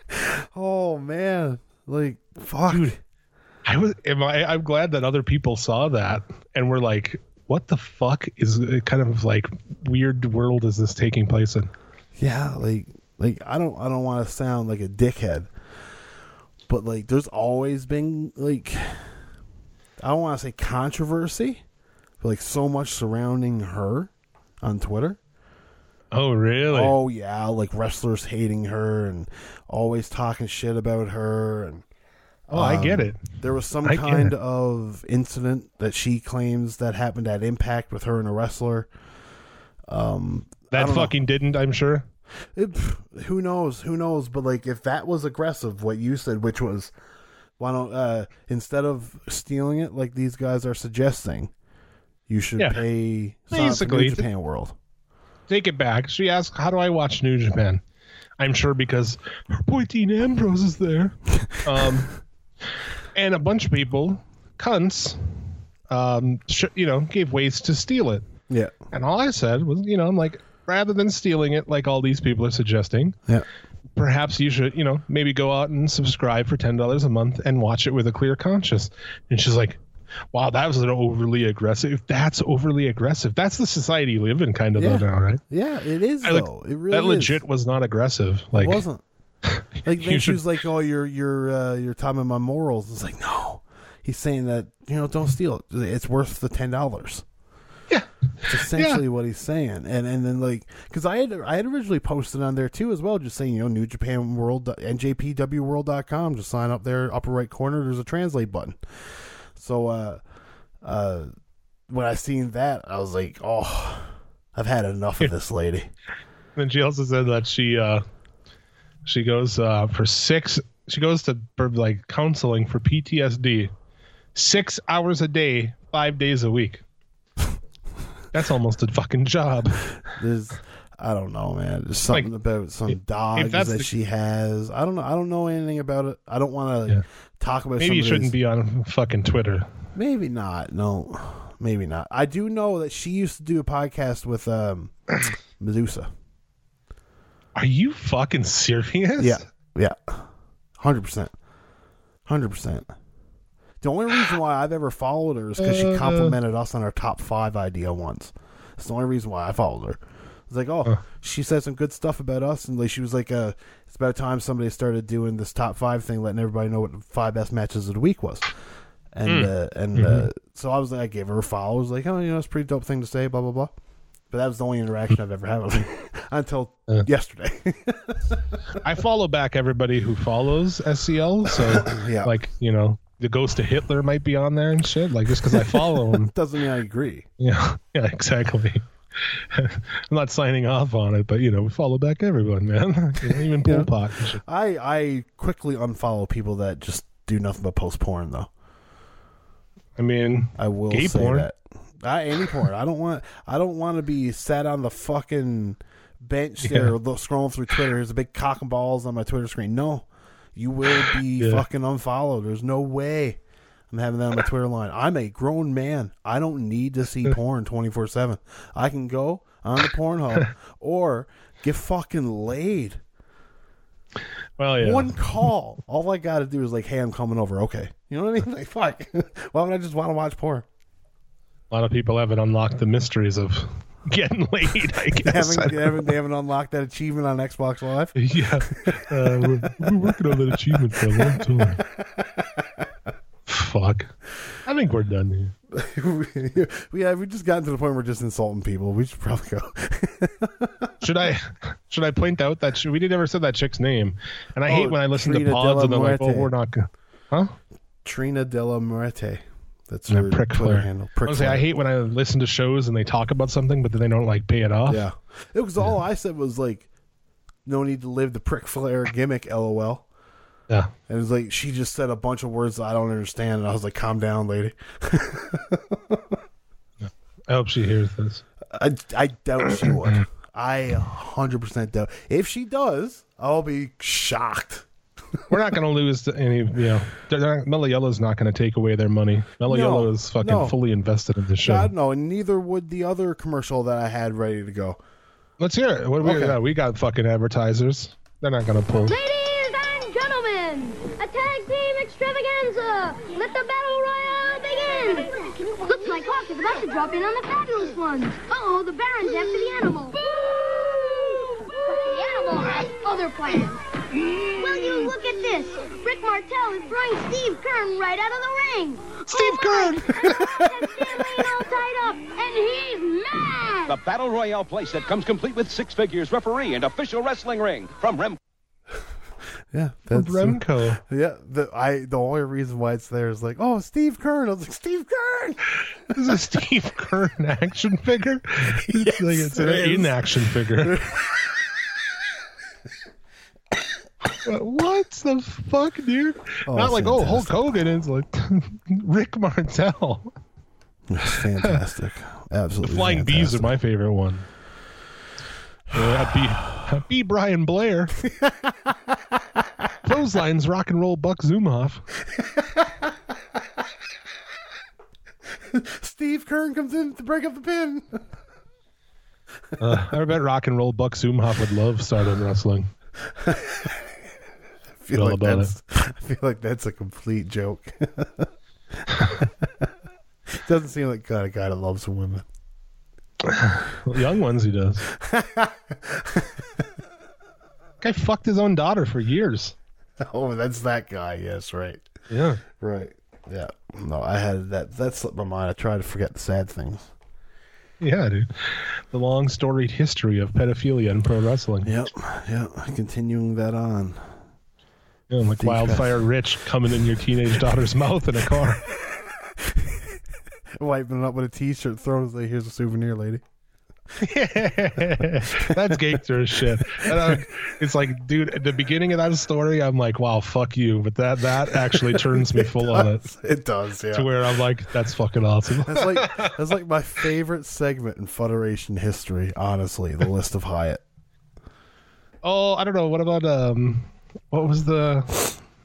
E: Oh man, like fuck.
F: Dude, I was. Am I? I'm glad that other people saw that and were like, "What the fuck is kind of like weird world is this taking place in?"
E: Yeah, like like I don't I don't want to sound like a dickhead, but like there's always been like I don't want to say controversy, but like so much surrounding her on Twitter.
F: Oh, really?
E: Oh yeah, like wrestlers hating her and always talking shit about her and
F: Oh, I get
E: um,
F: it.
E: There was some
F: I get
E: kind
F: it.
E: of incident that she claims that happened at Impact with her and a wrestler. Um, I
F: That
E: don't know.
F: fucking didn't. I'm sure.
E: It, who knows? Who knows? But like, if that was aggressive, what you said, which was, why don't uh, instead of stealing it like these guys are suggesting, you should
F: Yeah.
E: pay sign up for
F: Basically,
E: New Japan World.
F: Take it back. She asked, "How do I watch New Japan?" I'm sure because her boy Dean Ambrose is there, um, and a bunch of people, cunts, um, sh- you know, gave ways to steal it.
E: Yeah,
F: And all I said was, you know, I'm like, rather than stealing it like all these people are suggesting,
E: yeah.
F: perhaps you should, you know, maybe go out and subscribe for ten dollars a month and watch it with a clear conscience. And she's like, wow, that was an overly aggressive. That's overly aggressive. That's the society you live in kind of
E: Yeah.
F: though now, right?
E: Yeah, it is
F: I, like,
E: though. It really
F: that
E: is.
F: legit was not aggressive. Like,
E: It wasn't. Like
F: You
E: then she
F: should-
E: was like, "Oh, you're you're uh, you're talking about my morals." It's like, no, he's saying that you know, don't steal it. It's worth the ten dollars.
F: Yeah,
E: It's essentially what he's saying, and and then like because I had I had originally posted on there too as well, just saying you know New Japan World N J P W World dot com. Just sign up there, upper right corner. There's a translate button. So uh, uh, when I seen that, I was like, oh, I've had enough of this lady.
F: And she also said that she uh she goes uh for six she goes to for like counseling for P T S D six hours a day, five days a week. That's almost a fucking job.
E: There's, I don't know, man. There's something
F: Like,
E: about some
F: if-
E: dogs
F: if that's
E: that
F: the-
E: she has. I don't know. I don't know anything about it. I don't want to
F: Yeah.
E: talk about.
F: Maybe you
E: some of
F: shouldn't
E: his-
F: be on fucking Twitter.
E: Maybe not. No, maybe not. I do know that she used to do a podcast with um, Medusa.
F: Are you fucking serious?
E: Yeah, yeah, hundred percent, hundred percent. The only reason why I've ever followed her is because she complimented us on our top five idea once. It's the only reason why I followed her. It's like, oh, uh, she said some good stuff about us, and like she was like, uh, it's about time somebody started doing this top five thing, letting everybody know what the five best matches of the week was. And mm. uh, and mm-hmm. uh, so I was like, I gave her a follow. I was like, oh, you know, it's a pretty dope thing to say, blah blah blah. But that was the only interaction I've ever had with her until uh, yesterday.
F: I follow back everybody who follows S C L, so yeah. like you know, the Ghost of Hitler might be on there and shit. Like just because I follow him
E: doesn't mean I agree.
F: Yeah, yeah, exactly. I'm not signing off on it, but you know, we follow back everyone, man. You know, even Pol Pot.
E: Yeah. I I quickly unfollow people that just do nothing but post porn, though.
F: I mean,
E: I will
F: gay
E: say
F: porn.
E: that. I, any porn. I don't want. I don't want to be sat on the fucking bench there, yeah. scrolling through Twitter. There's a big cock and balls on my Twitter screen. No, you will be yeah. fucking unfollowed. There's no way I'm having that on my Twitter line. I'm a grown man. I don't need to see porn twenty-four seven. I can go on the Pornhub or get fucking laid.
F: Well, yeah.
E: One call. All I got to do is like, hey, I'm coming over. Okay. You know what I mean? Like, fuck. Why would I just want to watch porn?
F: A lot of people haven't unlocked the mysteries of getting laid, I guess.
E: They haven't, they haven't, they haven't unlocked that achievement on Xbox Live?
F: Yeah. Uh, we're, we're working on that achievement for a long time. Fuck. I think we're done
E: here. Yeah, we just gotten to the point where we're just insulting people. We should probably go.
F: should I should I point out that she, we didn't ever say that chick's name? And I
E: oh,
F: hate when I listen
E: Trina
F: to pods and they're like,
E: Muerte.
F: oh, we're not going Huh?
E: Trina Della Muerte. That's
F: her
E: her
F: prick
E: Twitter
F: flare.
E: handle. Prick
F: I, say, I hate when I listen to shows and they talk about something, but then they don't like pay it off.
E: Yeah. It was all I said was like, no need to live the prick flare gimmick, LOL.
F: Yeah.
E: And it was like, she just said a bunch of words that I don't understand. And I was like, calm down, lady.
F: Yeah. I hope she hears this.
E: I, I doubt she would. I one hundred percent doubt. If she does, I'll be shocked.
F: We're not going to lose any, you know, Mellow Yellow's not going to take away their money. Mellow
E: No,
F: Yellow is fucking
E: no.
F: fully invested in the show.
E: God, no, and neither would the other commercial that I had ready to go.
F: Let's hear it. What do we,
E: Okay.
F: yeah, we got fucking advertisers. They're not going to pull.
I: Ladies and gentlemen, a tag team extravaganza. Let the battle royale begin. Looks like Hawk is about to drop in on the fabulous ones. Uh-oh, the Baron's after the animal. But the animal has other plans. Will you look at this? Rick Martel is throwing Steve Kern right out of the ring.
F: Steve
I: oh
F: Kern!
I: And Stanley all tied up, and he's mad.
J: The Battle Royale playset comes complete with six figures, referee, and official wrestling ring from Rem.
E: Yeah, that's
F: Remco.
E: Yeah, the I the only reason why it's there is like, oh, Steve Kern. I was like, Steve Kern.
F: This is a Steve Kern action figure. It's
E: Yes,
F: like it's an
E: it is.
F: in-action figure. What the fuck, dude?
E: Oh,
F: Not like, oh, Hulk
E: fantastic.
F: Hogan. It's like Rick Martel.
E: It's fantastic. Absolutely.
F: The Flying
E: fantastic.
F: Bees are my favorite one. Yeah, be, be Brian Blair. Clotheslines, rock and roll, Buck Zumhoff.
E: Steve Kern comes in to break up the pin.
F: uh, I bet rock and roll Buck Zumhoff would love Stardom Wrestling.
E: I feel
F: All
E: like
F: about
E: that's. I feel like that's a complete joke. Doesn't seem like the kind of guy that loves women.
F: Well, young ones he does. Guy fucked his own daughter for years.
E: Oh, that's that guy. Yes, right.
F: Yeah.
E: Right. Yeah. No, I had that. That slipped my mind. I try to forget the sad things.
F: Yeah, dude. The long storied history of pedophilia in pro wrestling.
E: Yep. Yep. Continuing that on.
F: Yeah, like
E: Steve
F: Wildfire Rich coming in your teenage daughter's mouth in a car.
E: Wiping it up with a t-shirt, throwing it like, here's a souvenir, lady.
F: That's gangster as shit. And I, it's like, dude, at the beginning of that story, I'm like, wow, fuck you. But that that actually turns me full on it.
E: It does, yeah.
F: To where I'm like, that's fucking awesome.
E: That's like that's like my favorite segment in Federation history, honestly, the list of Hyatt.
F: Oh, I don't know. What about um what was the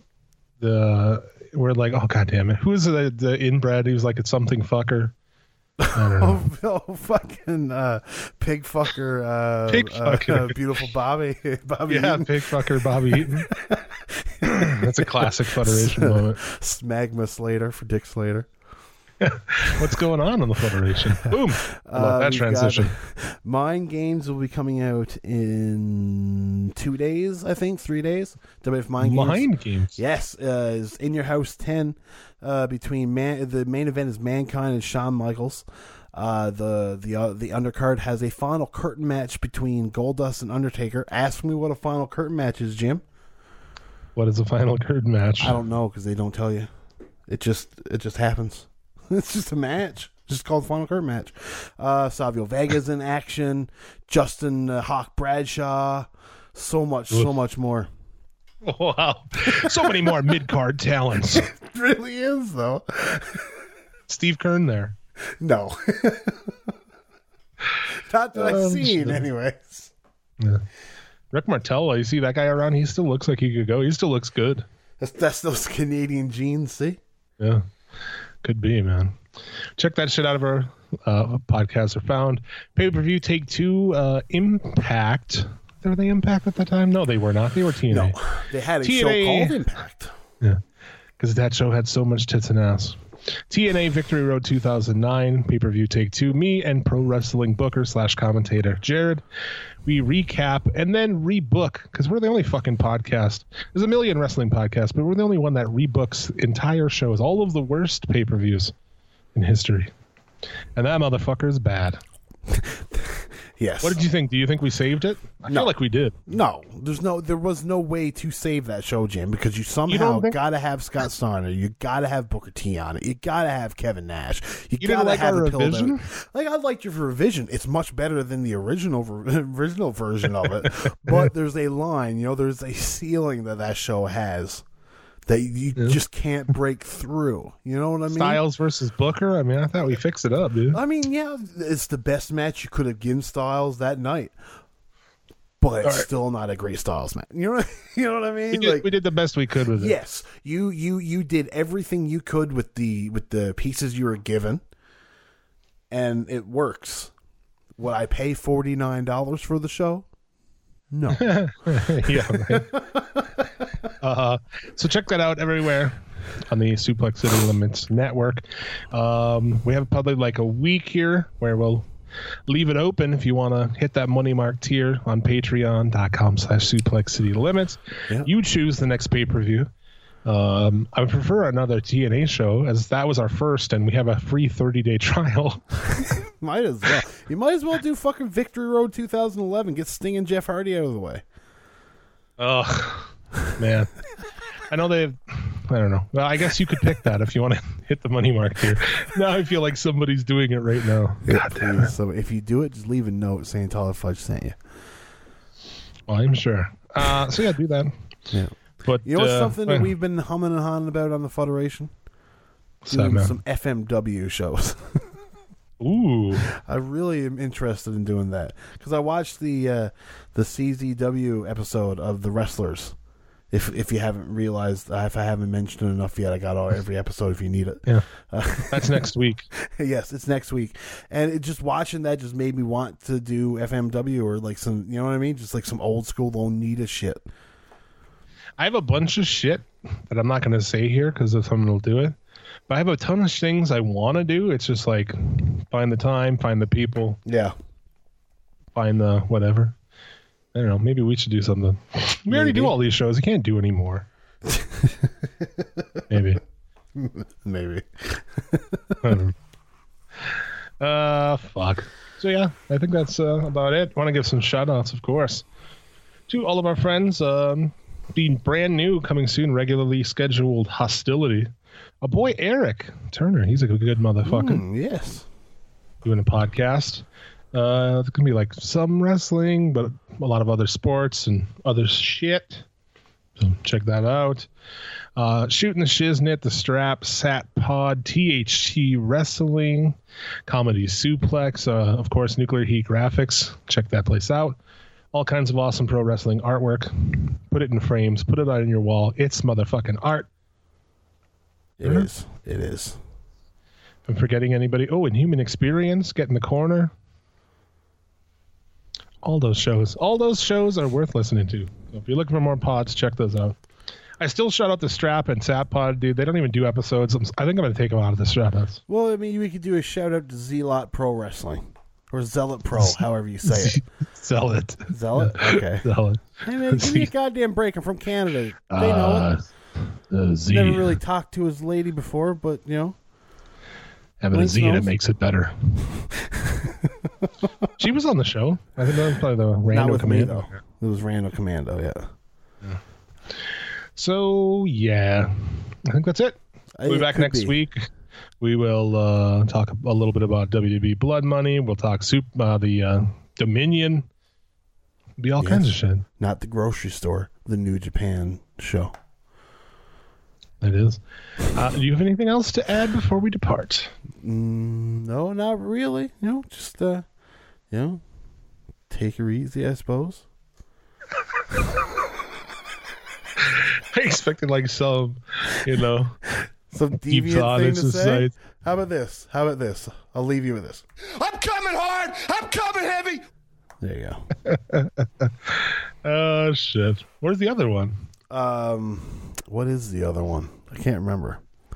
F: the we're like, oh god damn it. Who was the the inbred? He was like, it's something fucker. I don't know.
E: oh, oh, fucking uh, pig fucker, uh,
F: Pig fucker.
E: uh, uh, beautiful Bobby, Bobby.
F: Yeah,
E: Eaton.
F: pig fucker Bobby Eaton. That's a classic Federation moment.
E: Smagma Slater for Dick Slater.
F: What's going on in the Federation? Boom. I love
E: Uh,
F: that
E: we've
F: transition.
E: got- Mind Games will be coming out in two days, I think, three days. W F Mind Games.
F: Mind Games.
E: Yes, uh, is In Your House ten. Uh, between man, the main event is Mankind and Shawn Michaels. Uh, the the uh, the undercard has a final curtain match between Goldust and Undertaker. Ask me what a final curtain match is, Jim.
F: What is the final curtain match?
E: I don't know because they don't tell you. It just it just happens. It's just a match. Just called the final curtain match. Uh, Savio Vega's in action. Justin uh, Hawk Bradshaw. So much, so
F: Oof.
E: much more.
F: Wow. So many more mid-card talents.
E: It really is, though.
F: Steve Kern there.
E: No. Not that I've
F: Um,
E: seen,
F: shit.
E: anyways.
F: Yeah. Rick Martello, you see that guy around? He still looks like he could go. He still looks good.
E: That's, that's those Canadian genes, see?
F: Yeah. Could be, man. Check that shit out of our uh, podcasts are found. Pay-per-view Take Two, uh, Impact. Were they Impact at that time? No, they were not. They were T N A.
E: No, they had a
F: T N
E: show
F: A
E: called Impact.
F: Yeah, because that show had so much tits and ass. T N A Victory Road two thousand nine, pay-per-view Take Two. Me and pro wrestling booker slash commentator Jared. We recap and then rebook because we're the only fucking podcast. There's a million wrestling podcasts, but we're the only one that rebooks entire shows, all of the worst pay-per-views in history. And that motherfucker is bad.
E: Yes.
F: What did you think? Do you think we saved it? I
E: No.
F: feel like we did.
E: No, there's no, there was no way to save that show, Jim, because you somehow
F: think-
E: got to have Scott Steiner, you got to have Booker T on it, you got to have Kevin Nash, you,
F: You
E: got
F: didn't
E: to
F: like
E: have
F: our
E: it pilled
F: revision?
E: out. Like I liked your revision; it's much better than the original ver- original version of it. But there's a line, you know, there's a ceiling that that show has that you
F: Yeah.
E: just can't break through. You know what I mean?
F: Styles versus Booker. I mean, I thought we fixed it up, dude.
E: I mean, yeah, it's the best match you could have given Styles that night. But it's
F: All right.
E: still not a great Styles match. You know what, you know what I mean?
F: We did, we did the best we could with it.
E: Yes, you you you did everything you could with the with the pieces you were given, and it works. Would I pay forty nine dollars for the show? No.
F: Yeah, right. uh, so check that out everywhere on the Suplex City Limits Network. Um, we have probably like a week here where we'll leave it open if you want to hit that money mark tier on patreon.com slash suplex city limits.
E: Yep.
F: You choose the next pay-per-view. Um, I would prefer another T N A show as that was our first and we have a free thirty day trial.
E: Might as well. You might as well do fucking Victory Road two thousand eleven. Get Sting and Jeff Hardy out of the way.
F: Oh, man. I know they've, I don't know. Well, I guess you could pick that if you want to hit the money mark here. Now I feel like somebody's doing it right now. God damn it.
E: So if you do it, just leave a note saying Tyler Fudge sent you.
F: Well, I'm sure. Uh, so yeah, do that.
E: Yeah.
F: But
E: You know what's
F: uh,
E: something that we've been humming and hawing about on the Federation?
F: What's that,
E: Doing
F: man?
E: some F M W shows.
F: Ooh.
E: I really am interested in doing that because I watched the uh, the C Z W episode of The Wrestlers. If if you haven't realized, uh, if I haven't mentioned it enough yet, I got all, every episode if you need it.
F: Yeah.
E: Uh,
F: That's next week.
E: Yes, it's next week, and it, just watching that just made me want to do F M W or like some, you know what I mean, just like some old school Onita shit.
F: I have a bunch of shit that I'm not going to say here because if someone will do it. But I have a ton of things I want to do. It's just like find the time, find the people.
E: Yeah.
F: Find the whatever. I don't know. Maybe we should do something. We already do all these shows. You can't do any more. Maybe.
E: Maybe.
F: I don't know. Uh, fuck. So yeah, I think that's uh, about it. Want to give some shout outs, of course, to all of our friends. Um, being brand new, coming soon, regularly scheduled Hostility. A boy, Eric Turner. He's a good, good motherfucker.
E: Mm, yes.
F: Doing a podcast. Uh, it's gonna be like some wrestling, but a lot of other sports and other shit. So check that out. Uh, Shooting the Shiznit, The Strap, Sat Pod, T H T Wrestling, Comedy Suplex, uh, of course, Nuclear Heat Graphics. Check that place out. All kinds of awesome pro wrestling artwork. Put it in frames. Put it on your wall. It's motherfucking art.
E: It is. It is.
F: I'm forgetting anybody. Oh, Inhuman Experience, Get in the Corner. All those shows. All those shows are worth listening to. So if you're looking for more pods, check those out. I still shout out the Strap and Sap Pod, dude. They don't even do episodes. I'm, I think I'm going to take them out of the Strap House.
E: Well, I mean, we could do a shout out to Zealot Pro Wrestling. Or Zealot Pro, however you say it.
F: Zealot.
E: Zealot? Okay.
F: Zealot.
E: Hey, man, give me a goddamn break. I'm from Canada. They know
F: Uh,
E: it.
F: uh, Z.
E: Never really talked to his lady before, but, you know.
F: Having a
E: Link
F: Z in it
E: knows.
F: makes it better. She was on the show. I think that was probably the Rando
E: Not with me,
F: Commando.
E: though. It was Rando Commando, yeah.
F: yeah. So, yeah. I think that's it. We'll be
E: It
F: back
E: could
F: next
E: be.
F: week. We will uh, talk a little bit about W W E Blood Money. We'll talk soup, uh, the uh, Dominion. Be all
E: Yes.
F: kinds of shit.
E: Not the grocery store, the New Japan show.
F: It is. Uh, do you have anything else to add before we depart?
E: Mm, no, not really. You know, just, uh, you know, take her easy, I suppose.
F: I expected like some, you know,
E: Some
F: deep
E: deviant
F: thought
E: thing to say.
F: exercise.
E: How about this? How about this? I'll leave you with this.
C: I'm coming hard. I'm coming heavy.
E: There you go.
F: Oh shit! Where's the other one?
E: Um, what is the other one? I can't remember.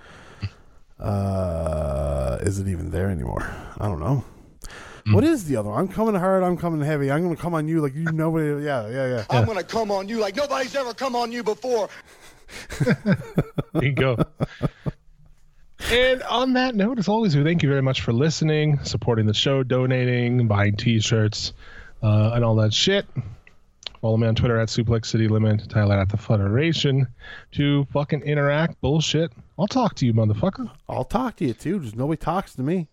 E: Uh, is it even there anymore? I don't know.
F: Mm.
E: What is the other one? I'm coming hard. I'm coming heavy. I'm going to come on you like you nobody. Yeah, yeah, yeah.
C: I'm going to come on you like nobody's ever come on you before.
F: There you go. And on that note, as always, we thank you very much for listening, supporting the show, donating, buying T-shirts, uh, and all that shit. Follow me on Twitter at Suplex City Limit, Tyler at the Federation, to fucking interact bullshit. I'll talk to you, motherfucker.
E: I'll talk to you too. Just nobody talks to me.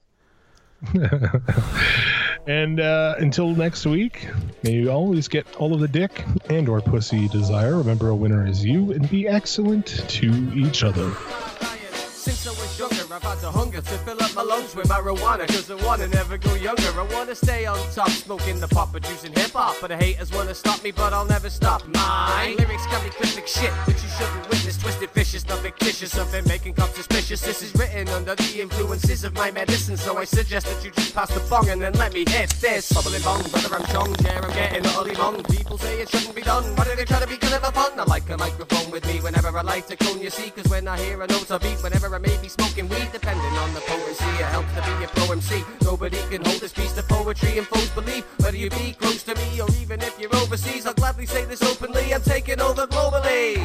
F: And uh, until next week, may you always get all of the dick and or pussy you desire. Remember, a winner is you, and be excellent to each other.
K: Since I was younger, I've had the hunger to fill up my lungs with marijuana. Cause I wanna never go younger. I wanna stay on top, smoking the pot, producing hip hop. But the haters wanna stop me, but I'll never stop. My lyrics got me cryptic shit that you shouldn't witness. Twisted, vicious, not fictitious. Something making cops suspicious. This is written under the influences of my medicine. So I suggest that you just pass the bong and then let me hit this. Bubbling bong, brother, I'm strong. Yeah, I'm getting utterly wrong. People say it shouldn't be done. Why do they try to be good at a fun? I like a microphone with me whenever I like to clone, you see. Cause when I hear a note I beat, whenever I may be smoking weed, depending on the potency, it helps to be a pro M C. Nobody can hold this piece of poetry and foes believe. Whether you be close to me or even if you're overseas, I'll gladly say this openly, I'm taking over globally.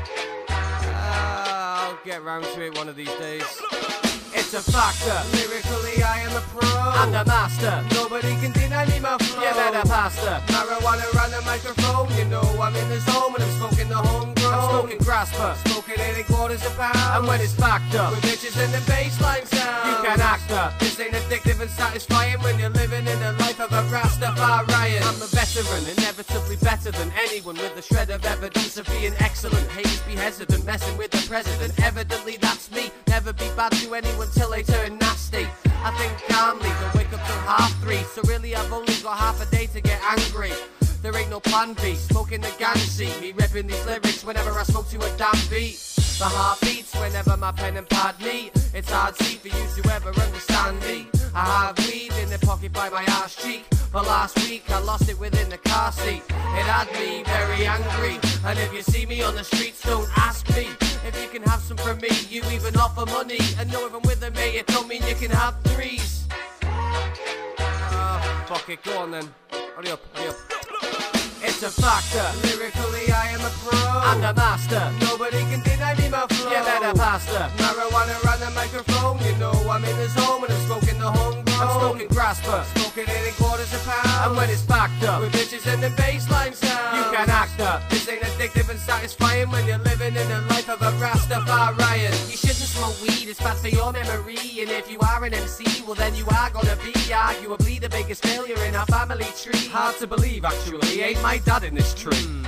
K: Uh, I'll get round to it one of these days. It's a factor. Lyrically, I am a pro. I'm the master. Nobody can deny me my flow. You better pasta. Marijuana around the microphone. You know I'm in the zone when I'm smoking the homegrown. I'm smoking grasper. Smoking eighty quarters a pound. And when it's backed up with bitches in the bassline sound, you can act up. This ain't addictive and satisfying when you're living in the life of a Rastafarian. I'm a veteran, inevitably better than anyone with a shred of evidence of being excellent. Haters be hesitant, messing with the president. Evidently that's me. Never be bad to anyone till they turn nasty. I think calmly, don't wake up till half three. So really I've only got half a day to get angry. There ain't no plan B, smoking the gang see me ripping these lyrics whenever I smoke to a damn beat. My heart beats whenever my pen and pad meet. It's hard see for you to ever understand me. I have weed in the pocket by my ass cheek. But last week I lost it within the car seat. It had me very angry. And if you see me on the streets, don't ask me if you can have some from me. You even offer money. And know if I'm with a mate, it don't mean you can have threes. Ah, uh, fuck it, go on then. Hurry up, hurry up. It's a factor. Lyrically, I am a pro. I'm the master. Nobody can deny me my flow. You better pasta. Marijuana around the microphone. You know I'm in the zone when I'm smoking the homegrown. I'm smoking grasper. Smoking eighty quarters a pound. And when it's backed up with bitches in the bassline sound, you can act up. This ain't addictive and satisfying when you're living in the life of a Rastafarian. You shouldn't smoke weed. It's bad for your memory. And if you are an M C, well then you are gonna be arguably the biggest failure in our family tree. Hard to believe, actually. Ain't my dad in this tree. Mm. People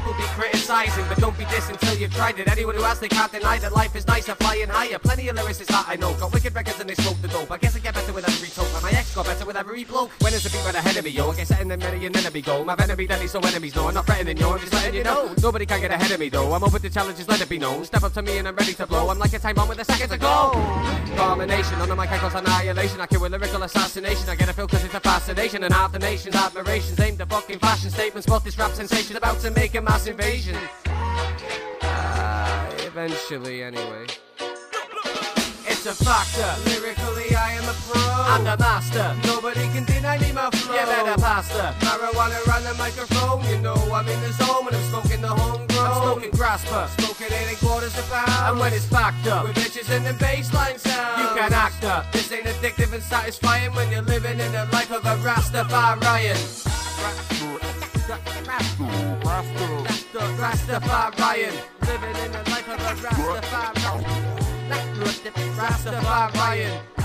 K: people be criticizing, but don't be dissing until you've tried it. Anyone who has, they can't deny that life is nicer, flying higher. Plenty of lyricists that I know got wicked records and they smoke the dope. I guess I get better with every talk, and my ex got better with every bloke. When is the beat right ahead of me, yo? I guess setting them many and enemy go. My enemy deadly, so enemies know I'm not threatening you. I'm just letting you know. Nobody can get ahead of me though. I'm open to challenges, let it be known. Step up to me and I'm ready to blow. I'm like a time bomb with a second to go. Domination on the mic, I cause annihilation. I kill with lyrical assassination. I get a feel cause it's a fascination. And half the nation's admirations aimed at fucking fashion statements. Spot this rap sensation about to make a mass invasion. Uh, eventually, anyway. It's a factor. Lyrically, I am a pro. I'm the master. Nobody can deny me my flow. You better pasta. Marijuana around the microphone. You know I'm in the zone when I'm smoking the homegrown. I'm smoking grasper. Smoking eight and quarters a pound. And when it's packed up with bitches and the bassline sound, you can act up. This ain't addictive and satisfying when you're living in the life of a Rastafarian. Rastafarian. Living in the life of a Rastafarian. Rastafarian.